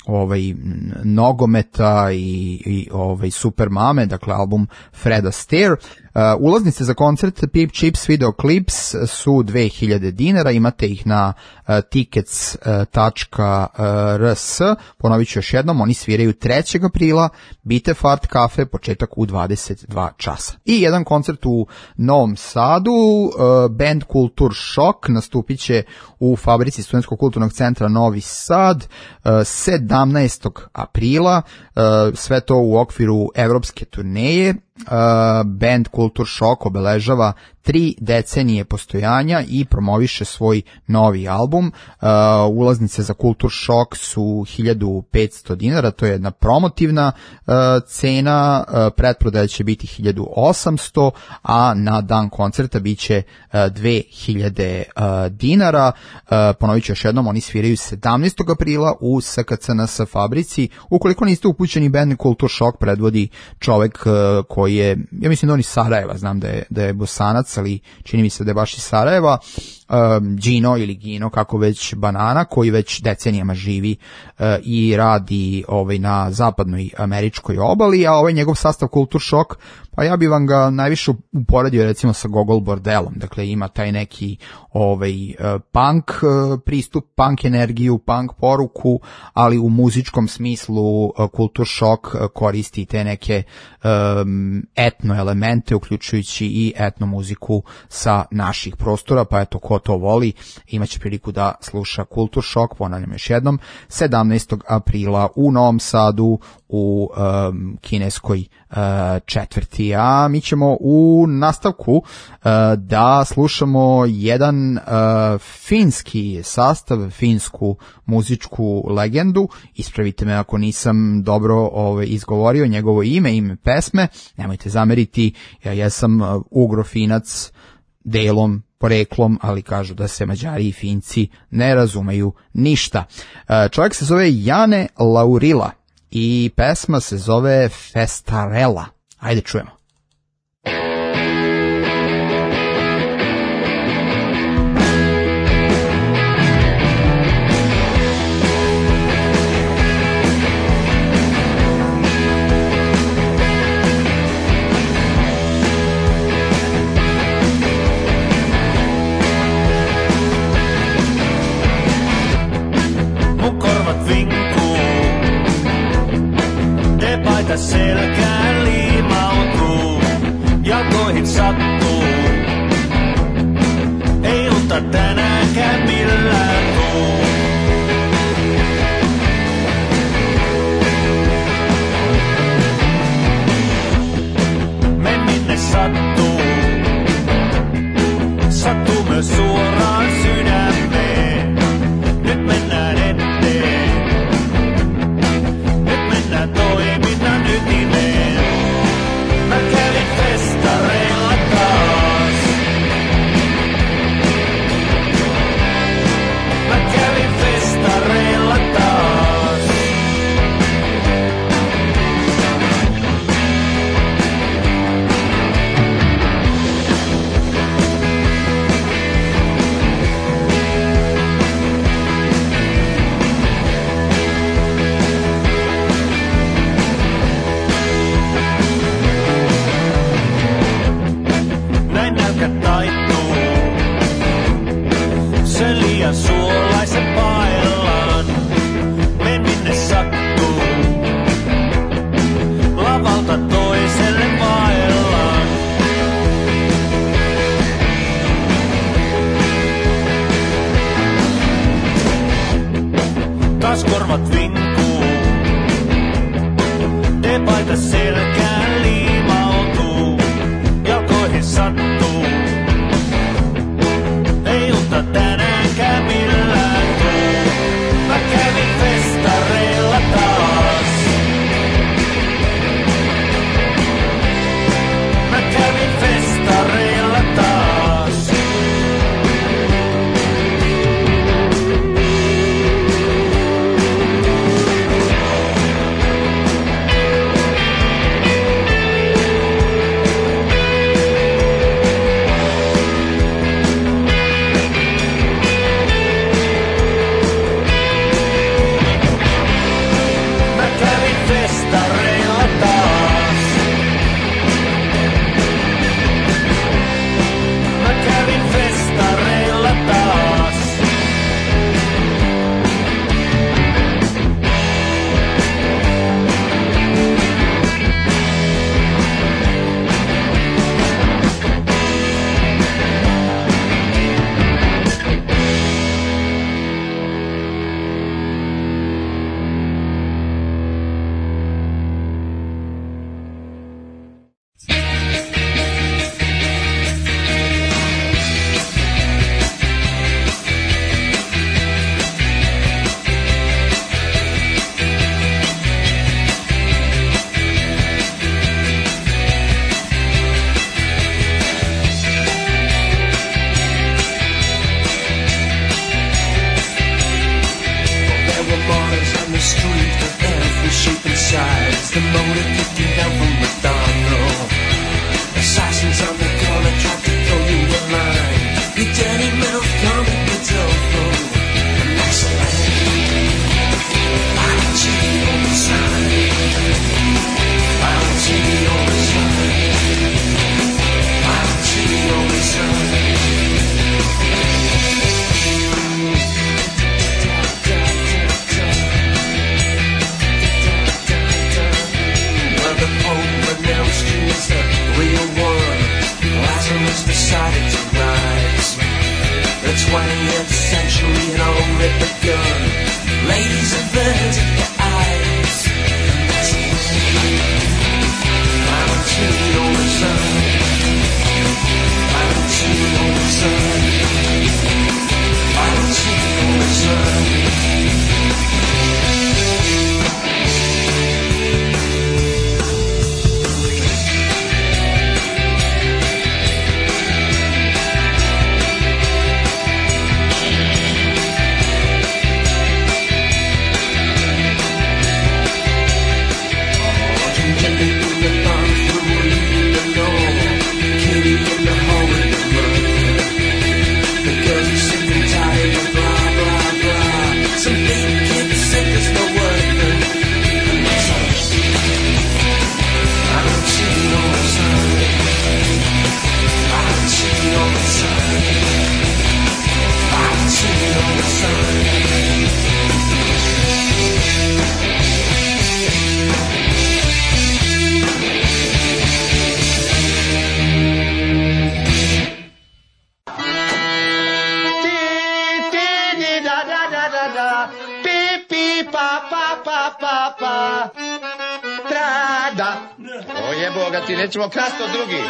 Speaker 5: nogometa i Super Mame, dakle album Fred Astaire. Ulaznice za koncert Peep Chips Videoclips su 2000 dinara, imate ih na tickets.rs. Ponovit ću još jednom, oni sviraju 3. aprila, Bitef Art Cafe, početak u 22 časa. I jedan koncert u Novom Sadu, band Kultur Šok nastupit će u fabrici Studentskog kulturnog centra Novi Sad 17. aprila, sve to u okviru evropske turneje. Band Kultur Šok obeležava 3 decenije postojanja i promoviše svoj novi album. Ulaznice za Kultur Šok su 1500 dinara, to je jedna promotivna cena, pretprodaja će biti 1800, a na dan koncerta biće 2000 dinara. Ponovit ću još jednom, oni sviraju 17. aprila u SKCNS fabrici. Ukoliko niste upućeni, band Kultur Šok predvodi čovek koji je, ja mislim da on iz Sarajeva, znam da je Bosanac, ali čini mi se da je baš iz Sarajeva, Gino ili Gino, kako već, Banana, koji već decenijama živi i radi na zapadnoj američkoj obali, a njegov sastav Kultur Šok, pa ja bi vam ga najviše uporedio recimo sa Gogol Bordelom, dakle ima taj neki punk pristup, punk energiju, punk poruku, ali u muzičkom smislu Kultur Šok koristi te neke etno elemente, uključujući i etno muziku sa naših prostora, pa eto, ko to voli, imaće priliku da sluša Kultur Šok, ponavljam još jednom, 17. aprila u Novom Sadu u kineskoj četvrti. A mi ćemo u nastavku da slušamo jedan finski sastav, finsku muzičku legendu. Ispravite me ako nisam dobro izgovorio njegovo ime pesme, nemojte zameriti, ja jesam ugrofinac delom, poreklom, ali kažu da se Mađari i Finci ne razumeju ništa. Čovjek se zove Jane Laurila i pesma se zove Festarella. Ajde čujemo.
Speaker 3: Selkään liimautuu, jalkoihin sattuu. Ei unta tänäänkään millään tuu. Men minne sattuu, sattuu myös suoraan sydämeen. Nyt mennään eteen, nyt mennään toiminnan ytimeen. Mä kävin festareilla taas. Mä kävin festareilla taas. Näin nälkä taittuu. Se liian suolaisen paellaan. Men minne sattuu. Lavalta toiselle vaellaan. Taas korvat vinkuu.
Speaker 10: O jebo ga ti, nećemo krasti od drugih.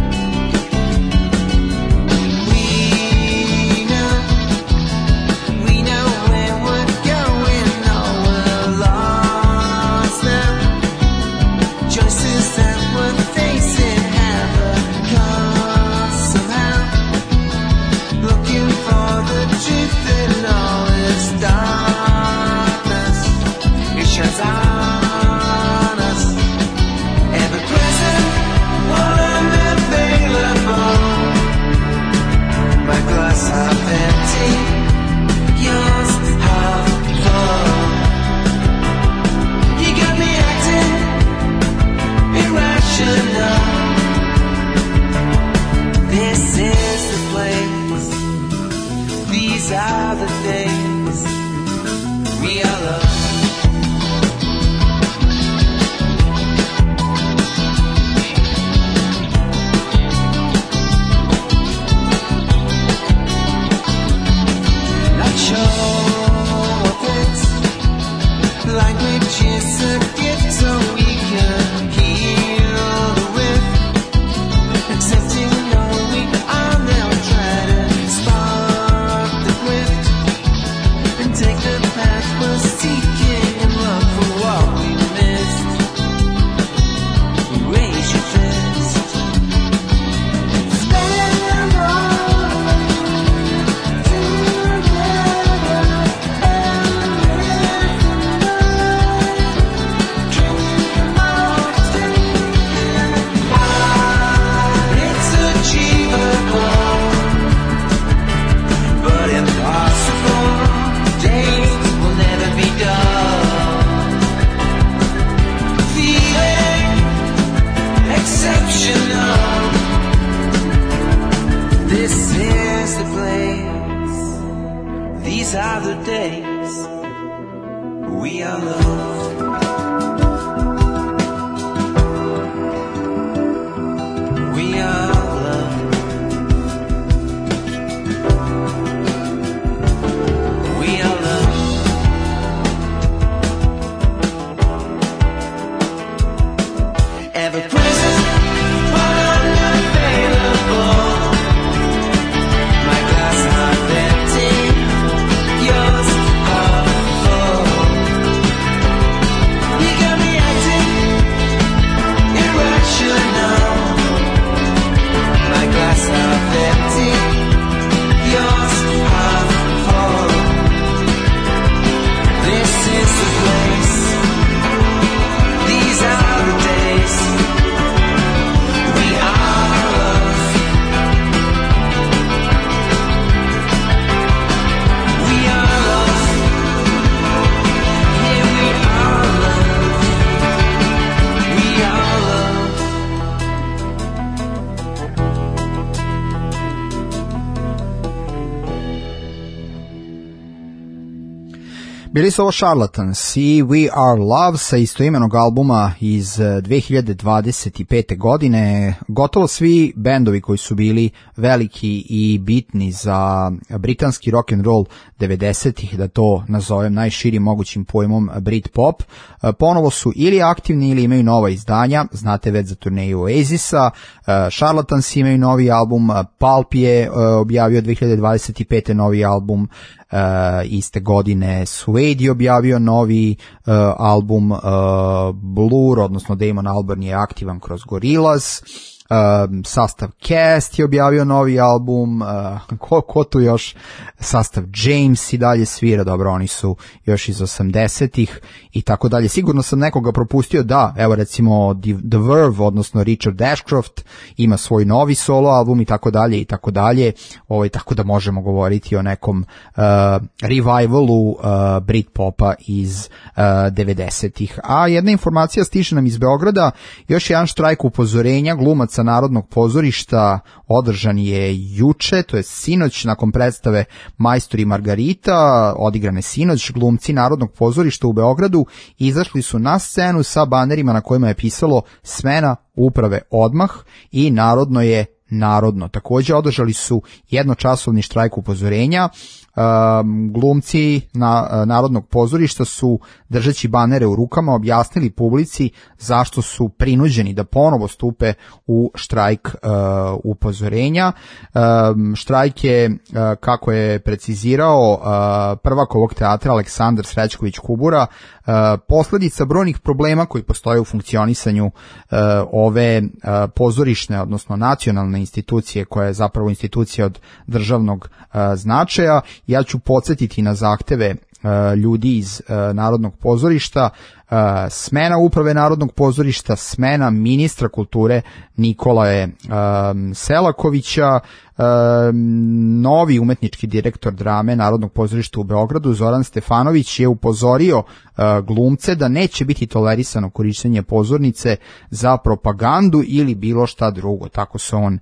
Speaker 8: We are the days we are loved. We are loved. We are loved. Every present, but unavailable. My glass half empty, yours half full. You got me acting irrational. My glass half empty, yours half full. This is the place. These are the days. We are loved. We are loved. Yeah, we are loved. We are loved.
Speaker 5: Bili su ovo Charlatans i We Are Love sa istoimenog albuma iz 2025. godine. Gotovo svi bendovi koji su bili veliki i bitni za britanski rock and roll 90-ih, da to nazovem najširim mogućim pojmom Britpop, ponovo su ili aktivni ili imaju nova izdanja. Znate već za turneju Oasisa. Charlatans imaju novi album, Pulp je objavio 2025. novi album, iste godine Suede je objavio novi album, Blur, odnosno Damon Albarn je aktivan kroz Gorillaz, sastav Cast je objavio novi album, ko tu još, sastav James i dalje svira, dobro, oni su još iz 80-ih i tako dalje. Sigurno sam nekoga propustio, da, evo recimo The Verve, odnosno Richard Ashcroft ima svoj novi solo album i tako dalje, tako da možemo govoriti o nekom revivalu Britpopa iz 90-ih. A jedna informacija stiže nam iz Beograda, još jedan štrajk upozorenja glumaca Narodnog pozorišta održan je juče, to je sinoć, nakon predstave Majstor i Margarita, odigrane sinoć. Glumci Narodnog pozorišta u Beogradu izašli su na scenu sa banerima na kojima je pisalo smena uprave odmah i narodno je narodno. Također održali su jednočasovni štrajk upozorenja. Glumci Narodnog pozorišta su, držeći banere u rukama, objasnili publici zašto su prinuđeni da ponovo stupe u štrajk upozorenja. Štrajk je, kako je precizirao prvak ovog teatra Aleksandar Srećković Kubura, posljedica brojnih problema koji postoje u funkcionisanju ove pozorišne, odnosno nacionalne institucije, koja je zapravo institucija od državnog značaja. Ja ću podsjetiti na zahteve ljudi iz Narodnog pozorišta, smena uprave Narodnog pozorišta, smena ministra kulture Nikolaje Selakovića, novi umetnički direktor drame Narodnog pozorišta u Beogradu Zoran Stefanović je upozorio glumce da neće biti tolerisano korištenje pozornice za propagandu ili bilo šta drugo, tako se on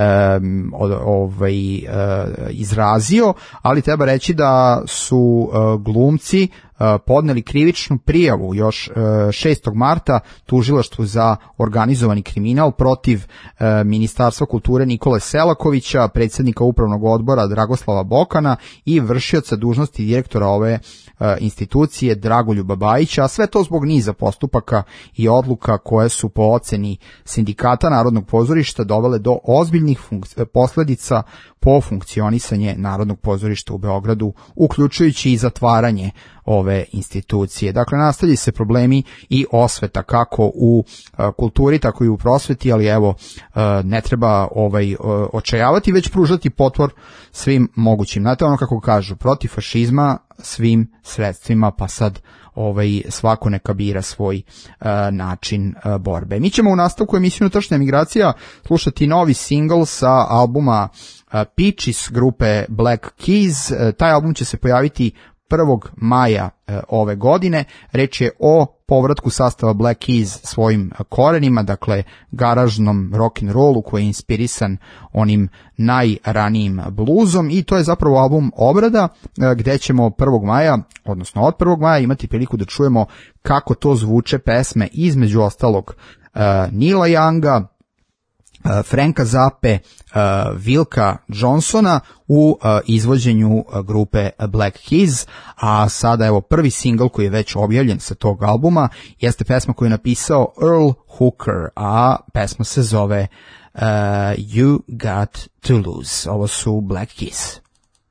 Speaker 5: izrazio, ali treba reći da su glumci podneli krivičnu prijavu još 6. marta tužilaštvu za organizovani kriminal protiv Ministarstva kulture Nikole Selakovića, predsjednika upravnog odbora Dragoslava Bokana i vršioca dužnosti direktora ove institucije Dragoljuba Bajića, a sve to zbog niza postupaka i odluka koje su po oceni sindikata Narodnog pozorišta dovele do ozbiljnih posljedica po funkcionisanje Narodnog pozorišta u Beogradu, uključujući i zatvaranje ove institucije. Dakle, nastavljaju se problemi i osveta kako u kulturi, tako i u prosveti, ali evo, ne treba očajavati, već pružati potpor svim mogućim. Znate ono kako kažu, protiv fašizma svim sredstvima, pa sad svako neka bira svoj način borbe. Mi ćemo u nastavku emisiju Unutrašnja emigracija slušati novi singl sa albuma Peaches grupe Black Keys. Taj album će se pojaviti 1. maja ove godine. Reč je o povratku sastava Black Keys svojim korenima, dakle garažnom rock'n'rollu koji je inspirisan onim najranijim bluzom, i to je zapravo album Obrada, gde ćemo 1. maja, odnosno od 1. maja imati priliku da čujemo kako to zvuče pesme između ostalog Neila Younga, Franka Zappe, Wilka Johnsona u izvođenju grupe Black Keys. A sada evo prvi singl koji je već objavljen sa tog albuma jeste pesma koju je napisao Earl Hooker, a pesma se zove You Got To Lose. Ovo su Black Keys.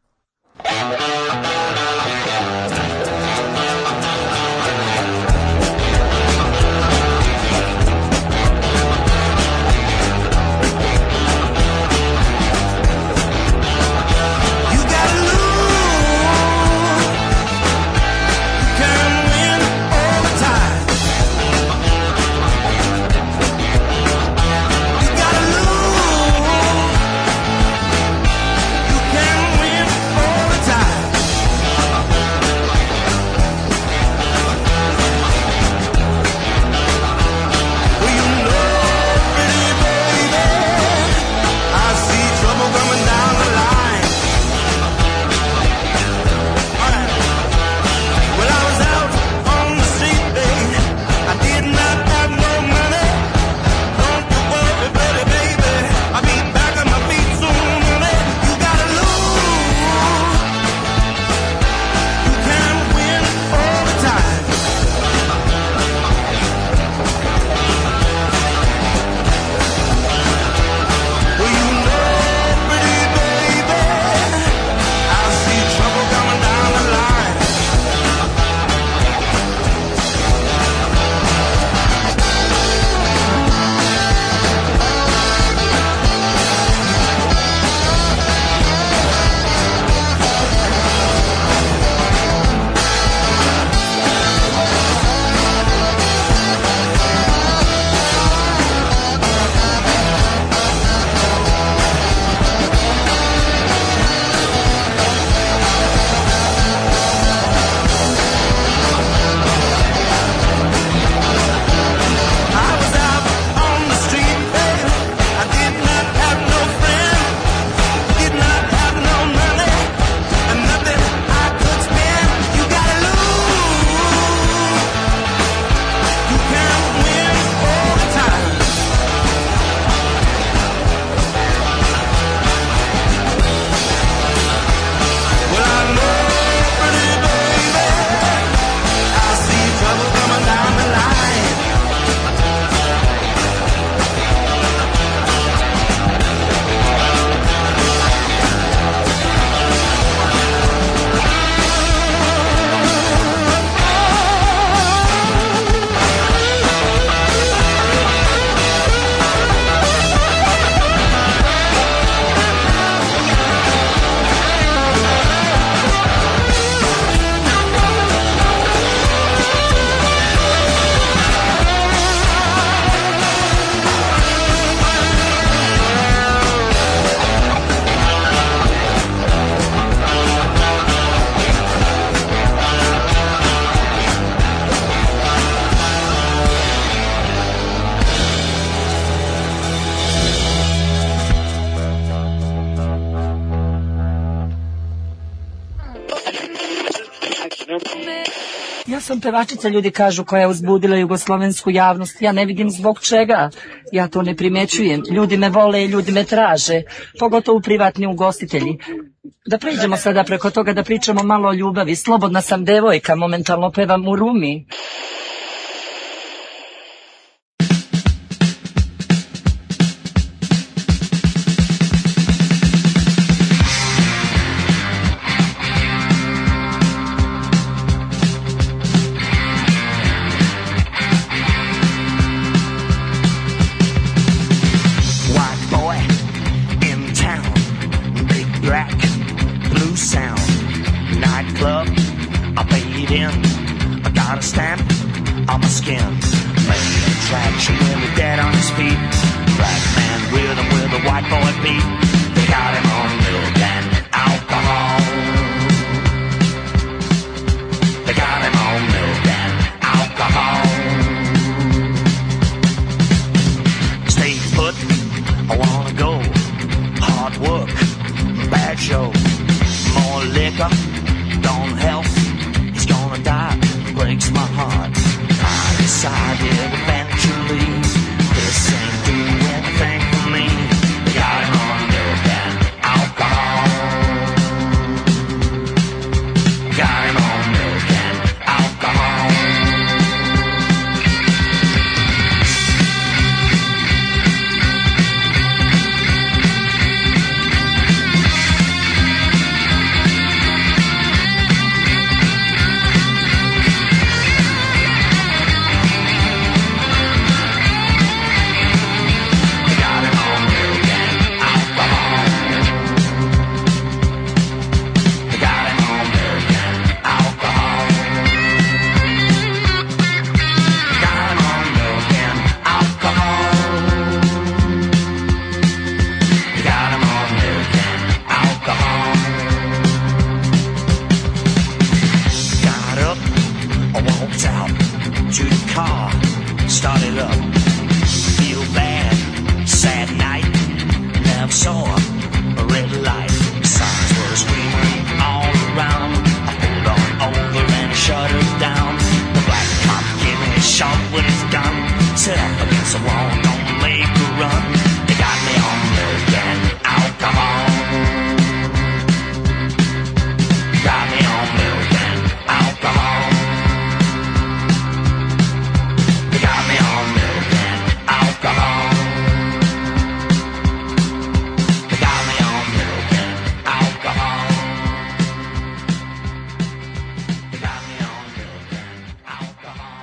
Speaker 6: Ja sam pevačica, ljudi kažu, koja je uzbudila jugoslovensku javnost. Ja ne vidim zbog čega. Ja to ne primećujem. Ljudi me vole i ljudi me traže, pogotovo privatni ugostitelji. Da pređemo sada preko toga da pričamo malo o ljubavi. Slobodna sam devojka, momentalno pevam u Rumi.
Speaker 3: car started up. Feel bad, sad night. Never saw a red light. Signs were screaming all around. I pulled on over and shut her down. The black cop gave me a shot with his gun. Set up against the wall, don't make a run. They got me on milk and alcohol. Got me on milk and alcohol. They got me on milk and alcohol. They got me on milk and alcohol. They got me on milk and alcohol.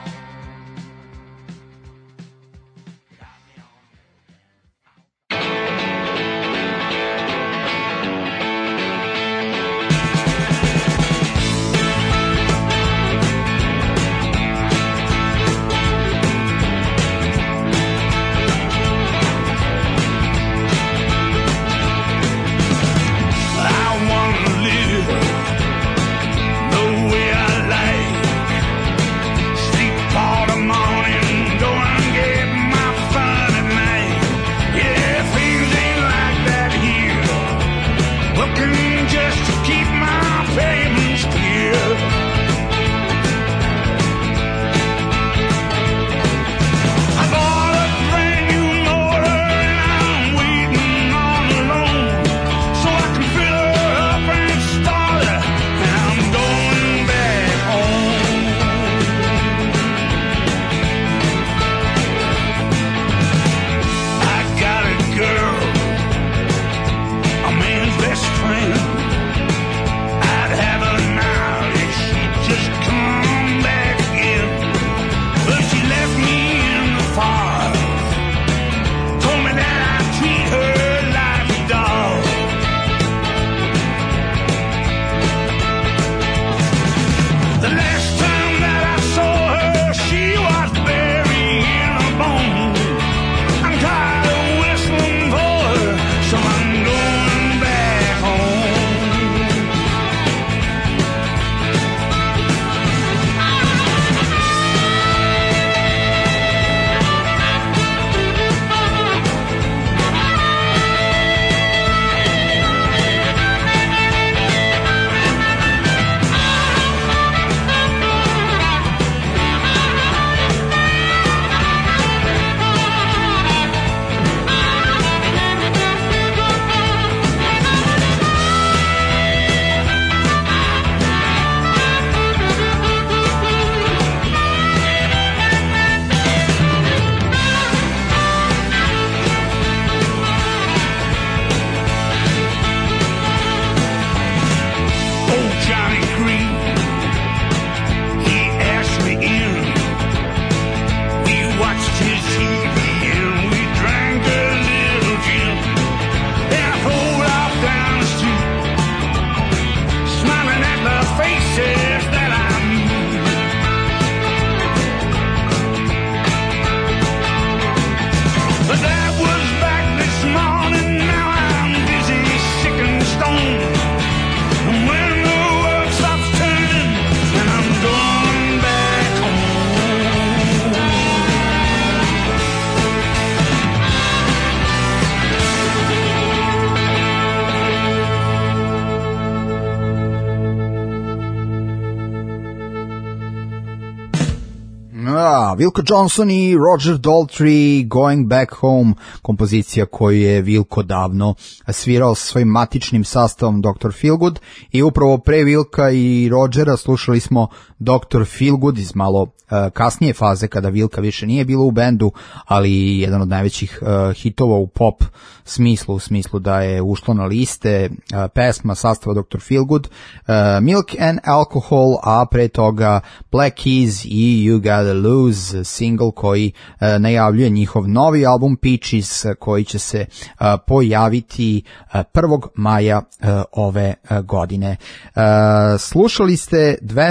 Speaker 3: I wanna live the way I like. Sleep all the morning, go and get my fun at night. Yeah, things ain't like that here. Working just to keep my payments clear. I bought a brand new motor and I'm waiting on a loan so I can fill her up and start her, and I'm going back home. I got a girl, a man's best friend. I'd have her now if she'd just come back again. But she left me in the fire, told me that I'd treat her like a dog. The last time that I saw her, she was burying a bone. I'm tired of whistling for her, so I'm going back home. Old Johnny Green, he asked me in. We watched his TV and we drank a little gin. Then I pulled off down the street, smiling at the faces that I knew. But that was back this morning. Now I'm busy, sick and stoned. And when the world stops turning, and I'm going back home.
Speaker 5: Wilko Johnson i Roger Daltrey, Going Back Home, kompozicija koju je Wilko davno svirao sa svojim matičnim sastavom Dr. Feelgood, i upravo pre Wilka i Rogera slušali smo Dr. Feelgood iz malo kasnije faze kada Wilka više nije bilo u bendu, ali jedan od najvećih hitova u pop smislu, u smislu da je ušlo na liste pesma sastava Dr. Feelgood, Milk and Alcohol, a pre toga Black Keys i You Gotta Lose, single koji najavljuje njihov novi album Peaches, koji će se pojaviti 1. maja ove godine. Slušali ste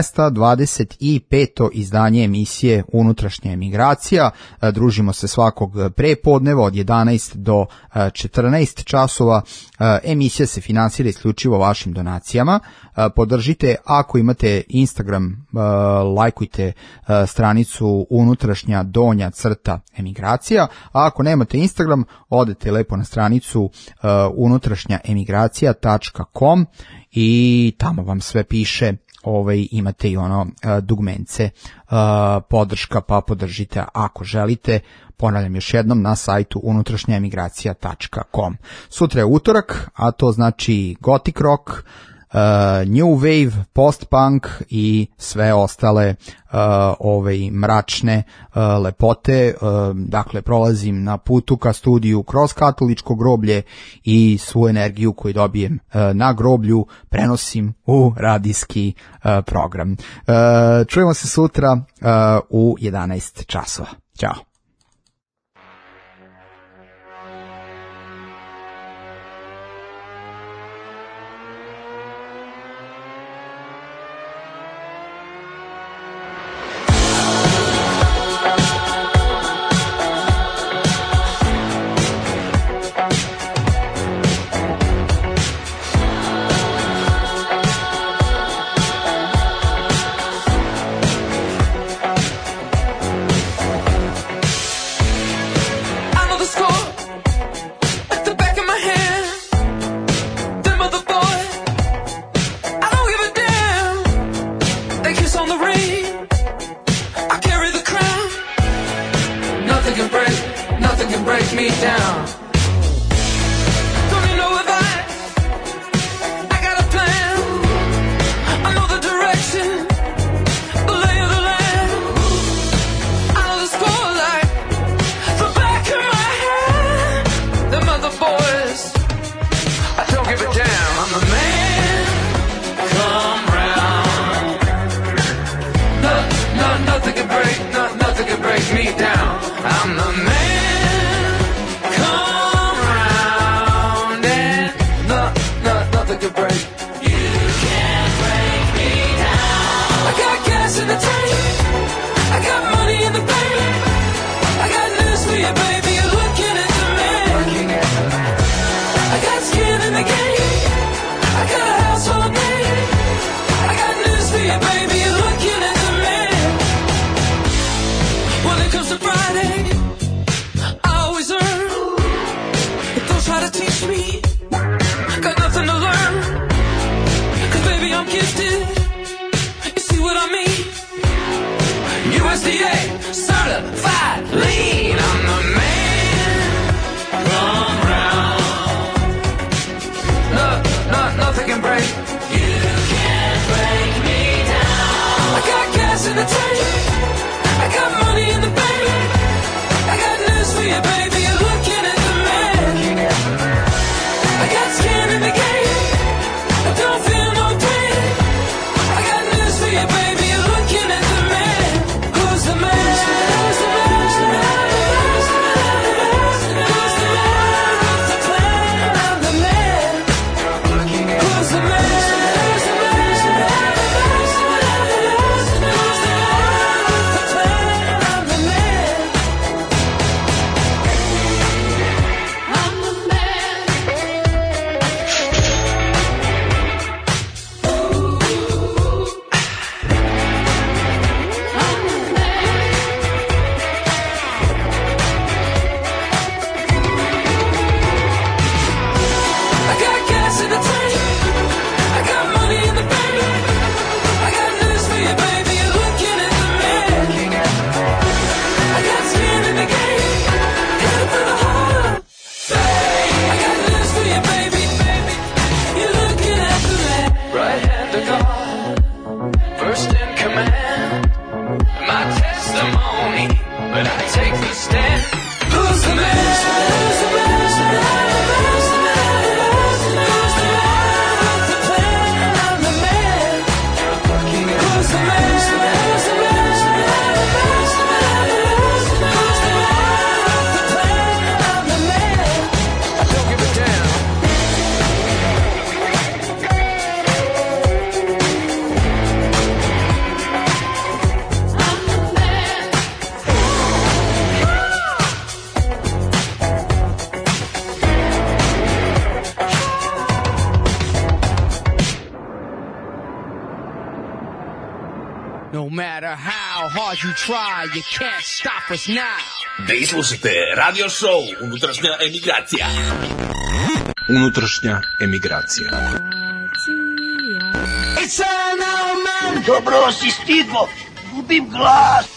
Speaker 5: 225. izdanje emisije Unutrašnja emigracija. Družimo se svakog prepodneva od 11 do 14 časova. Emisija se finansira isključivo vašim donacijama. Podržite, ako imate Instagram, lajkujte stranicu sajtu unutrašnja donja crta emigracija, a ako nemate Instagram, odete lepo na stranicu unutrašnjaemigracija.com i tamo vam sve piše. Imate i ono dugmence podrška, pa podržite ako želite. Ponavljam još jednom, na sajtu unutrašnjaemigracija.com. Sutra je utorak, a to znači gothic rock, new wave, post-punk i sve ostale mračne lepote. Dakle, prolazim na putu ka studiju kroz katoličko groblje i svu energiju koju dobijem na groblju prenosim u radijski program. Čujemo se sutra u 11 časova. Ćao.
Speaker 18: No matter how hard you try, you can't stop us now.
Speaker 2: Da slušate radio show Unutrašnja emigracija.
Speaker 4: Unutrašnja emigracija.
Speaker 16: Dobro si stigo, gubim glas.